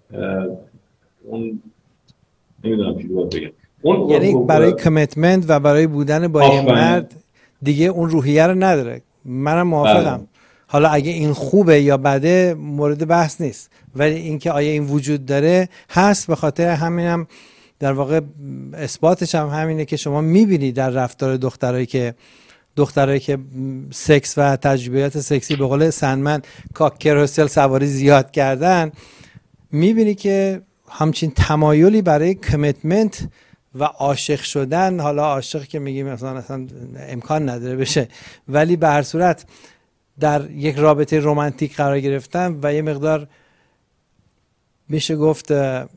اون نمیدونم چجوری باید بگم، یعنی برای کمیتمنت و برای بودن با یه مرد دیگه اون روحیه رو نداره. منم موافقم. حالا اگه این خوبه یا بده مورد بحث نیست، ولی اینکه آیا این وجود داره هست. به خاطر همینم در واقع اثباتش هم همینه که شما میبینید در رفتار دخترایی که سکس و تجربیات سکسی به قول سندمن کاک کروسل سواری زیاد کردن، میبینی که همچین تمایلی برای کمیتمنت و عاشق شدن، حالا عاشق که میگیم مثلا امکان نداره بشه، ولی به هر صورت در یک رابطه رمانتیک قرار گرفتن و یه مقدار میشه گفت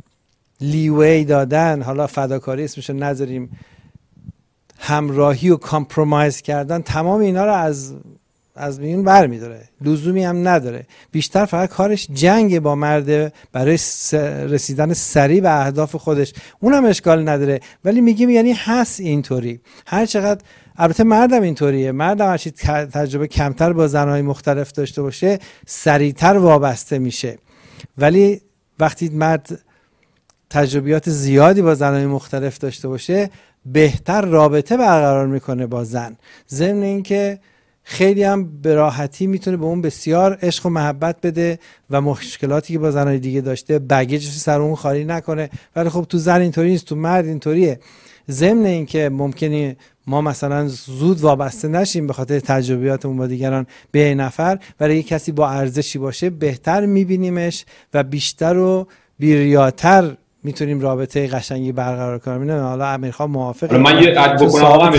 لیوی دادن، حالا فداکاری اسمش نذاریم، همراهی و کامپرومایز کردن، تمام اینا رو از میون برمیداره، لزومی هم نداره. بیشتر فقط کارش جنگ با مرده برای رسیدن سریع به اهداف خودش، اونم اشکال نداره. ولی میگیم یعنی هست اینطوری، هر چقدر البته مردم اینطوریه، مردم هرچی تجربه کمتر با زنهای مختلف داشته باشه سریعتر وابسته میشه، ولی وقتی مرد تجربیات زیادی با زنهای مختلف داشته باشه بهتر رابطه برقرار میکنه با زن، ضمن اینکه خیلی هم به راحتی میتونه به اون بسیار عشق و محبت بده و مشکلاتی که با زنهای دیگه داشته بگیجش سر اون خالی نکنه. ولی خب تو زن اینطوری نیست، تو مرد اینطوریه. ضمن اینکه ممکنه ما مثلا زود وابسته نشیم به خاطر تجربیاتمون با دیگران به این نفر، ولی یک کسی با ارزشی باشه بهتر میبینیمش و بیشتر و بیریاتر میتونیم رابطه قشنگی برقرار کنیم. نه حالا امیرخان موافقه؟ من یه اد بکنم آقا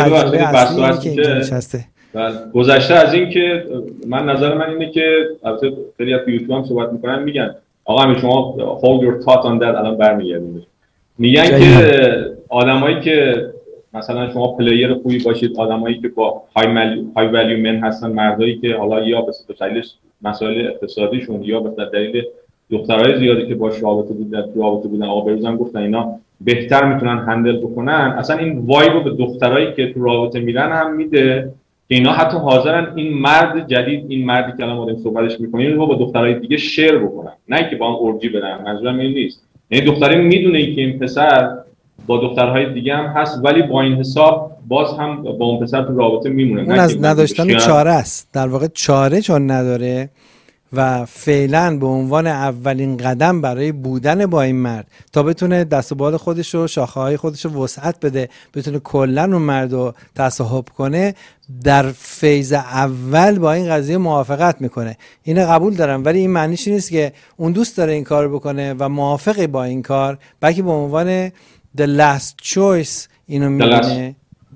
نشسته. گذشته از این که من نظر من اینه که البته خیلی از یوتیوب هم صحبت میکنن میگن آقا همین شما hold your thought on that، الان برمیگردیم میگن که آدمایی که مثلا شما پلیر خوبی باشید، آدمایی که با های value men هستن، مردایی که حالا یا به دلیل مسائل اقتصادیشون یا به دلیل دخترای زیادی که باش رابطه بودن آقا بروز هم گفتن اینا بهتر میتونن هندل بکنن، اصلا این وایب رو به دخترایی که تو رابطه میرن هم میده که اینا حتی حاضرن این مرد جدید، این مردی که الان ما داریم صحبتش میکنیم رو با دخترای دیگه شیر بکنن، نه که با هم اورجی بدن. منظورم این نیست، یعنی دختری میدونه که این پسر با دخترهای دیگه هم هست ولی با این حساب باز هم با اون پسر تو رابطه میمونه. اون از نداشتن چاره است، در واقع چاره چون نداره و فعلا به عنوان اولین قدم برای بودن با این مرد تا بتونه دست و بال خودش و شاخه‌های خودش رو وسعت بده، بتونه کلا اون مرد رو تصاحب کنه، در فیز اول با این قضیه موافقت میکنه. اینو قبول دارم، ولی این معنیش نیست که اون دوست داره این کار بکنه و موافقه با این کار، بلکه به عنوان the last choice اینو میبینه.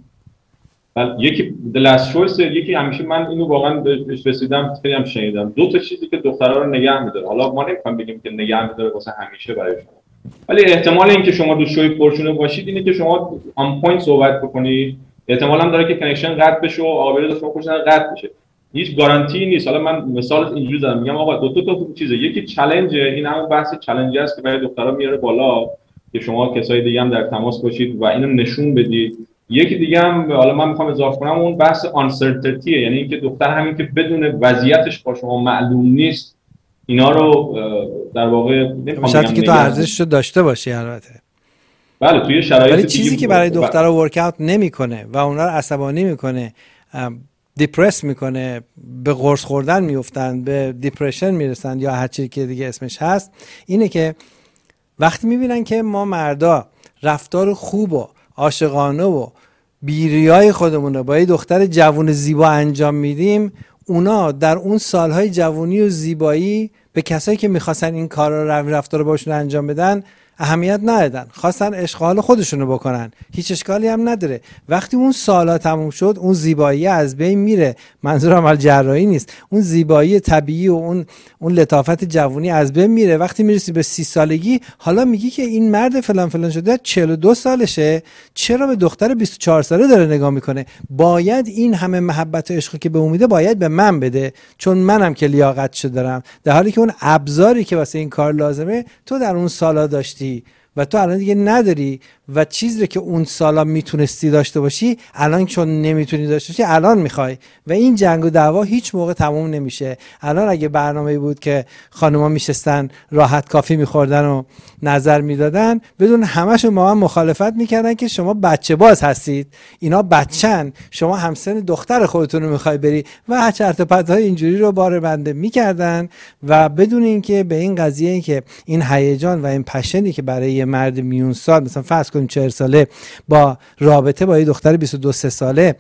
یکی the last choice، یکی همیشه من اینو واقعا بهش رسیدم، خیلی هم شنیدم، دو تا چیزی که دخترها رو نگه می‌داره. حالا ما نمی‌خوایم بگیم که نگه می‌داره واسه همیشه برای شما، ولی احتمال اینکه شما دو شوی پرچونه باشید اینه که شما آن پوینت صحبت بکنید، احتمال هم داره که کانکشن قطع بشه و آبروی شما کشن قطع بشه. هیچ گارانتی نیست. حالا من مثال اینجوری زدم، میگم آقا دو تا چیزه، یکی چالش، این همون بحث چالش است که برای دخترها میاره بالا که شما کسای دیگه هم در تماس باشید و اینو نشون بدید. یکی دیگه هم حالا من میخوام اضافه کنم، اون بحث آنسرتینتیه، یعنی اینکه دختر همین که بدون وضعیتش با شما معلوم نیست اینا رو در واقع نمیخوام که تو ارزشش رو داشته باشی. البته بله توی شرایط ولی چیزی که برای دخترها ورک اوت نمیکنه و اونا رو عصبانی میکنه، دیپرس میکنه، به قرص خوردن میافتن، به دیپرشن میرسن یا هر چیزی که دیگه اسمش هست، اینه که وقتی میبینن که ما مردا رفتار خوب و عاشقانه و بیریای خودمون رو با یه دختر جوان زیبا انجام میدیم، اونا در اون سالهای جوانی و زیبایی به کسایی که میخواستن این کار رو رفتار رو باشون انجام بدن اهمیت ندادن، خواستن عشق حال خودشونو بکنن، هیچ اشکالی هم نداره. وقتی اون سالا تموم شد اون زیبایی از بین میره، منظور عمل جراحی نیست، اون زیبایی طبیعی و اون لطافت جوانی از بین میره. وقتی میرسی به 30 سالگی حالا میگی که این مرد فلان فلان شده 42 سالشه چرا به دختر 24 ساله داره نگاه میکنه؟ باید این همه محبت و عشقی که به امیده باید به من بده چون منم که لیاقتشو دارم، در حالی که اون ابزاری که واسه این کار لازمه تو در اون سالا داشتی و تو الان دیگه نداری و چیزی که اون سالا میتونستی داشته باشی الان چون نمیتونی داشته باشی الان میخوای و این جنگ و دعوا هیچ موقع تموم نمیشه. الان اگه برنامه‌ای بود که خانوما میشستن راحت کافی میخوردن و نظر میدادن بدون همشون با من مخالفت میکردن که شما بچه باز هستید، اینا بچن، شما همسن دختر خودتون رو میخوای بری و چرت و پرت‌های اینجوری رو بار بنده میکردن و بدون اینکه به این قضیه که این هیجان و این پشنی که برای یه مرد میون سال مثلا فرض کنیم 40 ساله با رابطه با یه دختر 22-23 ساله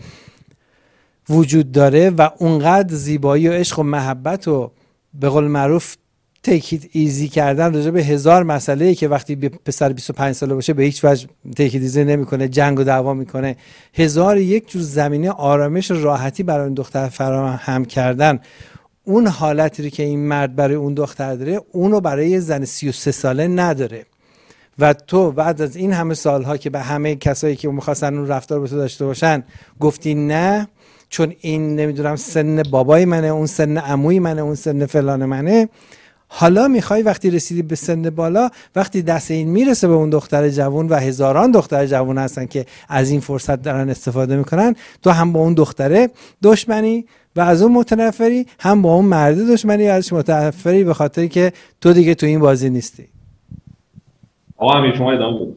وجود داره و اونقدر زیبایی و عشق و محبت و به قول معروف تیکیت ایزی کردن راجع به هزار مسئله که وقتی پسر 25 ساله باشه به هیچ وجه تیکیت ایزی نمیکنه، جنگ و دعوا میکنه. 1001 جور زمینه آرامش و راحتی برای اون دختر فراهم کردن. اون حالتی که این مرد برای اون دختر داره اونو برای زن 33 ساله نداره. و تو بعد از این همه سالها که به همه کسایی که می‌خواستن اون رفتار با تو داشته باشن گفتی نه، چون این نمیدونم سن بابای منه، اون سن عموی منه، اون سن فلان منه. حالا میخوای وقتی رسیدی به سن بالا، وقتی دست این میرسه به اون دختر جوان و هزاران دختر جوان هستن که از این فرصت دارن استفاده میکنن، تو هم با اون دختره دشمنی و از اون متنفری، هم با اون مرد دشمنی ازش متنفری به خاطری که تو دیگه تو این بازی نیستی. آقا امیر شما ادامه بدید.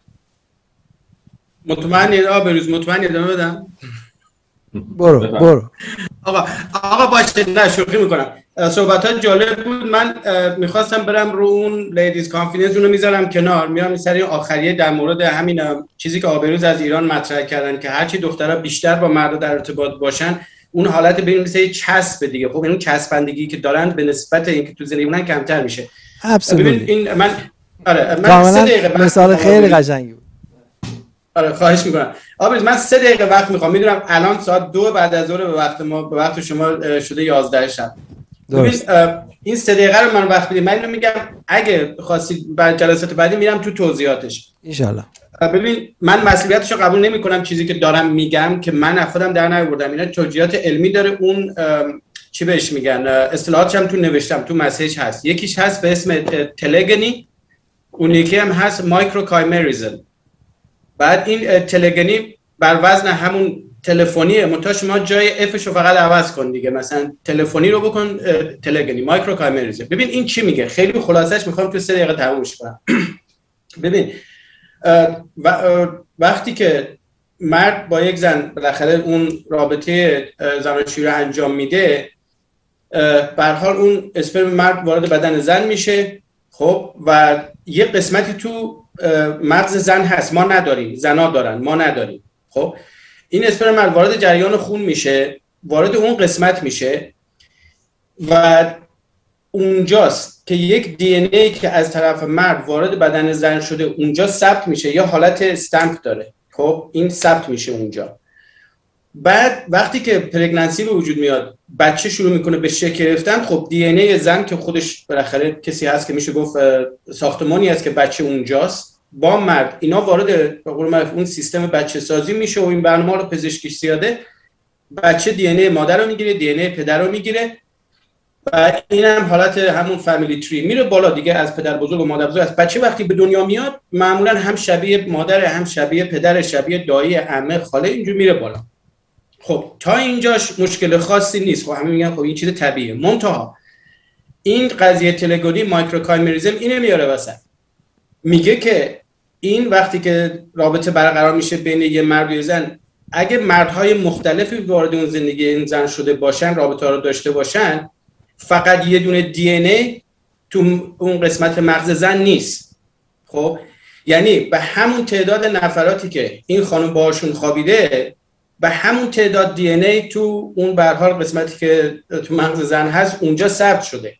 مطمئن ادامه بدم. برو. آقا باشه، نه شوخی میکنم. صحبتات جالب بود. من میخواستم برم رو اون لیدیز کانفیدنس، اونو میذارم کنار، میرم سری آخریه در مورد همین چیزی که آبروز از ایران مطرح کردن که هرچی دخترها بیشتر با مردا در ارتباط باشن اون حالت ببین مثل چسب دیگه. خب این چسبندگی که دارن به نسبت اینکه تو زندگی اونن کمتر میشه. ببین این من 3 دقیقه مثال خیلی قشنگی بود. خواهش میکنم. من 3 دقیقه وقت میخوام. میدونم الان ساعت 2 بعد از ظهر به وقت ما، به وقت شما شده 11 شب. ببین این 3 دقیقه رو من وقت بدید. من اینو میگم اگه خواستید بعد جلسات بعدی میرم تو توضیحاتش ان شاء الله. ببین من مسئولیتشو قبول نمیکنم، چیزی که دارم میگم که من خودم در نیاوردم، اینا توجیهات علمی داره. اون چی بهش میگن، اصطلاحاتش هم تو نوشتم، تو مسیج هست. یکیش هست به اسم تلگنی، اون یکی هم هست مایکروکایمریزم. بعد این تلگنی بر وزن همون تلفنیه، منتها شما جای افش رو فقط عوض کن دیگه، مثلا تلفنی رو بکن تلگنی، مایکروکایمریزم. ببین این چی میگه، خیلی خلاصش میخوام تو 3 دقیقه تمومش کنم. ببین وقتی که مرد با یک زن بالاخره اون رابطه زناشویی رو انجام میده، به هر حال اون اسپرم مرد وارد بدن زن میشه. خب و یه قسمتی تو مغز زن هست ما نداریم، زنا دارن ما نداریم. خب این اسپرم مرد وارد جریان خون میشه، وارد اون قسمت میشه و اونجاست که یک دی ان ای که از طرف مرد وارد بدن زن شده اونجا ثبت میشه، یا حالت استمپ داره. خب این ثبت میشه اونجا. بعد وقتی که پرگننسی به وجود میاد، بچه شروع میکنه به شکل گرفتن. خب دی ان ای زن که خودش بالاخره کسی هست که میشه گفت ساختمانی هست که بچه اونجاست، با مرد اینا وارد به قول معروف اون سیستم بچه سازی میشه و این برنامه رو پزشکیش زیاده. بچه دی ان ای مادر رو میگیره، دی ان ای پدر رو میگیره و این هم حالت همون فامیلی تری میره بالا دیگه، از پدر بزرگ و مادر بزرگ. از بچه وقتی به دنیا میاد معمولا هم شبیه مادر، هم شبیه پدر، شبیه دایی، عمه، خاله، اینجور میره بالا. خب تا اینجاش مشکل خاصی نیست. خب همه میگن خب این چیز طبیعیه. منتها این قضیه تلگنی مایکروکایمریزم اینو میاره وسط، میگه که این وقتی که رابطه برقرار میشه بین یه مرد و زن، اگه مردهای مختلفی وارد اون زندگی این زن شده باشن، رابطه ها رو داشته باشن، فقط یه دونه دی ان ای تو اون قسمت مغز زن نیست. خب یعنی به همون تعداد نفراتی که این خانم باهاشون خوابیده، به همون تعداد دی ان ای تو اون به هر حال قسمتی که تو مغز زن هست اونجا ثبت شده.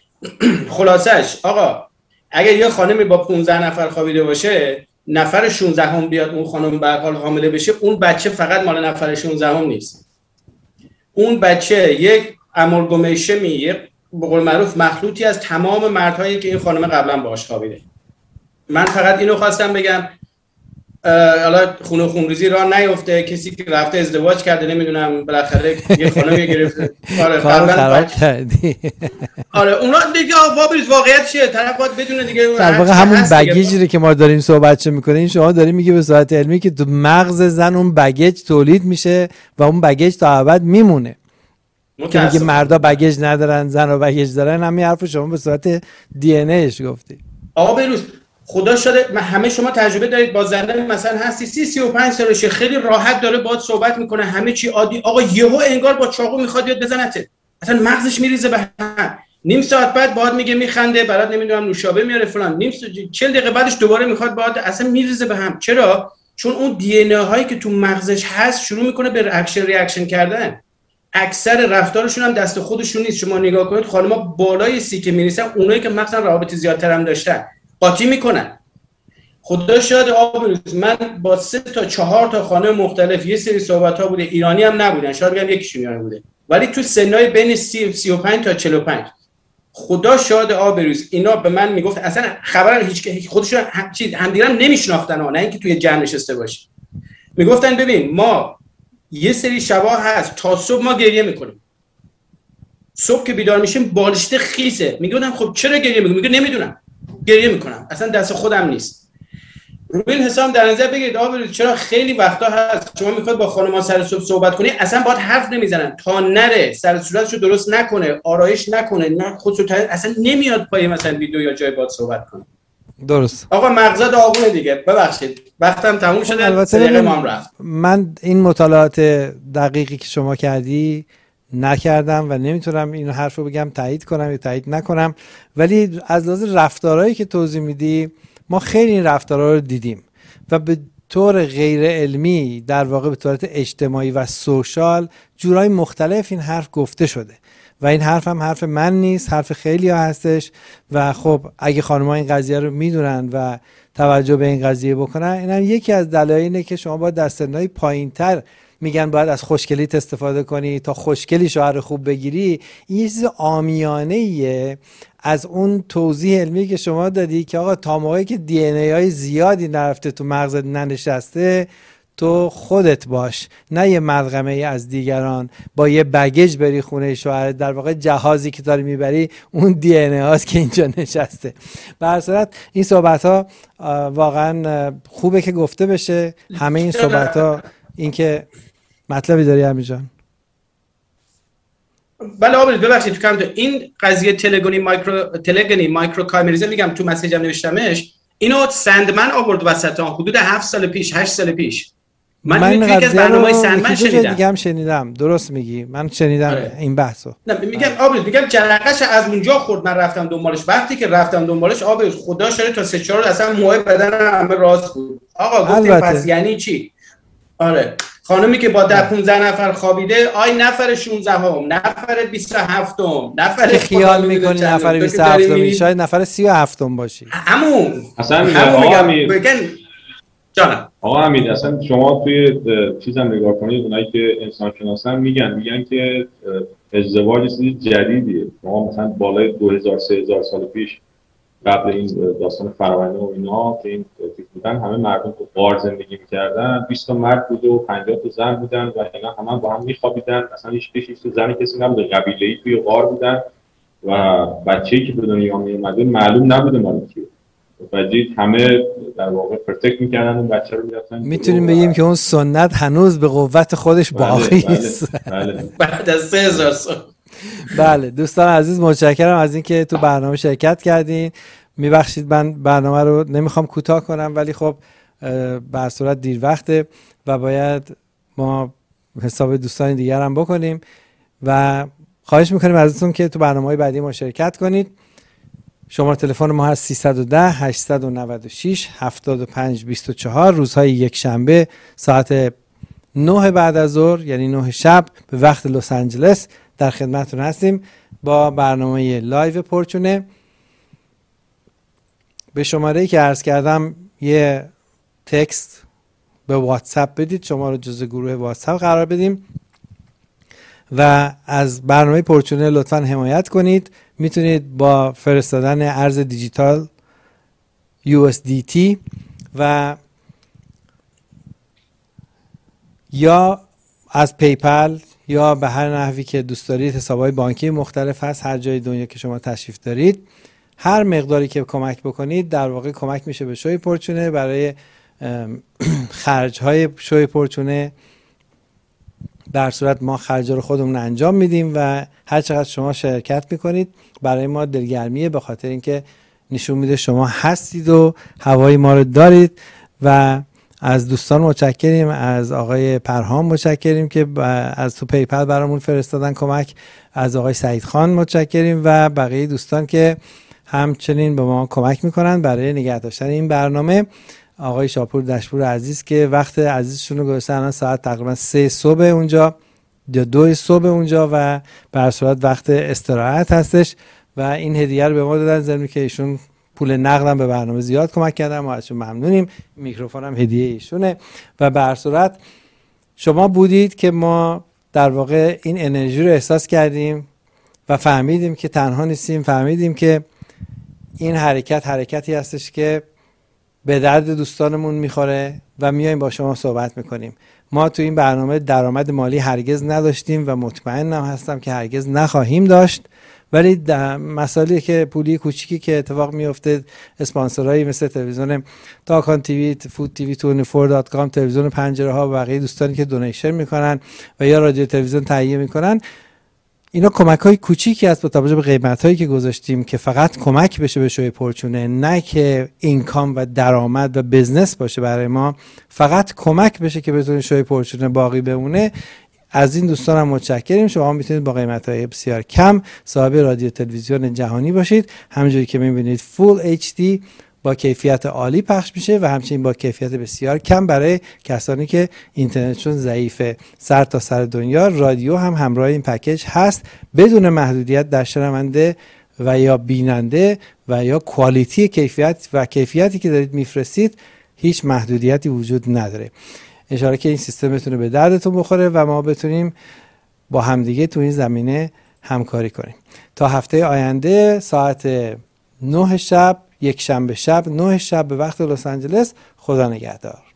خلاصش آقا اگه یه خانمی با 15 نفر خوابیده باشه، نفر 16 هم بیاد اون خانم به هر حال حامله بشه، اون بچه فقط مال نفر 16 هم نیست. اون بچه یک امالگامیشن، یک به قول معروف مخلوطی از تمام مردهایی که این خانم قبلا باهاش خوابیده. من فقط اینو خواستم بگم، حالا خون و خونریزی راه نیفته. کسی که رفته ازدواج کرده نمیدونم بالاخره یه خانمی گرفته، آره خراب کردی. آره اونا دیگه واقعیت چیه؟ طرف باید بدونه دیگه. در واقع همون بگیجی که ما داریم صحبت میکنیم، شما داری میگی به صورت علمی که تو مغز زن اون بگیج تولید میشه و اون بگیج تا ابد میمونه. که میگه مردا بگیج ندارن، زن‌ها بگیج دارن. همین حرفو شما به صورت دی ان ایش گفتی. آقا بروز خدا شده همه شما تجربه دارید با زنده مثلا هستی 35 سالشه، خیلی راحت داره باهات صحبت میکنه، همه چی عادی. آقا یهو انگار با چاقو میخواد یاد بزنته، اصلا مغزش میریزه به هم. نیم ساعت بعد باهات میگه میخنده، برات نمیدونم نوشابه میاره فلان، 40 دقیقه بعدش دوباره میخواد باهات، اصلا میریزه به هم. چرا؟ چون اون دی ان ای هایی که تو مغزش هست شروع میکنه به ریاکشن کردن. اکثر رفتارشون هم دست خودشون نیست. شما نگاه کنید خانم‌ها بالای 30 که می‌رسن، اونایی که مثلا روابط زیادتر هم داشتن قاطی میکنن. خدا شاید آبروز من با 3 تا 4 تا خانم مختلف یه سری صحبت‌ها بوده، ایرانی هم نبودن، شاید بگم یکیشون ایرانی بوده، ولی تو سنای بین 35 تا 45. خدا شاید آبروز اینا به من میگفت اصلا خبرن هیچ خودشون همدیگه هم نمیشناختن، نه اینکه توی جمع نشسته باشه. میگفتن ببین ما یه سری شبا هست تا صبح ما گریه میکنیم، صبح که بیدار میشیم بالشته خیسه. میگم خب چرا گریه میکنی؟ میگه نمیدونم، گریه میکنم، اصلا دست خودم نیست. روی این حساب در نظر بگیرید آبروز چرا خیلی وقتا هست شما میخواد با خانم‌ها سر صبح صحبت کنی، اصلا باهات حرف نمیزنن تا نره سر صورتشو درست نکنه، آرایش نکنه، نه خودشو اصلا نمیاد پای مثلا ویدیو یا جای باهات صحبت کنه. درست. آقا مغزا داغونه دیگه، ببخشید وقتم تموم شده. البته رفت. من این مطالعات دقیقی که شما کردی نکردم و نمیتونم این حرف رو بگم تایید کنم یا تایید نکنم، ولی از لحاظ رفتارهایی که توضیح میدی ما خیلی این رفتارها رو دیدیم و به طور غیر علمی در واقع به طورت اجتماعی و سوشال جورای مختلف این حرف گفته شده و این حرف هم حرف من نیست، حرف خیلی ها هستش و خب اگه خانم‌ها این قضیه رو میدونن و توجه به این قضیه بکنن، این هم یکی از دلایل اینه که شما باید در سنهای پایین‌تر میگن باید از خوشگلیت استفاده کنی تا خوشگلی شوهر خوب بگیری. این یه چیز عامیانه‌ایه از اون توضیح علمی که شما دادی که آقا تا موقعی که دی ان ای های زیادی نرفته تو مغزت ننشسته تو خودت باش، نه یه ملغمه ای از دیگران با یه بگیج بری خونه شوهرت. در واقع جهازی که داری میبری اون دی ان ای هاست که اینجا نشسته. به هر صورت این صحبت ها واقعا خوبه که گفته بشه. همه این صحبت ها این که مطلبی داری همینجان. بله آبروز ببخشید تو کم این قضیه تلگنی مایکرو کایمریزم میگم تو مسیجم نوشتمش، اینو سندمن آورد وسط حدود 7 سال پیش 8 سال پیش. من توی یک از برنامه‌های سندمن شنیدم. دیگه هم شنیدم. درست میگی، من شنیدم این بحثو. نه میگم آبروز میگم جرقش از اونجا خورد، من رفتم دنبالش. وقتی که رفتم دنبالش آبروز خدا شده تا 3-4 روز اصلا موهای بدنم همه راست بود. آقا گفتیم پس یعنی چی؟ آره خانمی که با 15 نفر خوابیده، آی نفر 16 هم، نفر 27 هم، نفر خیال میکنی نفر 27 هم شاید نفر 37 هم باشی. همون اصلا آقا امیر بگن جانم. آقا امیر اصلا شما توی چیزم نگاه کنید، اونایی که انسان شناسن میگن که ازدواج چیز جدیدیه. شما مثلا بالای 2000-3000 سال پیش قبل این داستان فرآورده و اینا که این چیز بودن، همه مردم تو غار زندگی می‌کردن، 20 تا مرد بود و 50 تا زن بودن و اینا همه با هم می‌خوابیدن. اصلا هیچ زن کسی نبود، قبیله‌ای توی غار بودن و بچه‌ای که به دنیا میومده معلوم نبوده مال کیه. بچه‌ای همه در واقع پروتکت می‌کردن اون بچه رو می‌رفتن. میتونیم بگیم که اون سنت هنوز به قوت خودش باقی است. بله. بعد از 3000 سال. بله دوستان عزیز متشکرم از اینکه تو برنامه شرکت کردین. میبخشید من برنامه رو نمیخوام کوتاه کنم ولی خب به هر صورت دیر وقته و باید ما حساب دوستان دیگر هم بکنیم و خواهش میکنیم ازتون که تو برنامه‌های بعدی ما شرکت کنید. شماره تلفن ما هست 310 896 7524. روزهای یک شنبه ساعت 9 بعد از ظهر یعنی 9 شب به وقت لس آنجلس در خدمتتون هستیم با برنامه لایو پرچونه. به شماره‌ای که عرض کردم یه تکست به واتساپ بدید، شما رو جزو گروه واتساپ قرار بدیم و از برنامه پرچونه لطفاً حمایت کنید. میتونید با فرستادن ارز دیجیتال USDT و یا از پیپل یا به هر نحوی که دوست دارید، حساب‌های بانکی مختلف هست هر جای دنیا که شما تشریف دارید. هر مقداری که کمک بکنید در واقع کمک میشه به شوی پرچونه برای خرج‌های شوی پرچونه. در صورت ما خرج رو خودمون انجام میدیم و هر چقدر شما شرکت میکنید برای ما دلگرمیه، به خاطر اینکه نشون میده شما هستید و هوای ما رو دارید. و از دوستان متشکریم، از آقای پرهام متشکریم که از تو پیپل برامون فرستادن کمک، از آقای سعید خان متشکریم و بقیه دوستان که همچنین به ما کمک میکنن برای نگه داشتن این برنامه. آقای شاپور دشپور عزیز که وقت عزیزشون رو گذاشتن، الان ساعت تقریبا 3 صبح اونجا یا 2 صبح اونجا و به هر صورت وقت استراحت هستش و این هدیه رو به ما دادن، ضمن که ایشون پول نقدم به برنامه زیاد کمک کردن، ما ازشون ممنونیم. میکروفون هم هدیه ایشونه و به هر صورت شما بودید که ما در واقع این انرژی رو احساس کردیم و فهمیدیم که تنها نیستیم، فهمیدیم که این حرکتی هستش که به درد دوستانمون میخوره و میایم با شما صحبت میکنیم. ما تو این برنامه درآمد مالی هرگز نداشتیم و مطمئنم هستم که هرگز نخواهیم داشت، ولی مسائلی که پولی کوچیکی که اتفاق میفته، اسپانسرایی مثل تلویزیون تاکان تیوی، فود تیوی 24.com، تلویزیون پنجره ها و بقیه دوستانی که دونیشن میکنن و یا رادیو تلویزیون تهیه میکنن، اینا کمک‌های کوچیکی است با توجه به قیمت‌هایی که گذاشتیم که فقط کمک بشه به شوی پرچونه، نه که اینکام و درآمد و بزنس باشه برای ما، فقط کمک بشه که بتونه شوی پرچونه باقی بمونه. از این دوستانم متشکریم. شما میتونید با قیمت‌های بسیار کم صاحب رادیو تلویزیون جهانی باشید. همونجوری که می‌بینید فول HD با کیفیت عالی پخش میشه و همچنین با کیفیت بسیار کم برای کسانی که اینترنتشون ضعیفه. سر تا سر دنیا رادیو هم همراه این پکیج هست بدون محدودیت در شنونده و یا بیننده و یا کوالیتی کیفیتی که دارید میفرستید، هیچ محدودیتی وجود نداره. اشاره که این سیستم بتونه به دردتون بخوره و ما بتونیم با همدیگه تو این زمینه همکاری کنیم. تا هفته آینده ساعت 9 شب، یک شنبه شب 9 شب به وقت لس آنجلس. خدا نگهدار.